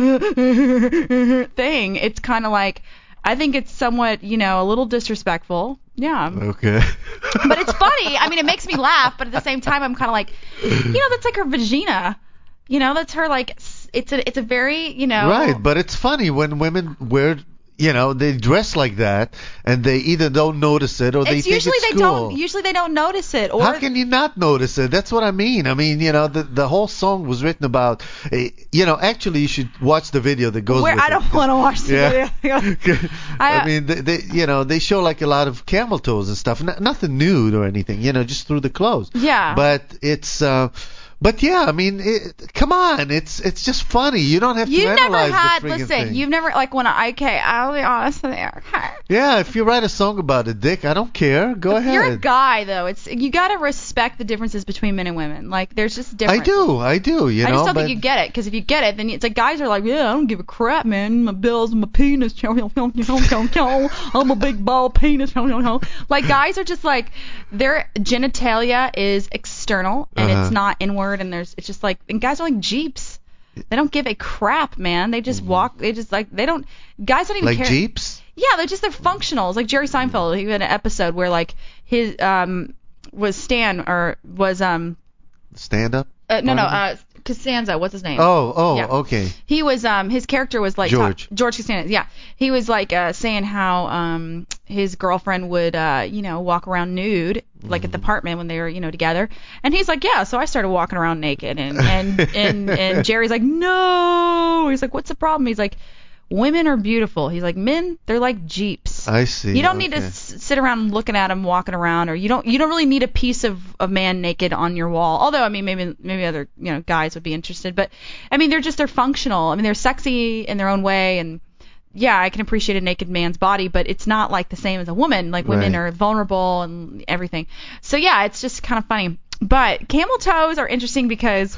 Speaker 7: thing, it's kind of like, I think it's somewhat, a little disrespectful. Yeah.
Speaker 6: Okay.
Speaker 7: But it's funny. I mean, it makes me laugh, but at the same time, I'm kind of like, that's like her vagina. That's her, like, it's a very,
Speaker 6: Right, but it's funny when women wear, they dress like that, and they either don't notice it or they think it's cool.
Speaker 7: Usually they don't notice it. Or
Speaker 6: How can you not notice it? That's what I mean. I mean, the whole song was written about, actually you should watch the video that goes with it.
Speaker 7: I don't want to watch the video.
Speaker 6: I mean, they show like a lot of camel toes and stuff. Nothing nude or anything, just through the clothes.
Speaker 7: Yeah.
Speaker 6: But it's, but yeah, I mean, come on, it's just funny. You don't have to analyze the friggin' thing.
Speaker 7: You've never, like, I'll be honest with you.
Speaker 6: Yeah, if you write a song about it, Dick, I don't care. Go ahead.
Speaker 7: You're a guy, though. You gotta respect the differences between men and women. Like, there's just differences.
Speaker 6: I do.
Speaker 7: I just don't think you get it, because if you get it, then it's like guys are like, yeah, I don't give a crap, man. My bills, my penis, I'm a big ball penis. Like, guys are just like, their genitalia is external and it's not inward, and it's just like, and guys are like Jeeps. They don't give a crap, man. They just walk. They just like, they don't. Guys don't even
Speaker 6: like
Speaker 7: care.
Speaker 6: Jeeps.
Speaker 7: Yeah, they're functional. It's like Jerry Seinfeld. He had an episode where like his was Stan or was
Speaker 6: stand up.
Speaker 7: Costanza, what's his name?
Speaker 6: Oh,
Speaker 7: yeah.
Speaker 6: Okay.
Speaker 7: He was his character was like
Speaker 6: George
Speaker 7: Costanza. Yeah, he was like saying how his girlfriend would walk around nude like at the apartment when they were together, and he's like, yeah, so I started walking around naked, and Jerry's like, no, he's like, what's the problem? He's like, women are beautiful. He's like, men, they're like Jeeps.
Speaker 6: I see.
Speaker 7: You don't need to sit around looking at them walking around, or you don't really need a piece of a man naked on your wall. Although, I mean, maybe other guys would be interested, but I mean, they're functional. I mean, they're sexy in their own way, and yeah, I can appreciate a naked man's body, but it's not like the same as a woman. Like, women are vulnerable and everything. So yeah, it's just kind of funny. But camel toes are interesting because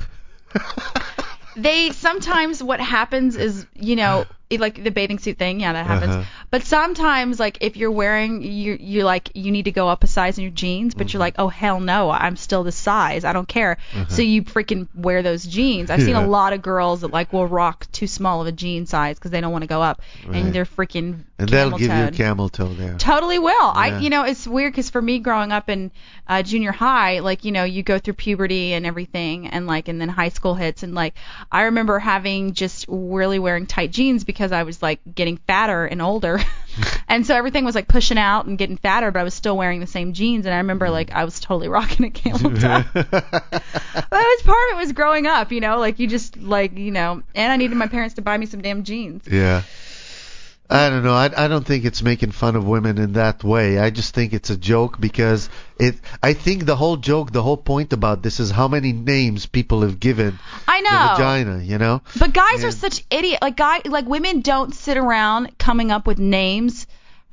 Speaker 7: they sometimes, what happens is, like the bathing suit thing, yeah, that happens. But sometimes, like, if you're wearing, you like, you need to go up a size in your jeans, but you're like, oh hell no, I'm still this size, I don't care. So you freaking wear those jeans. I've seen a lot of girls that like will rock too small of a jean size because they don't want to go up, and they're freaking.
Speaker 6: And they'll give you a camel toe there.
Speaker 7: Totally will.
Speaker 6: Yeah.
Speaker 7: It's weird because for me growing up in junior high, like, you go through puberty and everything, and like, and then high school hits, and like, I remember having just really wearing tight jeans because I was like getting fatter and older. And so everything was like pushing out and getting fatter, but I was still wearing the same jeans, and I remember like I was totally rocking a camel toe. But that was part of it, was growing up, like you just like, and I needed my parents to buy me some damn jeans.
Speaker 6: Yeah. I don't know. I don't think it's making fun of women in that way. I just think it's a joke because I think the whole joke, the whole point about this is how many names people have given
Speaker 7: I know.
Speaker 6: the vagina,
Speaker 7: But guys are such idiots. Like women don't sit around coming up with names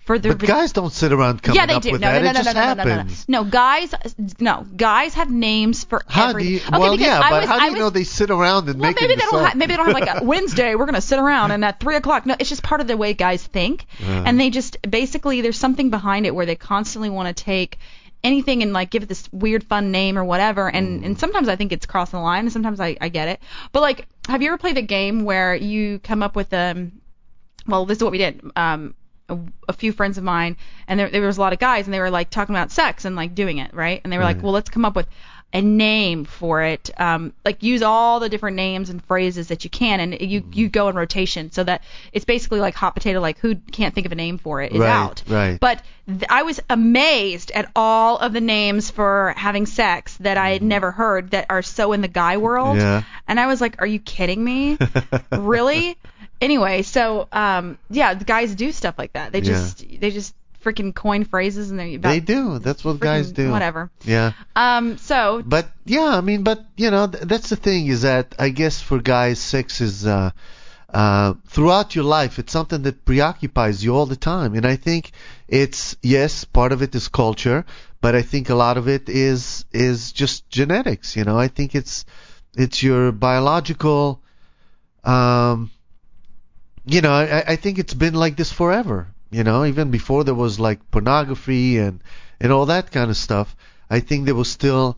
Speaker 7: for their.
Speaker 6: But guys don't sit around coming
Speaker 7: yeah, they
Speaker 6: up
Speaker 7: do.
Speaker 6: with
Speaker 7: No,
Speaker 6: that.
Speaker 7: no,
Speaker 6: It
Speaker 7: no,
Speaker 6: just
Speaker 7: no, no,
Speaker 6: happens.
Speaker 7: no, guys have names for
Speaker 6: How do
Speaker 7: everything.
Speaker 6: you?
Speaker 7: Okay,
Speaker 6: Well,
Speaker 7: because
Speaker 6: yeah,
Speaker 7: I
Speaker 6: but
Speaker 7: was,
Speaker 6: how do
Speaker 7: I
Speaker 6: you
Speaker 7: was,
Speaker 6: know they sit around and make
Speaker 7: maybe
Speaker 6: it
Speaker 7: they don't have, maybe they don't have like a Wednesday. We're gonna sit around and at 3:00. No, it's just part of the way guys think, and they just basically there's something behind it where they constantly want to take anything and like give it this weird fun name or whatever, and sometimes I think it's crossing the line, and sometimes I get it. But like, have you ever played the game where you come up with well, this is what we did. A few friends of mine, and there was a lot of guys, and they were like talking about sex and like doing it, right? And they were like, well, let's come up with a name for it. Like use all the different names and phrases that you can, and you go in rotation so that it's basically like hot potato. Like who can't think of a name for it is out.
Speaker 6: Right.
Speaker 7: But I was amazed at all of the names for having sex that I had never heard that are so in the guy world.
Speaker 6: Yeah.
Speaker 7: And I was like, are you kidding me? Really? Anyway, so yeah, the guys do stuff like that. They just freaking coin phrases and
Speaker 6: they do. That's what guys do.
Speaker 7: Whatever.
Speaker 6: Yeah.
Speaker 7: So.
Speaker 6: But yeah, I mean, but you know, that's the thing is that I guess for guys, sex is throughout your life. It's something that preoccupies you all the time, and I think it's part of it is culture, but I think a lot of it is just genetics. You know, I think it's your biological. You know, I think it's been like this forever. You know, even before there was like pornography and all that kind of stuff, I think there was still,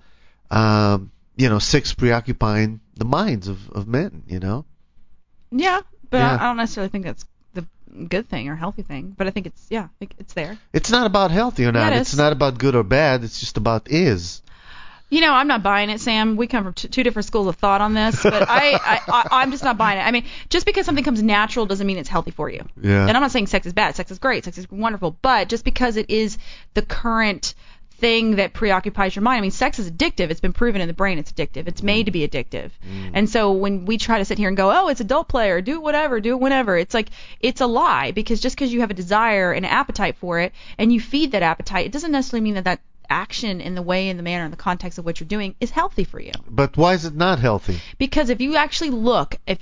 Speaker 6: you know, sex preoccupying the minds of men, you know?
Speaker 7: Yeah, but
Speaker 6: Yeah.
Speaker 7: I don't necessarily think that's the good thing or healthy thing, but I think it's there.
Speaker 6: It's not about healthy or not.
Speaker 7: Yeah, it
Speaker 6: It's
Speaker 7: is.
Speaker 6: not about good or bad. It's just about is.
Speaker 7: You know, I'm not buying it, Sam. We come from two different schools of thought on this, but I'm just not buying it. I mean, just because something comes natural doesn't mean it's healthy for you.
Speaker 6: Yeah.
Speaker 7: And I'm not saying sex is bad. Sex is great. Sex is wonderful. But just because it is the current thing that preoccupies your mind, I mean, sex is addictive. It's been proven in the brain it's addictive. It's made to be addictive. And so when we try to sit here and go, oh, it's adult play or do whatever, do it whenever, it's like, it's a lie, because just because you have a desire and an appetite for it and you feed that appetite, it doesn't necessarily mean that action in the way, in the manner, in the context of what you're doing is healthy for you.
Speaker 6: But why is it not healthy?
Speaker 7: Because if you actually look at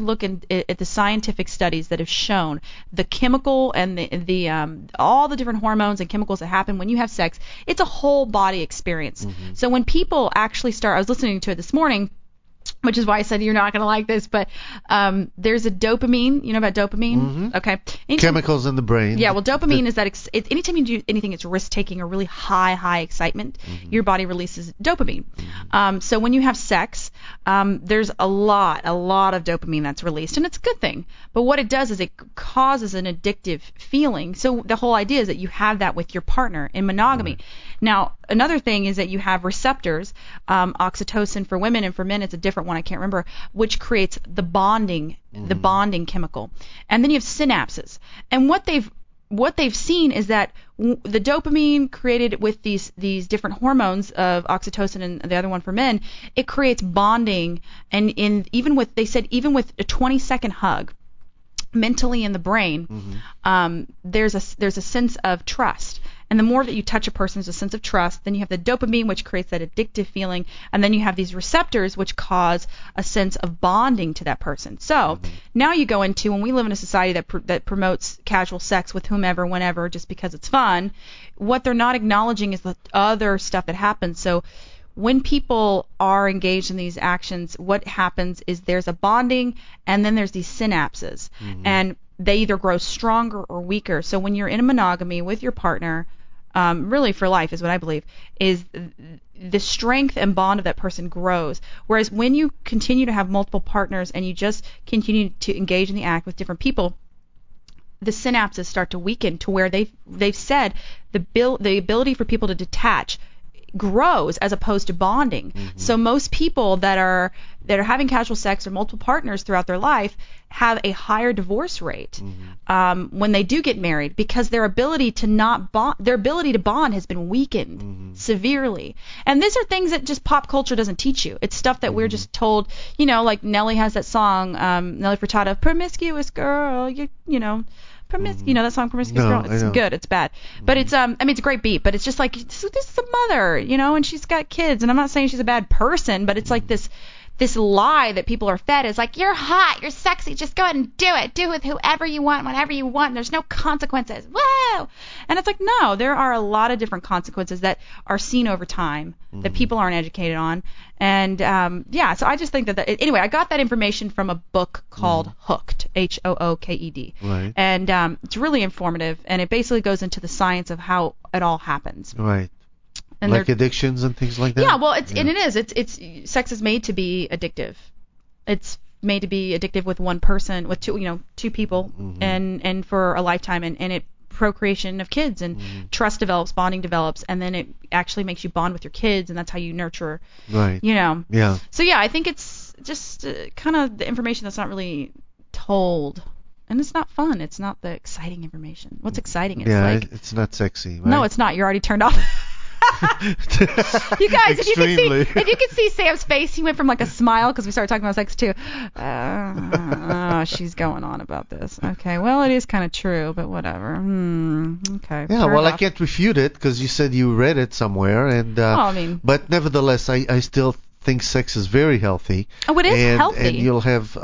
Speaker 7: the scientific studies that have shown the chemical and the all the different hormones and chemicals that happen when you have sex, it's a whole body experience. So when people actually start, I was listening to it this morning, which is why I said you're not going to like this, but there's a dopamine. You know about dopamine? Okay.
Speaker 6: Chemicals in the brain.
Speaker 7: Yeah, well, dopamine is that it's anytime you do anything that's risk-taking or really high excitement, your body releases dopamine. So when you have sex, there's a lot of dopamine that's released, and it's a good thing. But what it does is it causes an addictive feeling. So the whole idea is that you have that with your partner in monogamy. Now, another thing is that you have receptors, oxytocin for women, and for men it's a different one, I can't remember, which creates the bonding chemical. And then you have synapses. And what they've seen is that the dopamine created with these different hormones of oxytocin and the other one for men, it creates bonding, and even with a 20-second hug mentally in the brain, there's a sense of trust. And the more that you touch a person, there's a sense of trust. Then you have the dopamine, which creates that addictive feeling. And then you have these receptors, which cause a sense of bonding to that person. So now you go into, when we live in a society that promotes casual sex with whomever, whenever, just because it's fun, what they're not acknowledging is the other stuff that happens. So when people are engaged in these actions, what happens is there's a bonding, and then there's these synapses. And they either grow stronger or weaker. So when you're in a monogamy with your partner, really for life is what I believe, is the strength and bond of that person grows. Whereas when you continue to have multiple partners and you just continue to engage in the act with different people, the synapses start to weaken to where they've said the ability for people to detach grows as opposed to bonding. So most people that are having casual sex or multiple partners throughout their life have a higher divorce rate when they do get married, because their ability to bond has been weakened severely. And these are things that just pop culture doesn't teach you. It's stuff that we're just told, you know, like Nelly has that song, Nelly Furtado, Promiscuous Girl, you know, you know that song, Promiscuous Girl? It's good. It's bad. But it's I mean, it's a great beat, but it's just like, this is a mother, you know, and she's got kids, and I'm not saying she's a bad person, but it's like this this lie that people are fed is like, you're hot, you're sexy, just go ahead and do it. Do it with whoever you want, whenever you want. There's no consequences. Whoa! And it's like, no, there are a lot of different consequences that are seen over time that people aren't educated on. And, so I just think that, anyway, I got that information from a book called Hooked, Hooked.
Speaker 6: Right.
Speaker 7: And it's really informative, and it basically goes into the science of how it all happens.
Speaker 6: Right.
Speaker 7: And
Speaker 6: like addictions and things like that?
Speaker 7: Yeah, well, and it is. It's sex is made to be addictive. It's made to be addictive with one person, with two people, and for a lifetime, and it procreation of kids, and trust develops, bonding develops, and then it actually makes you bond with your kids, and that's how you nurture.
Speaker 6: Right.
Speaker 7: Yeah. So yeah, I think it's just kind of the information that's not really told. And it's not fun. It's not the exciting information. What's exciting is
Speaker 6: it's not sexy. Right?
Speaker 7: No, it's not. You're already turned off. You guys, if you could see Sam's face, he went from like a smile because we started talking about sex too. She's going on about this. Okay, well, it is kind of true, but whatever. Okay.
Speaker 6: Yeah, well, I can't refute it because you said you read it somewhere, and but nevertheless, I still think sex is very healthy.
Speaker 7: Oh, it is healthy.
Speaker 6: And you'll have,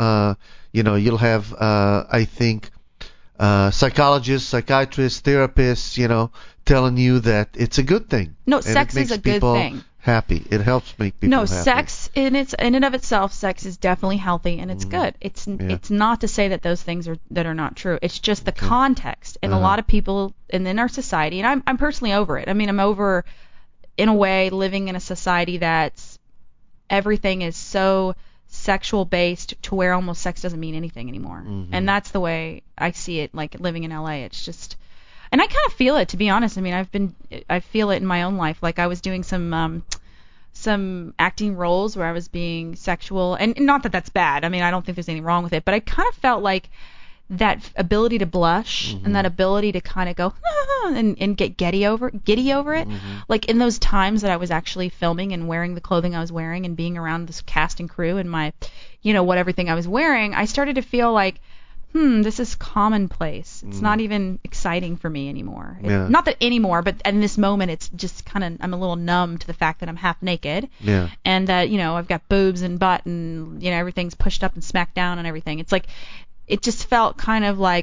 Speaker 6: I think, psychologists, psychiatrists, therapists, telling you that it's a good thing.
Speaker 7: No,
Speaker 6: and
Speaker 7: sex is a good thing.
Speaker 6: Happy. It helps make people happy.
Speaker 7: No, sex in and of itself, sex is definitely healthy and it's good. It's not to say that those things are not true. It's just the context. And a lot of people in our society, and I'm personally over it. I mean, I'm over, in a way, living in a society that's everything is so sexual based to where almost sex doesn't mean anything anymore. And that's the way I see it, like living in LA. It's just, and I kind of feel it, to be honest. I mean, I feel it in my own life. Like I was doing some acting roles where I was being sexual, and not that that's bad. I mean, I don't think there's anything wrong with it, but I kind of felt like that ability to blush and that ability to kind of go and get giddy over it. Like in those times that I was actually filming and wearing the clothing I was wearing and being around this cast and crew and my, what everything I was wearing, I started to feel like, this is commonplace. It's not even exciting for me anymore. Not that anymore, but in this moment, it's just kind of, I'm a little numb to the fact that I'm half naked.
Speaker 6: Yeah.
Speaker 7: And that, I've got boobs and butt and, everything's pushed up and smacked down and everything. It's like, it just felt kind of like,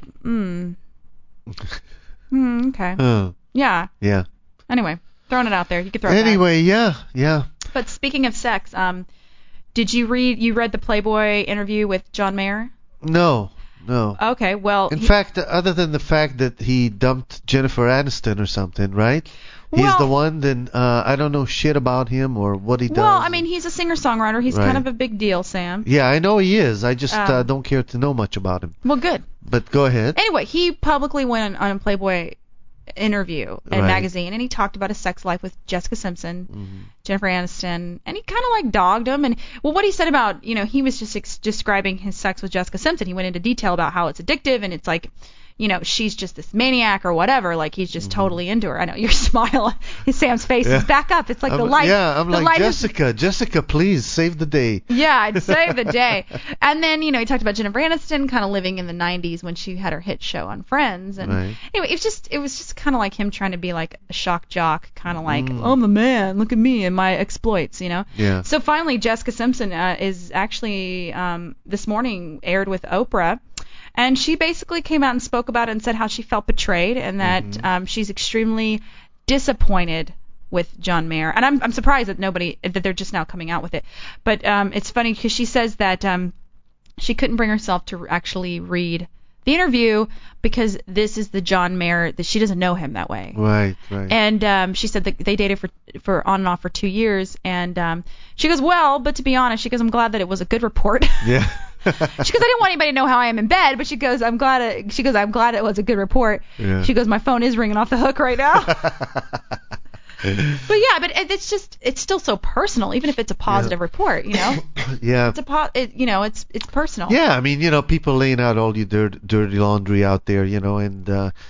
Speaker 7: okay. Yeah.
Speaker 6: Yeah.
Speaker 7: Anyway, throwing it out there. You could throw it back.
Speaker 6: Yeah.
Speaker 7: But speaking of sex, did you read the Playboy interview with John Mayer?
Speaker 6: No.
Speaker 7: Okay, well...
Speaker 6: In fact, other than the fact that he dumped Jennifer Aniston or something, right? He's the one, then I don't know shit about him or what he does.
Speaker 7: Well, I mean, he's a singer-songwriter. He's kind of a big deal, Sam.
Speaker 6: Yeah, I know he is. I just don't care to know much about him.
Speaker 7: Well, good.
Speaker 6: But go ahead.
Speaker 7: Anyway, he publicly went on a Playboy interview in a magazine, and he talked about his sex life with Jessica Simpson, Jennifer Aniston, and he kind of like dogged him. And what he said about, he was just describing his sex with Jessica Simpson. He went into detail about how it's addictive, and it's like, she's just this maniac or whatever. Like he's just totally into her. I know your smile, Sam's face is back up. It's like the light.
Speaker 6: Yeah, I'm like, Jessica, please save the day.
Speaker 7: Yeah, I'd save the day. And then, he talked about Jennifer Aniston kind of living in the 90s when she had her hit show on Friends. And anyway, it was just kind of like him trying to be like a shock jock, kind of like, I'm the man, look at me and my exploits,
Speaker 6: Yeah.
Speaker 7: So finally, Jessica Simpson is actually this morning aired with Oprah. And she basically came out and spoke about it and said how she felt betrayed and that she's extremely disappointed with John Mayer. And I'm surprised that they're just now coming out with it. But it's funny because she says that she couldn't bring herself to actually read the interview because this is the John Mayer that she doesn't know him that way.
Speaker 6: Right.
Speaker 7: And she said that they dated for on and off for 2 years. And she goes, well, but to be honest, she goes, I'm glad that it was a good report.
Speaker 6: Yeah.
Speaker 7: She goes, I didn't want anybody to know how I am in bed, but she goes, I'm glad it was a good report.
Speaker 6: Yeah.
Speaker 7: She goes, my phone is ringing off the hook right now. But it's still so personal, even if it's a positive report,
Speaker 6: Yeah.
Speaker 7: It's personal.
Speaker 6: Yeah, I mean, people laying out all your dirty laundry out there, and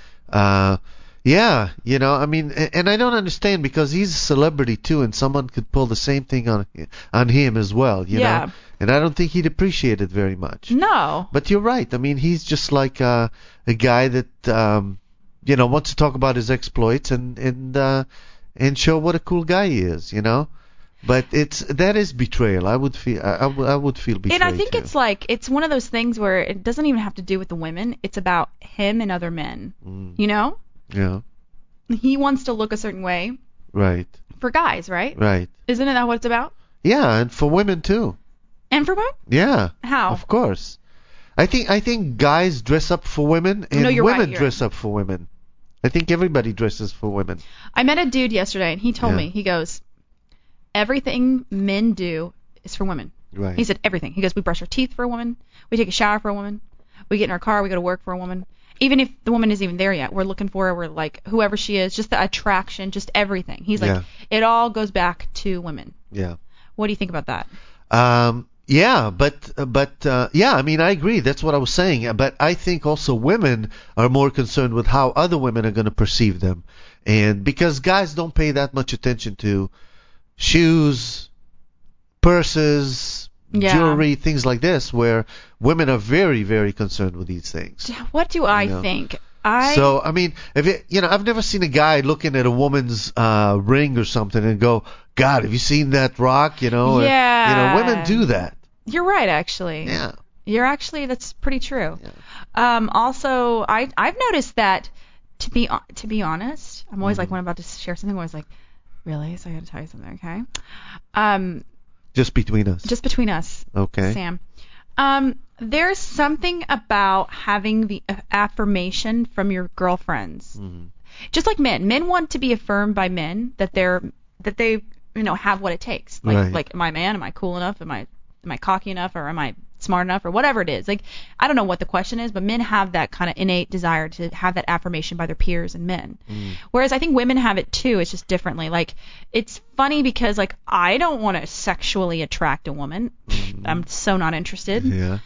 Speaker 6: I mean, and I don't understand because he's a celebrity too, and someone could pull the same thing on him as well, you know. And I don't think he'd appreciate it very much.
Speaker 7: No.
Speaker 6: But you're right. I mean, he's just like a guy that wants to talk about his exploits and show what a cool guy he is, But that is betrayal. I would feel betrayed.
Speaker 7: And I think
Speaker 6: too.
Speaker 7: it's like, it's one of those things where it doesn't even have to do with the women. It's about him and other men. You know?
Speaker 6: Yeah.
Speaker 7: He wants to look a certain way.
Speaker 6: Right.
Speaker 7: For guys, right?
Speaker 6: Right.
Speaker 7: Isn't that what it's about?
Speaker 6: Yeah, and for women too.
Speaker 7: And for women?
Speaker 6: Yeah.
Speaker 7: How?
Speaker 6: Of course. I think guys dress up for women and women dress up for women. I think everybody dresses for women.
Speaker 7: I met a dude yesterday and he told me, he goes, everything men do is for women.
Speaker 6: Right.
Speaker 7: He said everything. He goes, we brush our teeth for a woman, we take a shower for a woman, we get in our car, we go to work for a woman. Even if the woman isn't even there yet, we're looking for her, we're like, whoever she is, just the attraction, just everything. He's like, it all goes back to women.
Speaker 6: Yeah.
Speaker 7: What do you think about that?
Speaker 6: Yeah, but I mean, I agree. That's what I was saying. But I think also women are more concerned with how other women are going to perceive them, and because guys don't pay that much attention to shoes, purses, jewelry, things like this, where women are very, very concerned with these things.
Speaker 7: What do I think?
Speaker 6: So I mean, I've never seen a guy looking at a woman's ring or something and go, God, have you seen that rock?
Speaker 7: Yeah.
Speaker 6: Women do that.
Speaker 7: You're right, actually.
Speaker 6: Yeah.
Speaker 7: That's pretty true. Yeah. Also, I've noticed that, to be honest, I'm always like, when I'm about to share something, I'm always like, really? So I got to tell you something, okay?
Speaker 6: Just between us.
Speaker 7: Just between us.
Speaker 6: Okay.
Speaker 7: Sam. There's something about having the affirmation from your girlfriends. Mm-hmm. Just like men. Men want to be affirmed by men that they have what it takes. Like, am I a man? Am I cool enough? Am I cocky enough? Or am I smart enough? Or whatever it is. Like, I don't know what the question is, but men have that kind of innate desire to have that affirmation by their peers and men. Whereas I think women have it too. It's just differently. Like, it's funny because, like, I don't want to sexually attract a woman. I'm so not interested.
Speaker 6: Yeah.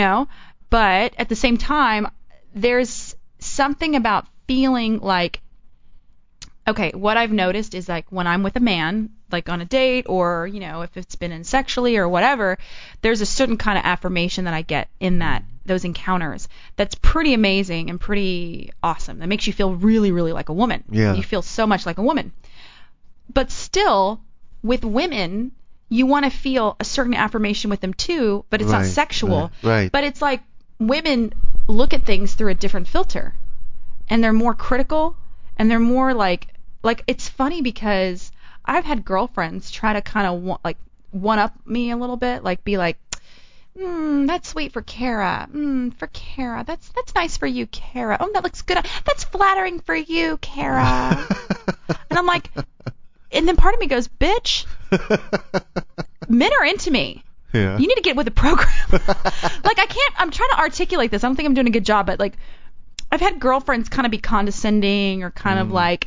Speaker 7: But at the same time, there's something about feeling like, okay, what I've noticed is, like, when I'm with a man, like on a date, or, if it's been in sexually or whatever, there's a certain kind of affirmation that I get in those encounters that's pretty amazing and pretty awesome. That makes you feel really, really like a woman.
Speaker 6: Yeah.
Speaker 7: You feel so much like a woman. But still, with women, you want to feel a certain affirmation with them too, but it's not sexual.
Speaker 6: Right.
Speaker 7: But it's like women look at things through a different filter, and they're more critical, and they're more like it's funny because I've had girlfriends try to kind of one up me a little bit, like be like, that's sweet for Kara. For Kara. That's nice for you, Kara. Oh, that looks good. That's flattering for you, Kara. And I'm like, and then part of me goes, bitch, men are into me.
Speaker 6: Yeah.
Speaker 7: You need to get with the program. I'm trying to articulate this. I don't think I'm doing a good job, but like, I've had girlfriends kind of be condescending or kind of like,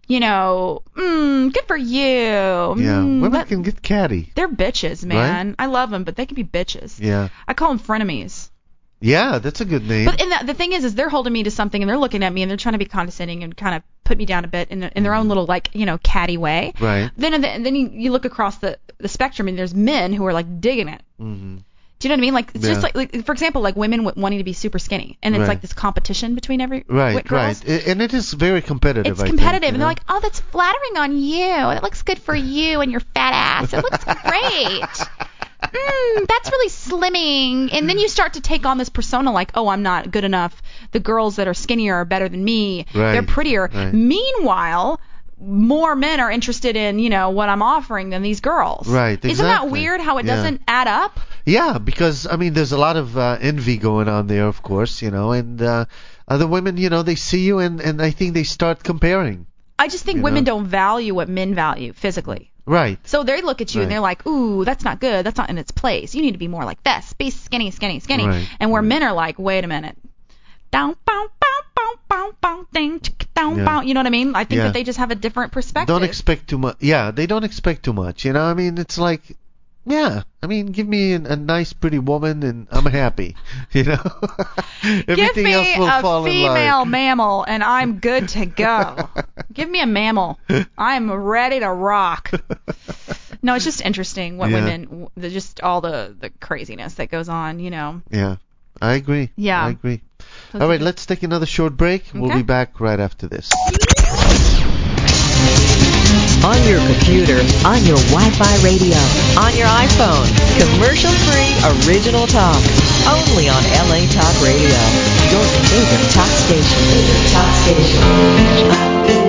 Speaker 7: good for you.
Speaker 6: Yeah, women can get catty.
Speaker 7: They're bitches, man.
Speaker 6: Right?
Speaker 7: I love them, but they can be bitches.
Speaker 6: Yeah.
Speaker 7: I call them frenemies.
Speaker 6: Yeah, that's a good name.
Speaker 7: But the thing is they're holding me to something, and they're looking at me, and they're trying to be condescending and kind of put me down a bit in their own little, like, catty way.
Speaker 6: Right.
Speaker 7: Then you look across the spectrum, and there's men who are, like, digging it. Mm-hmm. Do you know what I mean? Like, it's just like, for example, like women wanting to be super skinny, and it's like this competition between girls.
Speaker 6: Right. And it is very competitive.
Speaker 7: It's competitive, and they're like, oh, that's flattering on you. It looks good for you and your fat ass. It looks great. That's really slimming. And then you start to take on this persona like, oh, I'm not good enough. The girls that are skinnier are better than me.
Speaker 6: Right.
Speaker 7: They're prettier.
Speaker 6: Right.
Speaker 7: Meanwhile, more men are interested in, what I'm offering than these girls.
Speaker 6: Right, exactly.
Speaker 7: Isn't that weird how it doesn't add up?
Speaker 6: Yeah, because, I mean, there's a lot of envy going on there, of course, and other women, they see you and I think they start comparing.
Speaker 7: I just think women don't value what men value physically.
Speaker 6: Right.
Speaker 7: So they look at you and they're like, ooh, that's not good. That's not in its place. You need to be more like this. Be skinny, skinny, skinny.
Speaker 6: Right.
Speaker 7: And where men are like, wait a minute. Down, bow, bow, bow, bow, bow, ding, down, bow. You know what I mean? I think that they just have a different perspective.
Speaker 6: Don't expect too much. Yeah, they don't expect too much. I mean, it's like, give me a nice, pretty woman and I'm happy. Everything
Speaker 7: Give me
Speaker 6: else will fall
Speaker 7: a
Speaker 6: in line.
Speaker 7: female mammal and I'm good to go. Give me a mammal. I'm ready to rock. No, it's just interesting what women, just all the craziness that goes on,
Speaker 6: Yeah, I agree.
Speaker 7: Yeah.
Speaker 6: I agree. All right, let's take another short break. We'll be back right after this.
Speaker 10: on your computer, on your Wi-Fi radio, on your iPhone. Commercial-free original talk. Only on LA Talk Radio. Your favorite talk station. Talk station.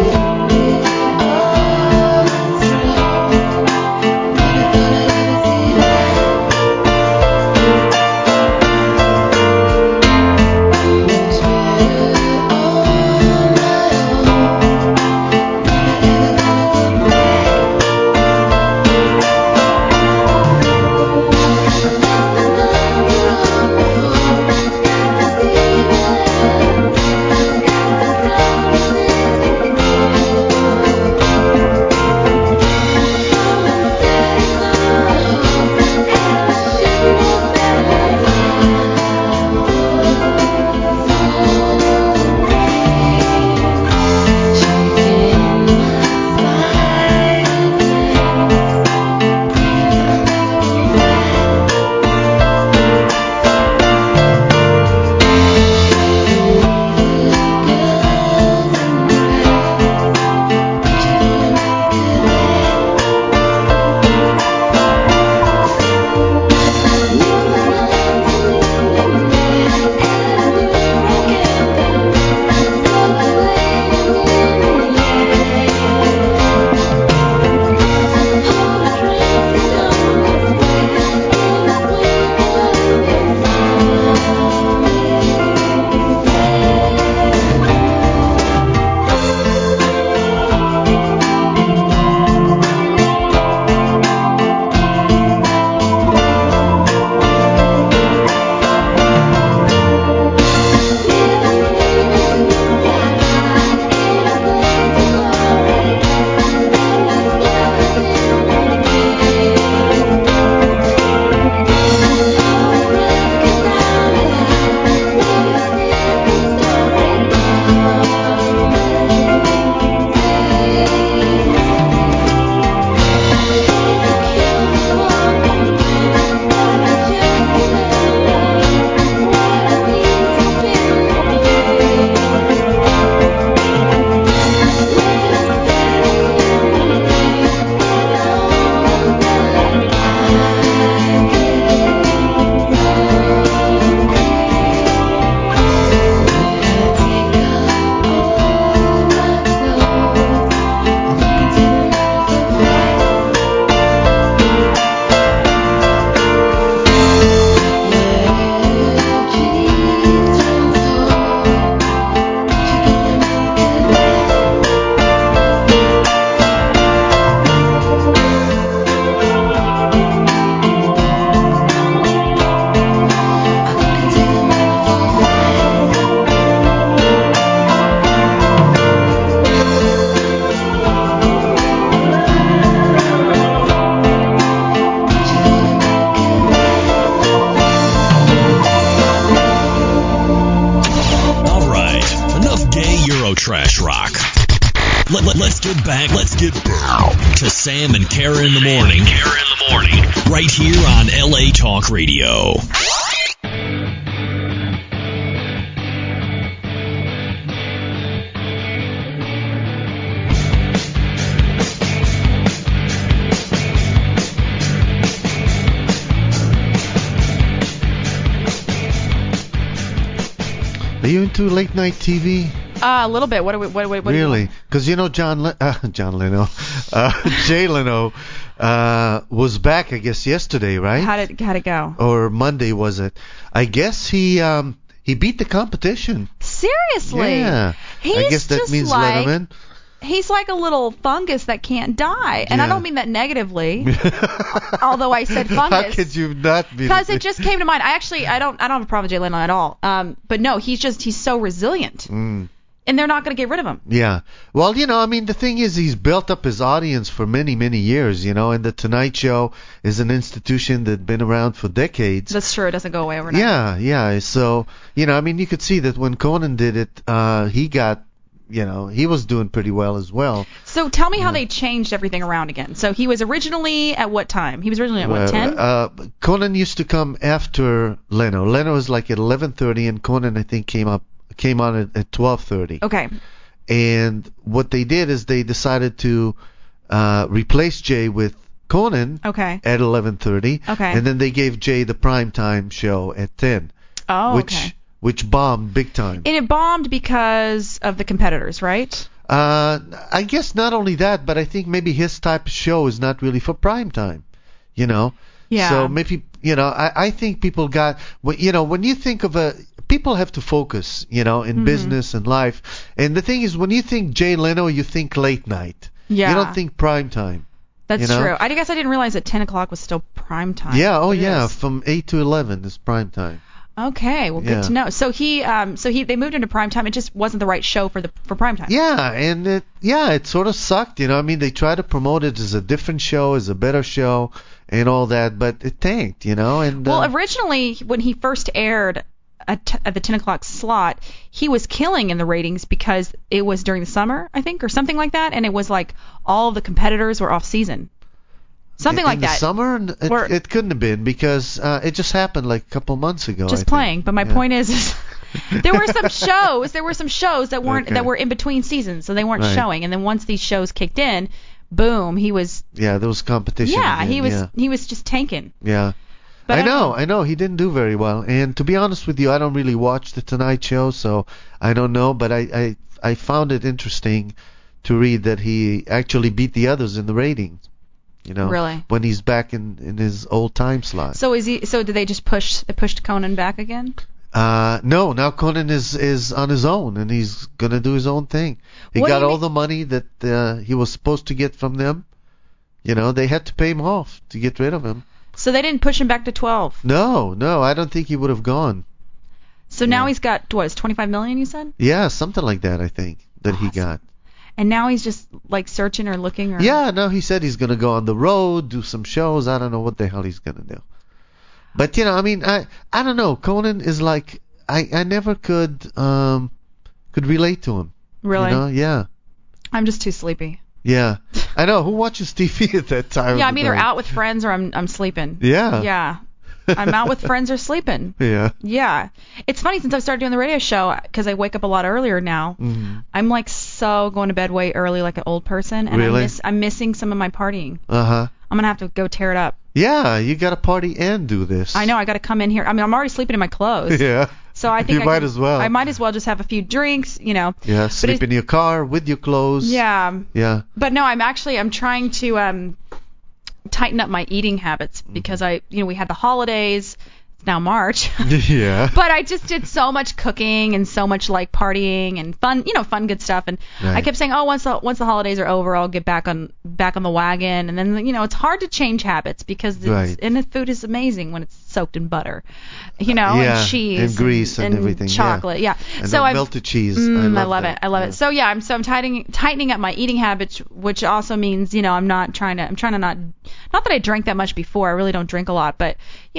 Speaker 3: Trash rock. Let's get back to Sam and Kara in the morning. Right here on LA Talk Radio.
Speaker 6: Are you into late night TV?
Speaker 7: A little bit. What
Speaker 6: Really? Because you know Jay Leno was back, I guess, yesterday, right?
Speaker 7: How'd it go?
Speaker 6: Or Monday, was it? I guess he beat the competition.
Speaker 7: Seriously?
Speaker 6: Yeah. I guess that means Letterman.
Speaker 7: He's like a little fungus that can't die, and I don't mean that negatively. Although I said fungus.
Speaker 6: How could you not be?
Speaker 7: Because it just came to mind. I don't have a problem with Jay Leno at all. But no, he's so resilient. And they're not going to get rid of him.
Speaker 6: Yeah. Well, you know, I mean, the thing is, he's built up his audience for many, many years, you know, and The Tonight Show is an institution that's been around for decades.
Speaker 7: That's true. It doesn't go away overnight.
Speaker 6: Yeah. So, you know, I mean, you could see that when Conan did it, he got, you know, he was doing pretty well as well.
Speaker 7: So tell me how they changed everything around again. So he was originally at what time? He was originally at what, 10?
Speaker 6: Conan used to come after Leno. Leno was like at 11:30, and Conan, I think, came on at 12:30.
Speaker 7: Okay.
Speaker 6: And what they did is they decided to replaced Jay with Conan
Speaker 7: Okay.
Speaker 6: at 11:30.
Speaker 7: Okay.
Speaker 6: And then they gave Jay the primetime show at 10.
Speaker 7: Oh,
Speaker 6: which
Speaker 7: okay.
Speaker 6: which bombed big time.
Speaker 7: And it bombed because of the competitors, right?
Speaker 6: I guess not only that, but I think maybe his type of show is not really for prime time. You know.
Speaker 7: Yeah.
Speaker 6: So maybe I think people got when you think of people have to focus, in business and life. And the thing is, when you think Jay Leno, you think late night.
Speaker 7: Yeah.
Speaker 6: You don't think prime time.
Speaker 7: That's true. I guess I didn't realize that 10 o'clock was still prime time.
Speaker 6: Yeah. Oh,
Speaker 7: It
Speaker 6: yeah.
Speaker 7: is.
Speaker 6: From 8 to 11 is prime time.
Speaker 7: Okay. Well, good
Speaker 6: Yeah.
Speaker 7: to know. So they moved into prime time. It just wasn't the right show for prime time.
Speaker 6: Yeah, and it sort of sucked. I mean, they tried to promote it as a different show, as a better show, and all that, but it tanked. And
Speaker 7: Well, originally when he first aired at the 10 o'clock slot, he was killing in the ratings because it was during the summer, I think, or something like that, and it was like all of the competitors were off season. Something like
Speaker 6: in
Speaker 7: that.
Speaker 6: the summer, it couldn't have been because it just happened like a couple months ago.
Speaker 7: Just
Speaker 6: I think.
Speaker 7: playing. But my point is there were some shows that weren't that were in between seasons, so they weren't
Speaker 6: Right.
Speaker 7: showing. And then once these shows kicked in, boom, he was
Speaker 6: Yeah, there was competition.
Speaker 7: yeah,
Speaker 6: again,
Speaker 7: he was just tanking.
Speaker 6: Yeah.
Speaker 7: But
Speaker 6: I know he didn't do very well. And to be honest with you, I don't really watch the Tonight Show, so I don't know, but I found it interesting to read that he actually beat the others in the ratings.
Speaker 7: Really?
Speaker 6: When he's back in his old time slot.
Speaker 7: So did they just pushed Conan back again?
Speaker 6: No, now Conan is on his own and he's gonna do his own thing. He
Speaker 7: What do
Speaker 6: got
Speaker 7: you
Speaker 6: all
Speaker 7: mean-
Speaker 6: the money that he was supposed to get from them. They had to pay him off to get rid of him.
Speaker 7: So they didn't push him back to 12.
Speaker 6: No, I don't think he would have gone.
Speaker 7: So now he's got what? Is 25 million? You said?
Speaker 6: Yeah, something like that. I think that he got.
Speaker 7: And now he's just like searching or looking or.
Speaker 6: Yeah, no, he said he's gonna go on the road, do some shows. I don't know what the hell he's gonna do. But I mean, I don't know. Conan is like I never could relate to him.
Speaker 7: Really?
Speaker 6: Yeah.
Speaker 7: I'm just too sleepy.
Speaker 6: Yeah. I know. Who watches TV at that time?
Speaker 7: Yeah,
Speaker 6: of
Speaker 7: I'm
Speaker 6: the
Speaker 7: either
Speaker 6: night?
Speaker 7: out with friends or I'm sleeping.
Speaker 6: Yeah.
Speaker 7: Yeah. I'm out with friends or sleeping.
Speaker 6: Yeah.
Speaker 7: Yeah. It's funny since I've started doing the radio show because I wake up a lot earlier now.
Speaker 6: Mhm.
Speaker 7: I'm like so going to bed way early like an old person, and
Speaker 6: Really?
Speaker 7: I'm missing some of my partying.
Speaker 6: Uh-huh.
Speaker 7: I'm gonna have to go tear it up.
Speaker 6: Yeah, you got to party and do this.
Speaker 7: I know. I got to come in here. I mean, I'm already sleeping in my clothes.
Speaker 6: Yeah.
Speaker 7: So I think
Speaker 6: You might as well.
Speaker 7: I might as well just have a few drinks,
Speaker 6: Yeah,
Speaker 7: But
Speaker 6: sleep in your car with your clothes.
Speaker 7: Yeah.
Speaker 6: Yeah.
Speaker 7: But no, I'm trying to tighten up my eating habits because we had the holidays. It's now March.
Speaker 6: Yeah.
Speaker 7: But I just did so much cooking and so much like partying and fun, fun good stuff. And
Speaker 6: Right.
Speaker 7: I kept saying, once the holidays are over, I'll get back on the wagon. And then it's hard to change habits because
Speaker 6: Right.
Speaker 7: and the food is amazing when it's soaked in butter,
Speaker 6: Yeah,
Speaker 7: and cheese
Speaker 6: and grease and everything, yeah.
Speaker 7: chocolate, yeah.
Speaker 6: And
Speaker 7: So
Speaker 6: the
Speaker 7: I've
Speaker 6: melted cheese.
Speaker 7: I
Speaker 6: love
Speaker 7: love
Speaker 6: that.
Speaker 7: it. I love
Speaker 6: Yeah.
Speaker 7: it. So yeah, I'm tightening up my eating habits, which also means I'm trying to not that I drank that much before. I really don't drink a lot, but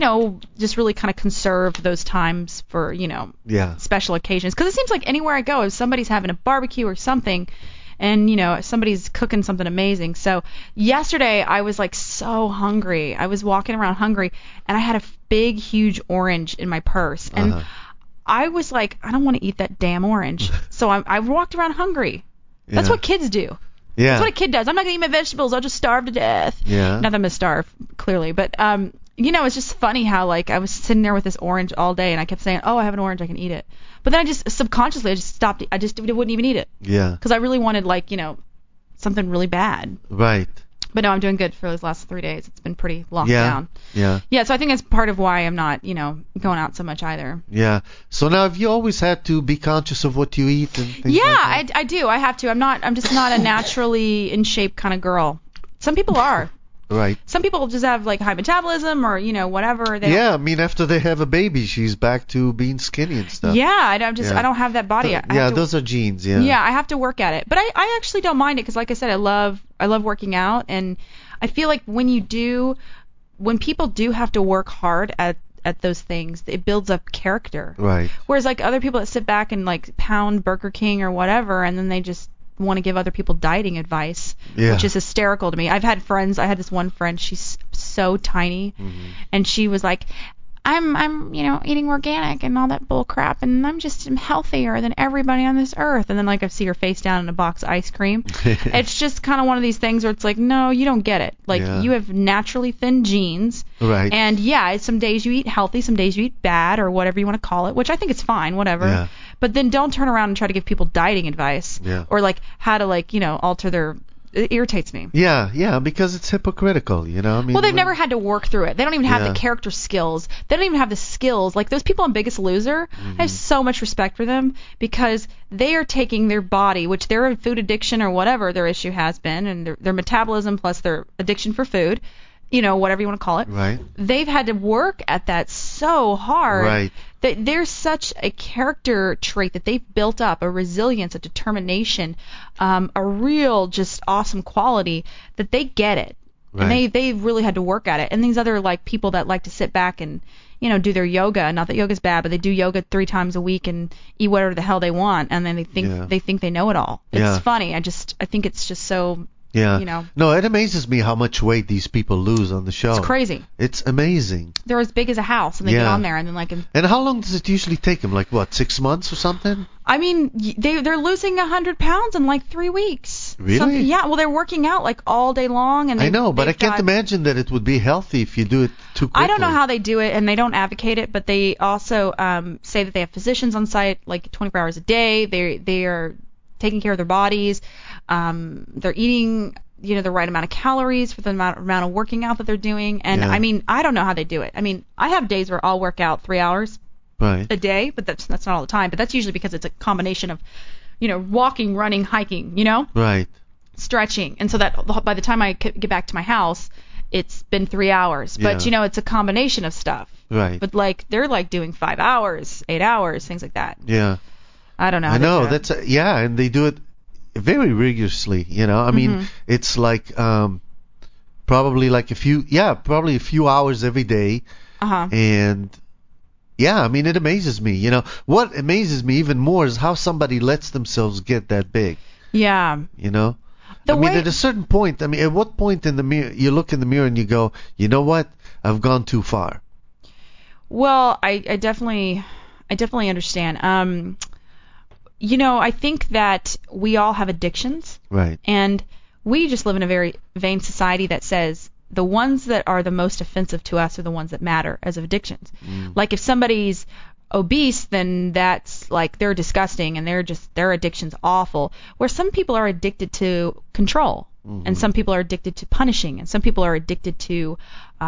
Speaker 7: just really kind of conserve those times for
Speaker 6: Yeah.
Speaker 7: special occasions. Because it seems like anywhere I go, if somebody's having a barbecue or something, and somebody's cooking something amazing. So yesterday I was like so hungry. I was walking around hungry, and I had a big, huge orange in my purse, and
Speaker 6: Uh-huh.
Speaker 7: I was like, I don't want to eat that damn orange. So I walked around hungry. That's
Speaker 6: Yeah.
Speaker 7: what kids do.
Speaker 6: Yeah.
Speaker 7: That's what a kid does. I'm not going to eat my vegetables. I'll just starve to death.
Speaker 6: Yeah.
Speaker 7: Not that I'm going to starve, clearly. But, it's just funny how, like, I was sitting there with this orange all day, and I kept saying, I have an orange, I can eat it. But then I just stopped. I just wouldn't even eat it.
Speaker 6: Yeah.
Speaker 7: Because I really wanted, like, something really bad.
Speaker 6: Right.
Speaker 7: But no, I'm doing good for those last 3 days. It's been pretty locked
Speaker 6: Yeah.
Speaker 7: down.
Speaker 6: Yeah.
Speaker 7: Yeah, so I think that's part of why I'm not, going out so much either.
Speaker 6: Yeah. So now have you always had to be conscious of what you eat and things
Speaker 7: Yeah,
Speaker 6: like that?
Speaker 7: I do. I have to. I'm just not a naturally in shape kind of girl. Some people are.
Speaker 6: Right.
Speaker 7: Some people just have like high metabolism or whatever. They
Speaker 6: Yeah, I mean after they have a baby, she's back to being skinny and stuff.
Speaker 7: Yeah, I don't have that body. I
Speaker 6: Yeah,
Speaker 7: have to-
Speaker 6: those are genes. Yeah.
Speaker 7: Yeah, I have to work at it. But I actually don't mind it because, like I said, I love working out, and I feel like when people do have to work hard at those things, it builds up character.
Speaker 6: Right.
Speaker 7: Whereas like other people that sit back and like pound Burger King or whatever, and then they just want to give other people dieting advice,
Speaker 6: Yeah.
Speaker 7: which is hysterical to me. I had this one friend, she's so tiny, and she was like, I'm eating organic and all that bull crap, and I'm just healthier than everybody on this earth. And then like I see her face down in a box of ice cream. It's just kind of one of these things where it's like, no, you don't get it. Like you have naturally thin genes.
Speaker 6: Right.
Speaker 7: And some days you eat healthy, some days you eat bad, or whatever you want to call it, which I think it's fine, whatever.
Speaker 6: Yeah.
Speaker 7: But then don't turn around and try to give people dieting advice.
Speaker 6: Yeah.
Speaker 7: Or like how to alter their. It irritates me.
Speaker 6: Yeah, because it's hypocritical, I mean,
Speaker 7: well, they've never had to work through it. They don't even have the character skills. They don't even have the skills. Like those people on Biggest Loser, I have so much respect for them because they are taking their body, which their food addiction or whatever their issue has been, and their metabolism plus their addiction for food, whatever you want to call it.
Speaker 6: Right.
Speaker 7: They've had to work at that so hard.
Speaker 6: Right.
Speaker 7: That there's such a character trait that they've built up, a resilience, a determination, a real just awesome quality that they get it. Right. And they really had to work at it. And these other like people that like to sit back and do their yoga. Not that yoga's bad, but they do yoga 3 times a week and eat whatever the hell they want, and then they think they know it all. It's funny. I think it's just so.
Speaker 6: Yeah. No, it amazes me how much weight these people lose on the show.
Speaker 7: It's crazy.
Speaker 6: It's amazing.
Speaker 7: They're as big as a house, and they get on there, and then
Speaker 6: And how long does it usually take them? Like what, 6 months or something?
Speaker 7: I mean, they're losing 100 pounds in like 3 weeks.
Speaker 6: Really?
Speaker 7: Yeah. Well, they're working out like all day long, and
Speaker 6: I know, but I can't imagine that it would be healthy if you do it too quickly.
Speaker 7: I don't know how they do it, and they don't advocate it, but they also say that they have physicians on site like 24 hours a day. They are taking care of their bodies. They're eating the right amount of calories for the amount of working out that they're doing. And I mean, I don't know how they do it. I mean, I have days where I'll work out 3 hours a day, but that's not all the time. But that's usually because it's a combination of, walking, running, hiking,
Speaker 6: Right.
Speaker 7: Stretching. And so that by the time I get back to my house, it's been 3 hours. But, it's a combination of stuff.
Speaker 6: Right.
Speaker 7: But like they're like doing 5 hours, 8 hours, things like that.
Speaker 6: Yeah.
Speaker 7: I don't know.
Speaker 6: I know. That's and they do it very rigorously, I mean, it's like probably like a few hours every day. And I mean, it amazes me. What amazes me even more is how somebody lets themselves get that big.
Speaker 7: Yeah.
Speaker 6: At a certain point, at what point in the mirror you look in the mirror and you go, you know what, I've gone too far.
Speaker 7: Well, I definitely understand. I think that we all have addictions.
Speaker 6: Right.
Speaker 7: And we just live in a very vain society that says the ones that are the most offensive to us are the ones that matter as of addictions. Like if somebody's obese, then that's like they're disgusting and their addiction's awful. Where some people are addicted to control. And some people are addicted to punishing, and some people are addicted to,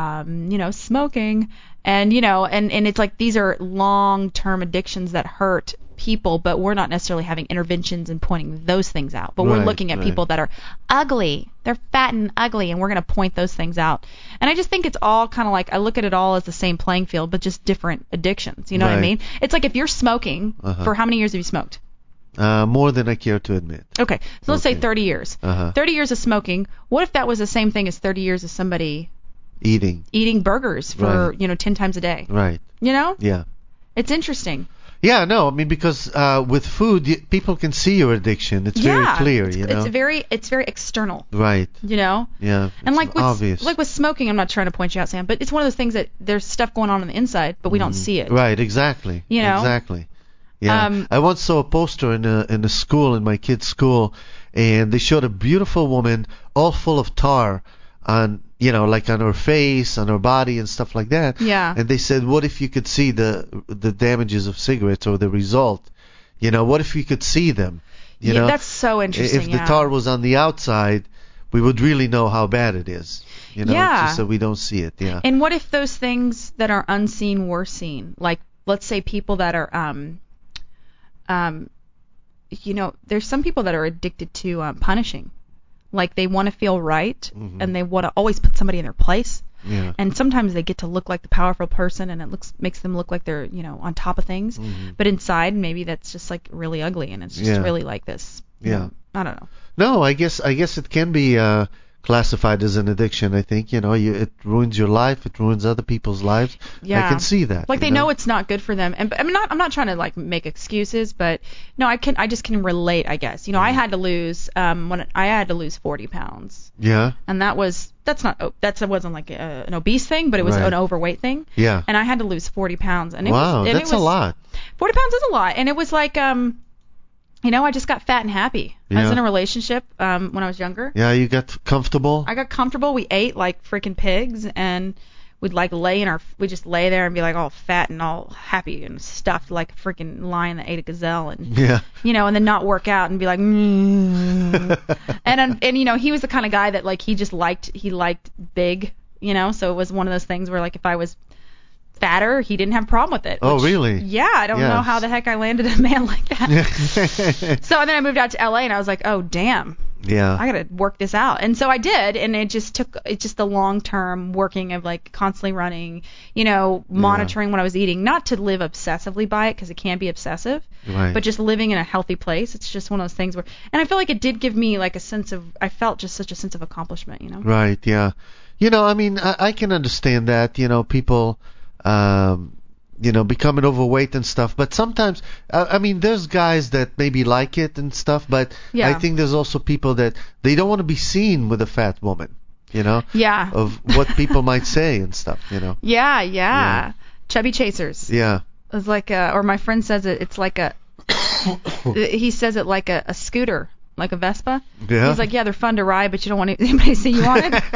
Speaker 7: smoking, and it's like these are long-term addictions that hurt people, but we're not necessarily having interventions and pointing those things out. But we're looking at people that are ugly, they're fat and ugly, and we're going to point those things out. And I just think it's all kind of like, I look at it all as the same playing field, but just different addictions. You know what I mean? It's like if you're smoking, for how many years have you smoked?
Speaker 6: More than I care to admit.
Speaker 7: Okay, so let's say 30 years. 30 years of smoking. What if that was the same thing as 30 years of somebody eating burgers for 10 times a day?
Speaker 6: Right. Yeah.
Speaker 7: It's interesting.
Speaker 6: Yeah, no, I mean because with food, people can see your addiction. It's very clear,
Speaker 7: It's very external.
Speaker 6: Right.
Speaker 7: Yeah. And like
Speaker 6: obvious.
Speaker 7: With smoking, I'm not trying to point you out, Sam, but it's one of those things that there's stuff going on the inside, but we don't see it.
Speaker 6: Right. Exactly.
Speaker 7: Exactly.
Speaker 6: Yeah. I once saw a poster in a school, in my kid's school, and they showed a beautiful woman all full of tar on, like on her face, on her body and stuff like that.
Speaker 7: Yeah.
Speaker 6: And they said, what if you could see the damages of cigarettes or the result? What if you could see them?
Speaker 7: That's so interesting.
Speaker 6: If the tar was on the outside, we would really know how bad it is. Just so we don't see it. Yeah.
Speaker 7: And what if those things that are unseen were seen? Like, let's say people that are there's some people that are addicted to punishing. Like they want to feel right, and they want to always put somebody in their place.
Speaker 6: Yeah.
Speaker 7: And sometimes they get to look like the powerful person, and it makes them look like they're on top of things. But inside, maybe that's just like really ugly, and it's just really like this.
Speaker 6: Yeah.
Speaker 7: I don't know.
Speaker 6: No, I guess it can be classified as an addiction. I think, it ruins your life. It ruins other people's lives.
Speaker 7: Yeah.
Speaker 6: I can see that.
Speaker 7: Like they know it's not good for them. And I'm not trying to like make excuses, but no, I just can relate, I guess. I had to lose I had to lose 40 pounds.
Speaker 6: Yeah.
Speaker 7: And that wasn't like an obese thing, but it was
Speaker 6: Right.
Speaker 7: an overweight thing.
Speaker 6: Yeah.
Speaker 7: And I had to lose 40 pounds. And
Speaker 6: Wow,
Speaker 7: it
Speaker 6: that's a lot.
Speaker 7: 40 pounds is a lot. And it was like I just got fat and happy. I was
Speaker 6: Yeah.
Speaker 7: in a relationship when I was younger.
Speaker 6: Yeah, you got comfortable.
Speaker 7: I got comfortable. We ate like freaking pigs, and we'd like we'd just lay there and be like all fat and all happy and stuffed like a freaking lion that ate a gazelle, and
Speaker 6: Yeah.
Speaker 7: and then not work out and be like, and he was the kind of guy that like he liked big, so it was one of those things where like if I was fatter, he didn't have a problem with it.
Speaker 6: Oh, really?
Speaker 7: Yeah, I don't know how the heck I landed a man like that. So and then I moved out to LA and I was like, oh damn.
Speaker 6: Yeah.
Speaker 7: I gotta work this out. And so I did, and it's just the long term working of like constantly running, monitoring what I was eating, not to live obsessively by it because it can be obsessive,
Speaker 6: Right.
Speaker 7: but just living in a healthy place. It's just one of those things where, and I feel like it did give me like I felt just such a sense of accomplishment,
Speaker 6: Right, yeah. I mean, I can understand that, people, becoming overweight and stuff. But sometimes, I mean, there's guys that maybe like it and stuff, but
Speaker 7: Yeah.
Speaker 6: I think there's also people that they don't want to be seen with a fat woman,
Speaker 7: Yeah.
Speaker 6: of what people might say and stuff,
Speaker 7: Yeah. Chubby chasers.
Speaker 6: Yeah.
Speaker 7: It's like or my friend says it's like he says it like a scooter, like a Vespa.
Speaker 6: Yeah.
Speaker 7: He's like, yeah, they're fun to ride, but you don't want anybody to see you on it.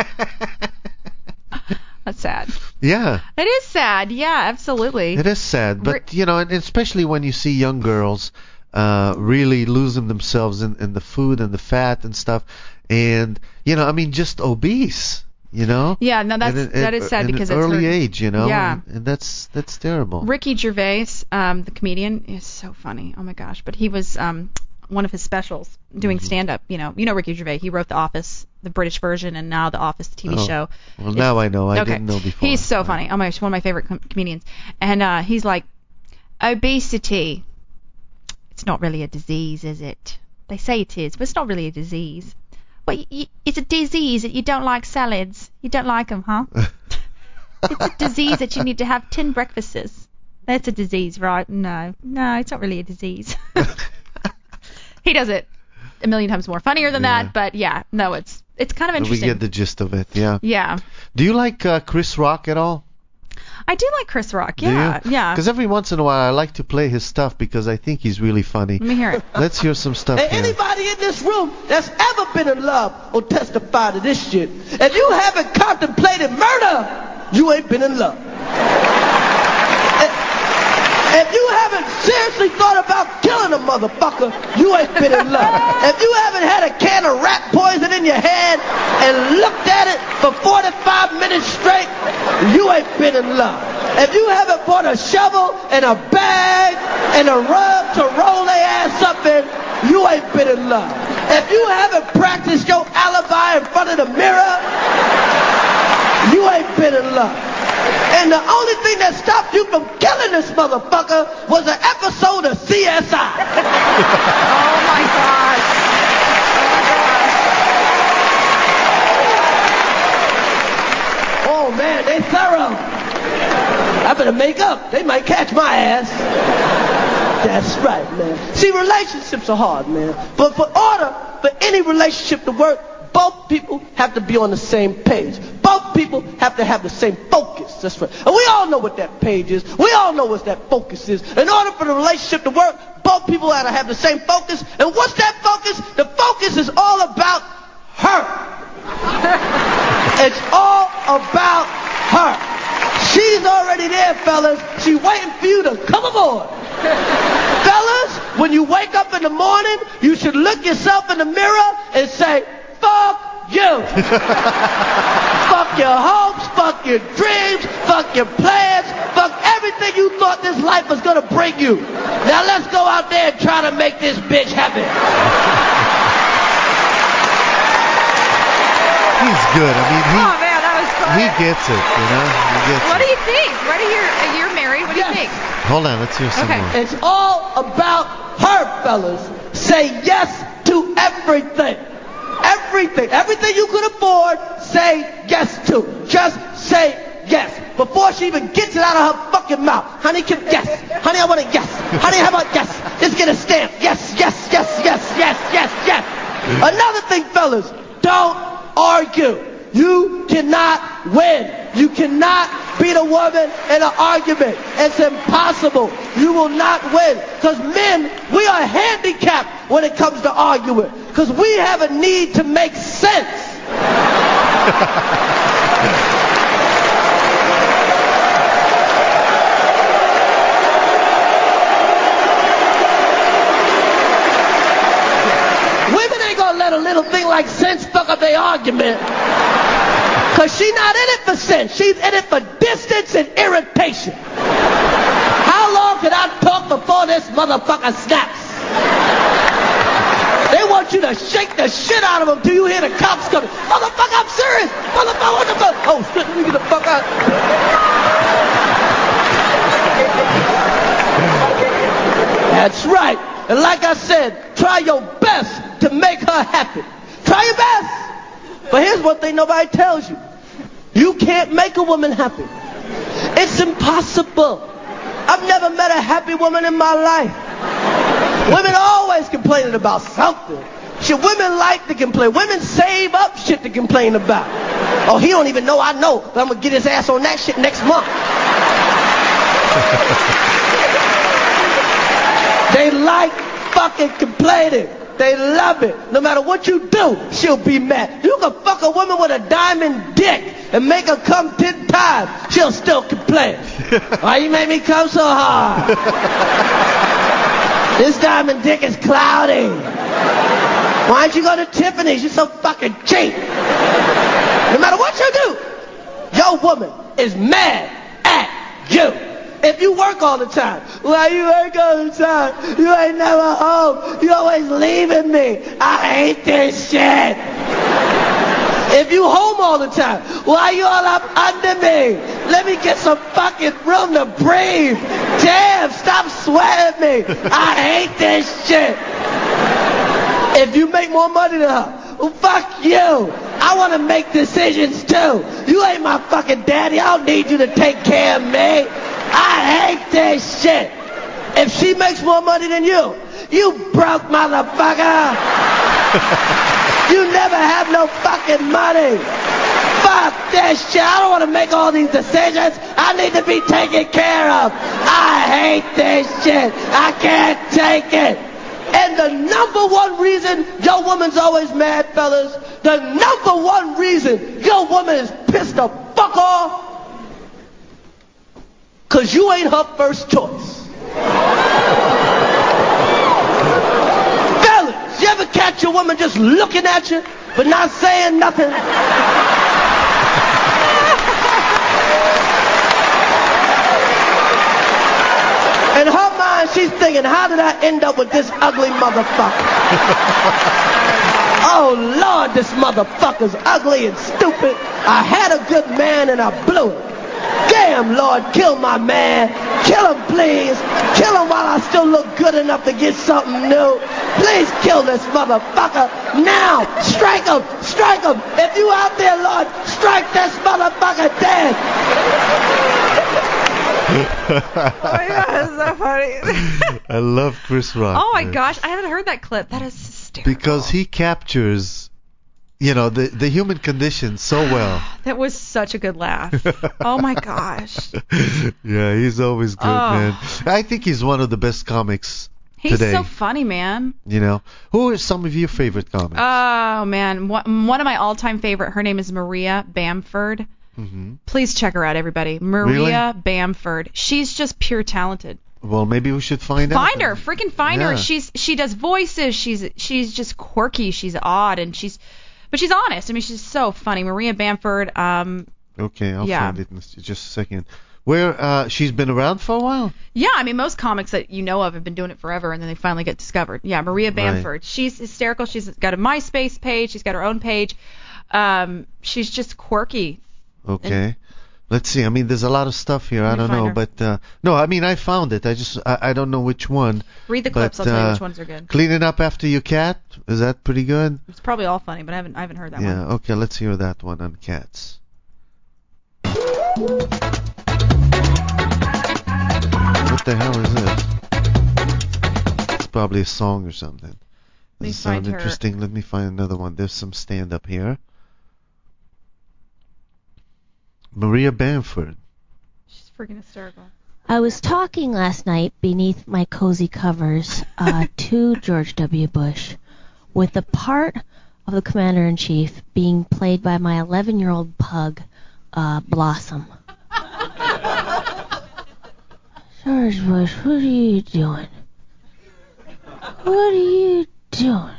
Speaker 7: That's sad.
Speaker 6: Yeah.
Speaker 7: It is sad. Yeah, absolutely.
Speaker 6: It is sad, but and especially when you see young girls really losing themselves in the food and the fat and stuff, and I mean just obese,
Speaker 7: Yeah, no, that is sad because
Speaker 6: at
Speaker 7: it's
Speaker 6: an early
Speaker 7: hurt.
Speaker 6: age,
Speaker 7: Yeah.
Speaker 6: and that's terrible.
Speaker 7: Ricky Gervais, the comedian, is so funny. Oh my gosh! But he was one of his specials doing stand-up. You know Ricky Gervais. He wrote The Office, the British version, and now The Office, the TV show.
Speaker 6: Well, now I know. I didn't know before.
Speaker 7: He's so funny. Oh my gosh, one of my favorite comedians. And he's like, obesity. It's not really a disease, is it? They say it is, but it's not really a disease. Well, it's a disease that you don't like salads. You don't like them, huh? It's a disease that you need to have 10 breakfasts. That's a disease, right? No, it's not really a disease. He does it a million times more funnier than that, but yeah, no, it's kind of interesting.
Speaker 6: We get the gist of it, yeah.
Speaker 7: Yeah.
Speaker 6: Do you like Chris Rock at all?
Speaker 7: I do like Chris Rock, yeah.
Speaker 6: Because every once in a while I like to play his stuff because I think he's really funny.
Speaker 7: Let me hear it.
Speaker 6: Let's hear some stuff
Speaker 11: And
Speaker 6: here.
Speaker 11: anybody in this room that's ever been in love will testify to this shit. If you haven't contemplated murder, you ain't been in love. If you haven't seriously thought about killing a motherfucker, you ain't been in love. If you haven't had a can of rat poison in your head and looked at it for 45 minutes straight, you ain't been in love. If you haven't bought a shovel and a bag and a rug to roll their ass up in, you ain't been in love. If you haven't practiced your alibi in front of the mirror, you ain't been in love. And the only thing that stopped you from killing this motherfucker was an episode of CSI.
Speaker 7: Oh my gosh.
Speaker 11: Oh man, they thorough. I better make up. They might catch my ass. That's right, man. See, relationships are hard, man. But for any relationship to work, both people have to be on the same page. Both people have to have the same focus. That's right. And we all know what that page is. We all know what that focus is. In order for the relationship to work, both people have to have the same focus. And what's that focus? The focus is all about her. It's all about her. She's already there, fellas. She's waiting for you to come aboard. Fellas, when you wake up in the morning, you should look yourself in the mirror and say, fuck you. Fuck your hopes, fuck your dreams, fuck your plans, fuck everything you thought this life was gonna bring you. Now let's go out there and try to make this bitch happen.
Speaker 6: He's good. I mean,
Speaker 7: Oh man, that was fun.
Speaker 6: he gets it, He gets
Speaker 7: What
Speaker 6: it.
Speaker 7: do you think? You're married. What do you think?
Speaker 6: Hold on, let's hear some
Speaker 7: Okay.
Speaker 6: more.
Speaker 11: It's all about her, fellas. Say yes to everything. Everything you could afford, say yes to. Just say yes. Before she even gets it out of her fucking mouth. Honey, yes. Honey, I want a yes. Honey, how about yes? Let's get a stamp. Yes, yes, yes, yes, yes, yes, yes. Another thing, fellas, don't argue. You cannot win. You cannot beat a woman in an argument. It's impossible. You will not win. Because men, we are handicapped when it comes to arguing. Because we have a need to make sense. Women ain't gonna let a little thing like sense fuck up their argument. Because she's not in it for sense. She's in it for distance and irritation. How long can I talk before this motherfucker snaps? They want you to shake the shit out of them till you hear the cops coming. Motherfucker, I'm serious. Motherfucker, what the fuck? Oh, shit, let me get the fuck out. That's right. And like I said, try your best to make her happy. Try your best. But here's one thing nobody tells you. You can't make a woman happy. It's impossible. I've never met a happy woman in my life. Women are always complaining about something. Shit, women like to complain. Women save up shit to complain about. Oh, he don't even know I know, but I'm going to get his ass on that shit next month. They like fucking complaining. They love it. No matter what you do, she'll be mad. You can fuck a woman with a diamond dick and make her come 10 times. She'll still complain. Why you make me come so hard? This diamond dick is cloudy. Why don't you go to Tiffany's? You're so fucking cheap. No matter what you do, your woman is mad at you. If you work all the time, why you work all the time? You ain't never home. You always leaving me. I hate this shit. If you home all the time, why you all up under me? Let me get some fucking room to breathe. Damn, stop sweating me. I hate this shit. If you make more money than her, well, fuck you. I want to make decisions too. You ain't my fucking daddy. I don't need you to take care of me. I hate this shit. If she makes more money than you broke motherfucker. You never have no fucking money. Fuck this shit. I don't want to make all these decisions. I need to be taken care of. I hate this shit. I can't take it. And the number one reason your woman's always mad, fellas, the number one reason your woman is pissed the fuck off, because you ain't her first choice. Fellas, you ever catch your woman just looking at you but not saying nothing? In her mind, she's thinking, how did I end up with this ugly motherfucker? Oh, Lord, this motherfucker's ugly and stupid. I had a good man and I blew it. Damn, Lord, kill my man. Kill him, please. Kill him while I still look good enough to get something new. Please kill this motherfucker now. Strike him. Strike him. If you out there, Lord, strike this motherfucker dead.
Speaker 7: Oh my God, that's so funny.
Speaker 6: I love Chris Rock.
Speaker 7: Oh my
Speaker 6: man.
Speaker 7: gosh, I haven't heard that clip. That is hysterical.
Speaker 6: Because he captures, the human condition so well.
Speaker 7: That was such a good laugh. Oh my gosh.
Speaker 6: Yeah, he's always good, man. I think he's one of the best comics
Speaker 7: He's
Speaker 6: today.
Speaker 7: so funny, man.
Speaker 6: Who are some of your favorite comics?
Speaker 7: Oh man, one of my all-time favorite. Her name is Maria Bamford.
Speaker 6: Mm-hmm.
Speaker 7: Please check her out, everybody. Maria Bamford. She's just pure talented.
Speaker 6: Well, maybe we should find out.
Speaker 7: Find her, freaking find her. She does voices. She's just quirky. She's odd, but she's honest. I mean, she's so funny. Maria Bamford.
Speaker 6: Okay, I'll find it in just a second. Where she's been around for a while? Yeah,
Speaker 7: I mean, most comics that you know of have been doing it forever, and then they finally get discovered. Yeah, Maria Bamford. Right. She's hysterical. She's got a MySpace page. She's got her own page. She's just quirky.
Speaker 6: Okay. Let's see. I mean, there's a lot of stuff here. I don't know, but no. I mean, I found it. I don't know which one.
Speaker 7: Read the clips. I'll tell you which ones are good.
Speaker 6: Cleaning up after your cat. Is that pretty good?
Speaker 7: It's probably all funny, but I haven't heard that one.
Speaker 6: Yeah. Okay. Let's hear that one on cats. What the hell is this? It's probably a song or something. Does it sound interesting? Let me find another one. There's some stand-up here. Maria Bamford.
Speaker 7: She's freaking hysterical.
Speaker 12: I was talking last night beneath my cozy covers to George W. Bush, with the part of the Commander-in-Chief being played by my 11-year-old pug, Blossom. George Bush, what are you doing? What are you doing?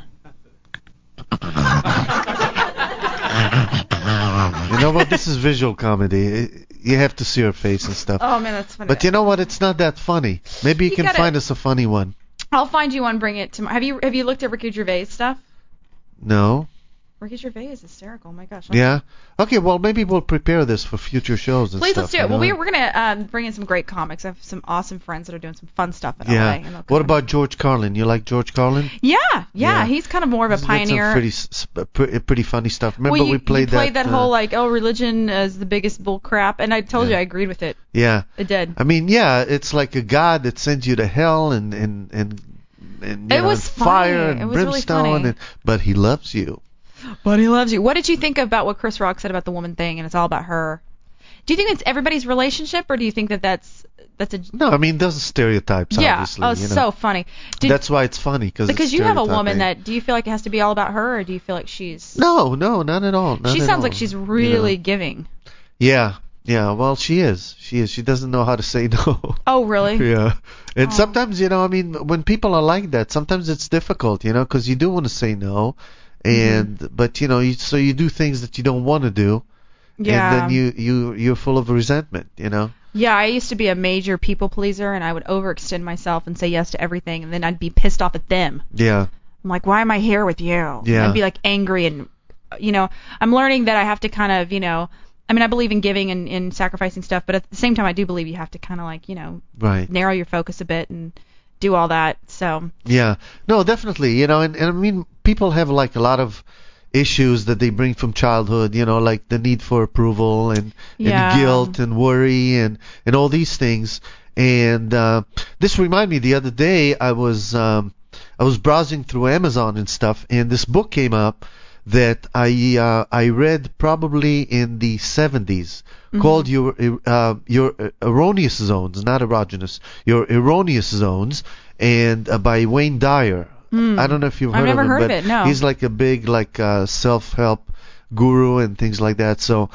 Speaker 6: You know what? This is visual comedy. You have to see her face and stuff.
Speaker 7: Oh man, that's funny.
Speaker 6: But you know what? It's not that funny. Maybe you can find us a funny one.
Speaker 7: I'll find you one. Bring it to. Have you looked at Ricky Gervais stuff?
Speaker 6: No.
Speaker 7: Ricky Gervais is hysterical. Oh my gosh.
Speaker 6: Yeah. Okay. Well, maybe we'll prepare this for future shows and
Speaker 7: Please,
Speaker 6: stuff.
Speaker 7: let's do it. Well, we're gonna bring in some great comics. I have some awesome friends that are doing some fun stuff in LA.
Speaker 6: What about George Carlin? You like George Carlin?
Speaker 7: Yeah. He's kind of more of a pioneer.
Speaker 6: Some pretty funny stuff. Remember we played
Speaker 7: that whole like, religion is the biggest bull crap, and I told you I agreed with it.
Speaker 6: Yeah.
Speaker 7: It did.
Speaker 6: I mean, it's like a god that sends you to hell and
Speaker 7: it was
Speaker 6: fire and
Speaker 7: it was
Speaker 6: brimstone,
Speaker 7: really funny.
Speaker 6: But he loves you.
Speaker 7: But he loves you. What did you think about what Chris Rock said about the woman thing, and it's all about her? Do you think it's everybody's relationship, or do you think that's a...
Speaker 6: No, I mean, those are stereotypes, obviously.
Speaker 7: Yeah, so funny.
Speaker 6: That's why it's funny, because
Speaker 7: you have a woman that... Do you feel like it has to be all about her, or do you feel like she's...
Speaker 6: No, not at all.
Speaker 7: She sounds like she's really giving.
Speaker 6: Yeah, well, she is. She doesn't know how to say no.
Speaker 7: Oh, really?
Speaker 6: Yeah. And sometimes, I mean, when people are like that, sometimes it's difficult, because you do want to say no. But so you do things that you don't want to do, and then you're full of resentment,
Speaker 7: Yeah, I used to be a major people pleaser, and I would overextend myself and say yes to everything, and then I'd be pissed off at them.
Speaker 6: Yeah.
Speaker 7: I'm like, why am I here with you?
Speaker 6: Yeah.
Speaker 7: I'd be like angry, and I'm learning that I have to kind of, I mean, I believe in giving and sacrificing stuff, but at the same time, I do believe you have to kind of like, narrow your focus a bit and do all that. So
Speaker 6: yeah, no, definitely, and I mean, people have like a lot of issues that they bring from childhood, like the need for approval and guilt and worry and all these things. And this reminded me, the other day I was browsing through Amazon and stuff, and this book came up that I read probably in the 70s, called Your Erroneous Zones, not Erogenous, Your Erroneous Zones, and by Wayne Dyer. I don't know if you've heard of him.
Speaker 7: I've never heard of it, no.
Speaker 6: He's like a big self-help guru and things like that. So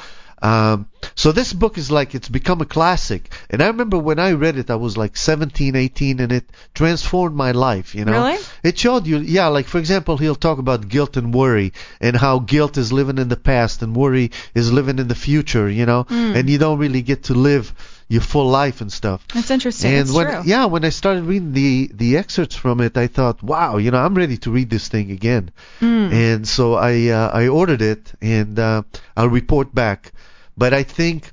Speaker 6: this book is like, it's become a classic. And I remember when I read it, I was like 17, 18, and it transformed my life,
Speaker 7: Really?
Speaker 6: It showed you, like, for example, he'll talk about guilt and worry, and how guilt is living in the past and worry is living in the future, and you don't really get to live your full life and stuff.
Speaker 7: That's interesting.
Speaker 6: And
Speaker 7: true.
Speaker 6: When I started reading the excerpts from it, I thought, wow, I'm ready to read this thing again. And so I ordered it, and I'll report back. But I think,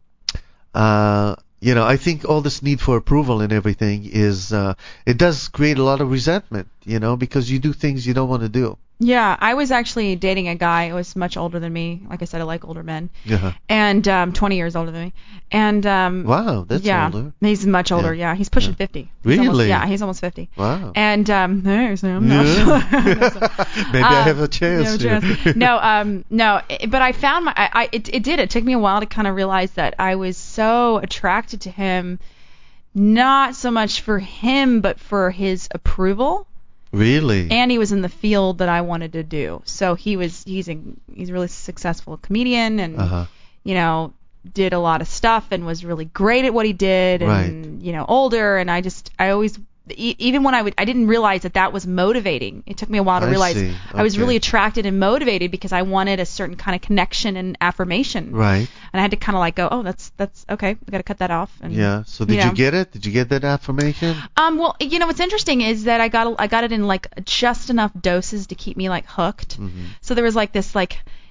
Speaker 6: I think all this need for approval and everything is, it does create a lot of resentment, because you do things you don't want to do.
Speaker 7: Yeah, I was actually dating a guy who was much older than me. Like I said, I like older men.
Speaker 6: Uh-huh.
Speaker 7: And 20 years older than me. And
Speaker 6: wow, that's older.
Speaker 7: He's much older. Yeah, he's pushing 50.
Speaker 6: Really?
Speaker 7: He's almost 50.
Speaker 6: Wow.
Speaker 7: And I'm not sure.
Speaker 6: Maybe I have a chance.
Speaker 7: No, but I found it took me a while to kind of realize that I was so attracted to him, not so much for him, but for his approval.
Speaker 6: Really?
Speaker 7: And he was in the field that I wanted to do. So he's a really successful comedian, and did a lot of stuff and was really great at what he did, and older, and I always, even when I didn't realize that was motivating. It took me a while to realize I was really attracted and motivated because I wanted a certain kind of connection and affirmation.
Speaker 6: Right.
Speaker 7: And I had to kind of like go, oh, that's okay. We got to cut that off. And,
Speaker 6: So did you get it? Did you get that affirmation?
Speaker 7: Well, what's interesting is that I got it in like just enough doses to keep me like hooked.
Speaker 6: Mm-hmm.
Speaker 7: So there was like this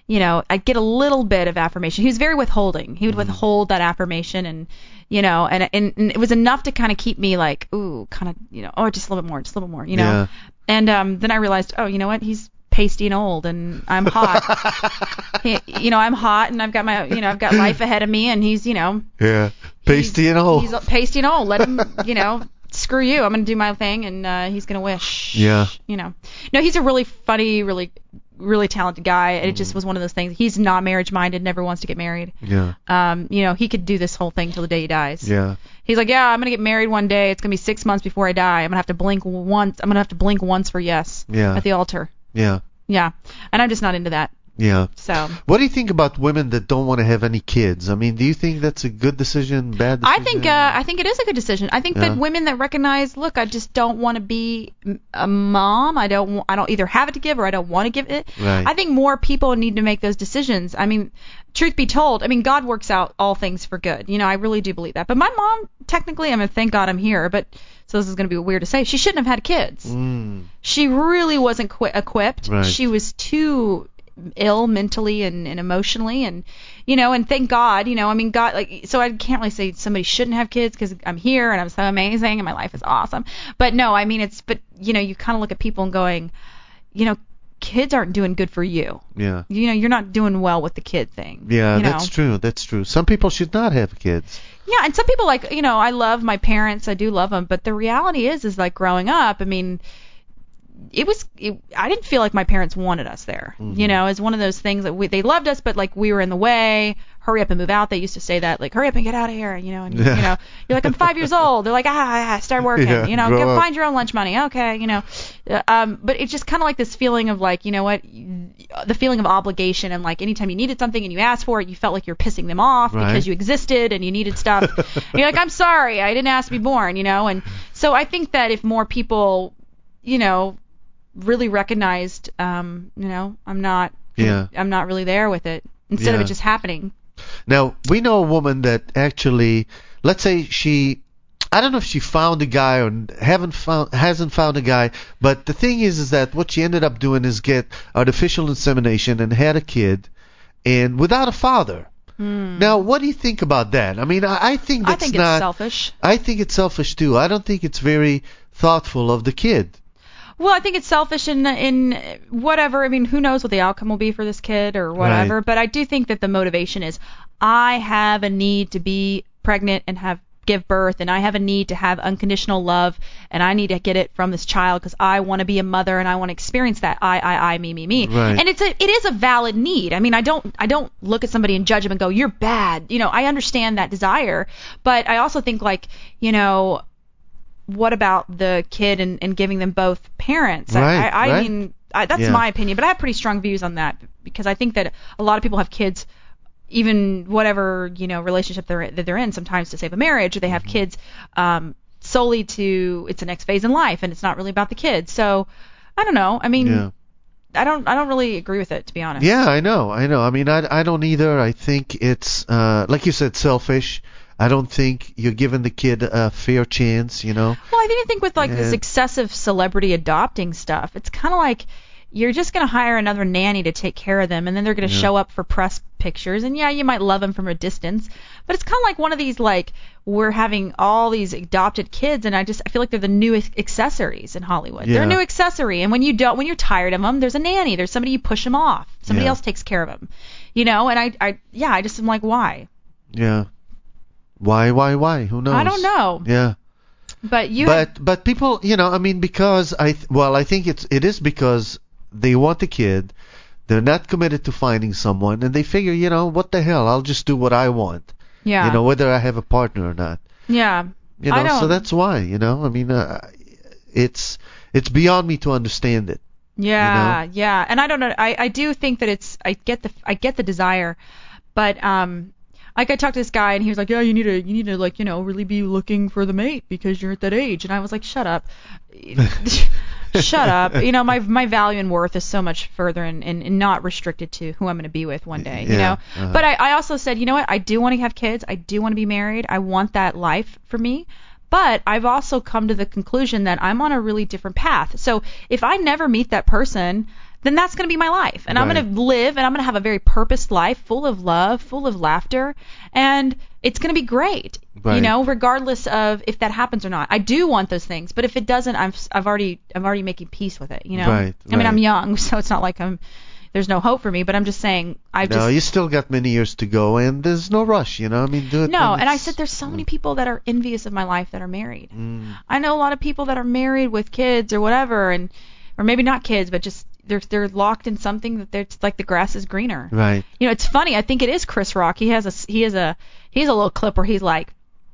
Speaker 7: I'd get a little bit of affirmation. He was very withholding. He would withhold that affirmation, and and it was enough to kind of keep me like, ooh, kind of, oh, just a little bit more,
Speaker 6: Yeah.
Speaker 7: And then I realized, oh, you know what? He's pasty and old, and I'm hot. I'm hot, and I've got I've got life ahead of me, and he's,
Speaker 6: Yeah. Pasty and old.
Speaker 7: He's pasty and old. Let him, screw you. I'm going to do my thing, and he's going to wish.
Speaker 6: Yeah.
Speaker 7: No, he's a really funny, really, really talented guy. And it just was one of those things. He's not marriage-minded, never wants to get married.
Speaker 6: Yeah.
Speaker 7: He could do this whole thing till the day he dies.
Speaker 6: Yeah.
Speaker 7: He's like, yeah, I'm going to get married one day. It's going to be 6 months before I die. I'm going to have to blink once. I'm going to have to blink once for yes.
Speaker 6: Yeah.
Speaker 7: At the altar.
Speaker 6: Yeah.
Speaker 7: Yeah. And I'm just not into that.
Speaker 6: Yeah.
Speaker 7: So.
Speaker 6: What do you think about women that don't want to have any kids? I mean, do you think that's a good decision, bad decision?
Speaker 7: I think it is a good decision. I think that women that recognize, look, I just don't want to be a mom. I don't either have it to give or I don't want to give it.
Speaker 6: Right.
Speaker 7: I think more people need to make those decisions. I mean, truth be told, God works out all things for good. I really do believe that. But my mom, technically, thank God I'm here, but so this is going to be weird to say, she shouldn't have had kids. She really wasn't equipped.
Speaker 6: Right.
Speaker 7: She was too ill mentally and emotionally, and and thank God, God, so I can't really say somebody shouldn't have kids because I'm here and I'm so amazing and my life is awesome. But no, but you kind of look at people and going, kids aren't doing good for you.
Speaker 6: Yeah.
Speaker 7: You're not doing well with the kid thing.
Speaker 6: Yeah, that's true. Some people should not have kids.
Speaker 7: Yeah, and some people I love my parents, I do love them, but the reality is like growing up, I didn't feel like my parents wanted us there. It's one of those things that they loved us, but like we were in the way. Hurry up and move out. They used to say that, like, hurry up and get out of here. And you're like, I'm 5 years old. They're like, start working. Go find your own lunch money. Okay, But it's just kind of like this feeling of like, the feeling of obligation, and like anytime you needed something and you asked for it, you felt like you're pissing them off because you existed and you needed stuff. And you're like, I'm sorry, I didn't ask to be born. And so I think that if more people, really recognized, I'm not really there with it, instead of it just happening.
Speaker 6: Now, we know a woman that actually, let's say I don't know if she found a guy or hasn't found a guy, but the thing is that what she ended up doing is get artificial insemination and had a kid, and without a father. Now, what do you think about that? I think it's
Speaker 7: selfish.
Speaker 6: I think it's selfish too. I don't think it's very thoughtful of the kid.
Speaker 7: Well, I think it's selfish in whatever. Who knows what the outcome will be for this kid or whatever.
Speaker 6: Right.
Speaker 7: But I do think that the motivation is, I have a need to be pregnant and give birth, and I have a need to have unconditional love, and I need to get it from this child because I want to be a mother and I want to experience that I, me.
Speaker 6: Right.
Speaker 7: And it is a valid need. I don't look at somebody and judge them and go, you're bad. I understand that desire, but I also think like, what about the kid and giving them both parents?
Speaker 6: Right,
Speaker 7: That's my opinion, but I have pretty strong views on that because I think that a lot of people have kids, even whatever relationship that they're in, sometimes to save a marriage, or they have kids solely it's the next phase in life, and it's not really about the kids. So I don't know. I don't really agree with it, to be honest.
Speaker 6: Yeah, I know. I don't either. I think it's like you said, selfish. I don't think you're giving the kid a fair chance, Well,
Speaker 7: I think with this excessive celebrity adopting stuff, it's kind of like you're just going to hire another nanny to take care of them, and then they're going to show up for press pictures, and you might love them from a distance, but it's kind of like one of these, like, we're having all these adopted kids, and I feel like they're the new accessories in Hollywood.
Speaker 6: Yeah.
Speaker 7: They're a new accessory, and when you're tired of them, there's a nanny, there's somebody you push them off, somebody else takes care of them, and I just am like, why?
Speaker 6: Yeah. Why? Who knows?
Speaker 7: I don't know.
Speaker 6: Yeah.
Speaker 7: But
Speaker 6: people, because I think it is because they want the kid, they're not committed to finding someone, and they figure, what the hell, I'll just do what I want.
Speaker 7: Yeah.
Speaker 6: Whether I have a partner or not.
Speaker 7: Yeah.
Speaker 6: So that's why, it's beyond me to understand it.
Speaker 7: Yeah, yeah. And I don't know, I do think that I get the desire, but like I talked to this guy and he was like, yeah, you need to like, really be looking for the mate because you're at that age. And I was like, shut up. Shut up. My value and worth is so much further and not restricted to who I'm going to be with one day,
Speaker 6: Uh-huh.
Speaker 7: But I also said, you know what? I do want to have kids. I do want to be married. I want that life for me. But I've also come to the conclusion that I'm on a really different path. So if I never meet that person, then that's going to be my life. And I'm
Speaker 6: Right.
Speaker 7: going to live, and I'm going to have a very purposed life, full of love, full of laughter, and it's going to be great.
Speaker 6: Right.
Speaker 7: You know, regardless of if that happens or not. I do want those things, but if it doesn't, I'm already making peace with it. You know.
Speaker 6: Right,
Speaker 7: I mean, I'm
Speaker 6: right.
Speaker 7: young, so it's not like there's no hope for me. But I'm just saying,
Speaker 6: No, you still got many years to go, and there's no rush. You know, I mean, do it.
Speaker 7: No,
Speaker 6: when
Speaker 7: and I
Speaker 6: it's-
Speaker 7: said there's so many people that are envious of my life that are married.
Speaker 6: Mm.
Speaker 7: I know a lot of people that are married with kids or whatever, or maybe not kids, but just they're locked in something that it's like the grass is greener.
Speaker 6: Right.
Speaker 7: You know, it's funny. I think it is Chris Rock. He has a little clip where he's like,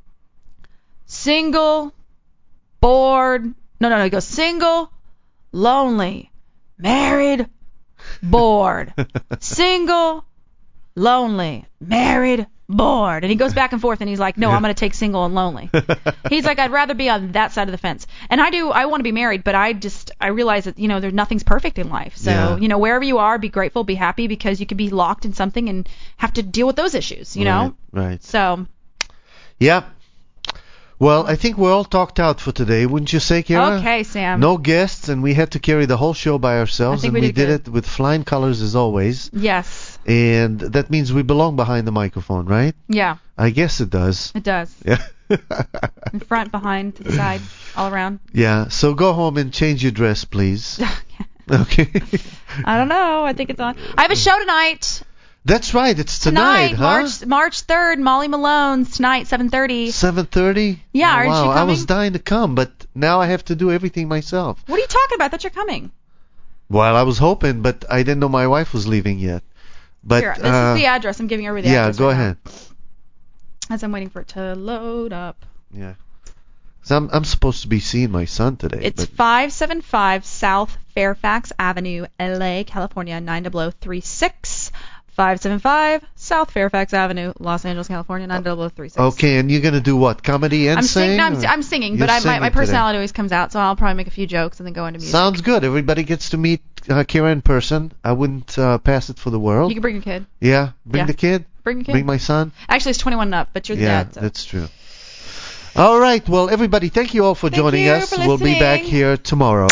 Speaker 7: single, bored. No. He goes single, lonely, married, bored, single, lonely, married, bored. And he goes back and forth, and he's like, no, I'm going to take single and lonely. He's like, I'd rather be on that side of the fence. And I want to be married, but I realize that, you know, nothing's perfect in life. So,
Speaker 6: Yeah.
Speaker 7: you know, wherever you are, be grateful, be happy, because you could be locked in something and have to deal with those issues, you know?
Speaker 6: Right.
Speaker 7: So,
Speaker 6: Yeah. Well, I think we're all talked out for today, wouldn't you say, Kara?
Speaker 7: okay, Sam.
Speaker 6: No guests, and we had to carry the whole show by ourselves,
Speaker 7: I think
Speaker 6: and
Speaker 7: we
Speaker 6: we
Speaker 7: did
Speaker 6: did it with flying colors as always.
Speaker 7: Yes.
Speaker 6: And that means we belong behind the microphone, right?
Speaker 7: Yeah,
Speaker 6: I guess it does.
Speaker 7: it does.
Speaker 6: Yeah.
Speaker 7: In front, behind, to the side, all around.
Speaker 6: Yeah. So go home and change your dress, please. Okay.
Speaker 7: I don't know. I think it's on. I have a show tonight.
Speaker 6: That's right. It's tonight, huh?
Speaker 7: March 3rd, Molly Malone's tonight, 7:30.
Speaker 6: 7:30.
Speaker 7: Yeah,
Speaker 6: Oh,
Speaker 7: aren't
Speaker 6: wow.
Speaker 7: you
Speaker 6: I was
Speaker 7: coming?
Speaker 6: dying to come, but now I have to do everything myself.
Speaker 7: What are you talking about? I thought you're coming.
Speaker 6: Well, I was hoping, but I didn't know my wife was leaving yet. But
Speaker 7: Here, this is the address. I'm giving her the
Speaker 6: yeah,
Speaker 7: address.
Speaker 6: go
Speaker 7: right now,
Speaker 6: ahead.
Speaker 7: as I'm waiting for it to load up.
Speaker 6: Yeah. So I'm supposed to be seeing my son today.
Speaker 7: It's
Speaker 6: but
Speaker 7: 575 South Fairfax Avenue, LA, California, 90036. 575 South Fairfax Avenue, Los Angeles, California, 90036.
Speaker 6: okay, and you're gonna do what? Comedy and sing?
Speaker 7: I'm singing,
Speaker 6: You're
Speaker 7: but my
Speaker 6: singing
Speaker 7: personality always comes out, so I'll probably make a few jokes and then go into
Speaker 6: today.
Speaker 7: music.
Speaker 6: Sounds good. Everybody gets to meet Kira in person. I wouldn't pass it for the world.
Speaker 7: You can bring your kid.
Speaker 6: Yeah, bring
Speaker 7: Yeah.
Speaker 6: the kid.
Speaker 7: Bring your kid.
Speaker 6: Bring my son.
Speaker 7: Actually, it's 21 and up, but you're the
Speaker 6: Yeah,
Speaker 7: dad. So.
Speaker 6: that's true. All right. Well, everybody, thank you all for joining
Speaker 7: you
Speaker 6: us.
Speaker 7: for
Speaker 6: We'll be back
Speaker 7: listening.
Speaker 6: here tomorrow.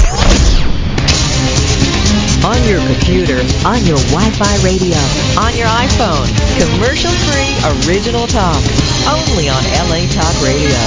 Speaker 10: On your computer, on your Wi-Fi radio, on your iPhone. Commercial-free original talk. Only on LA Talk Radio.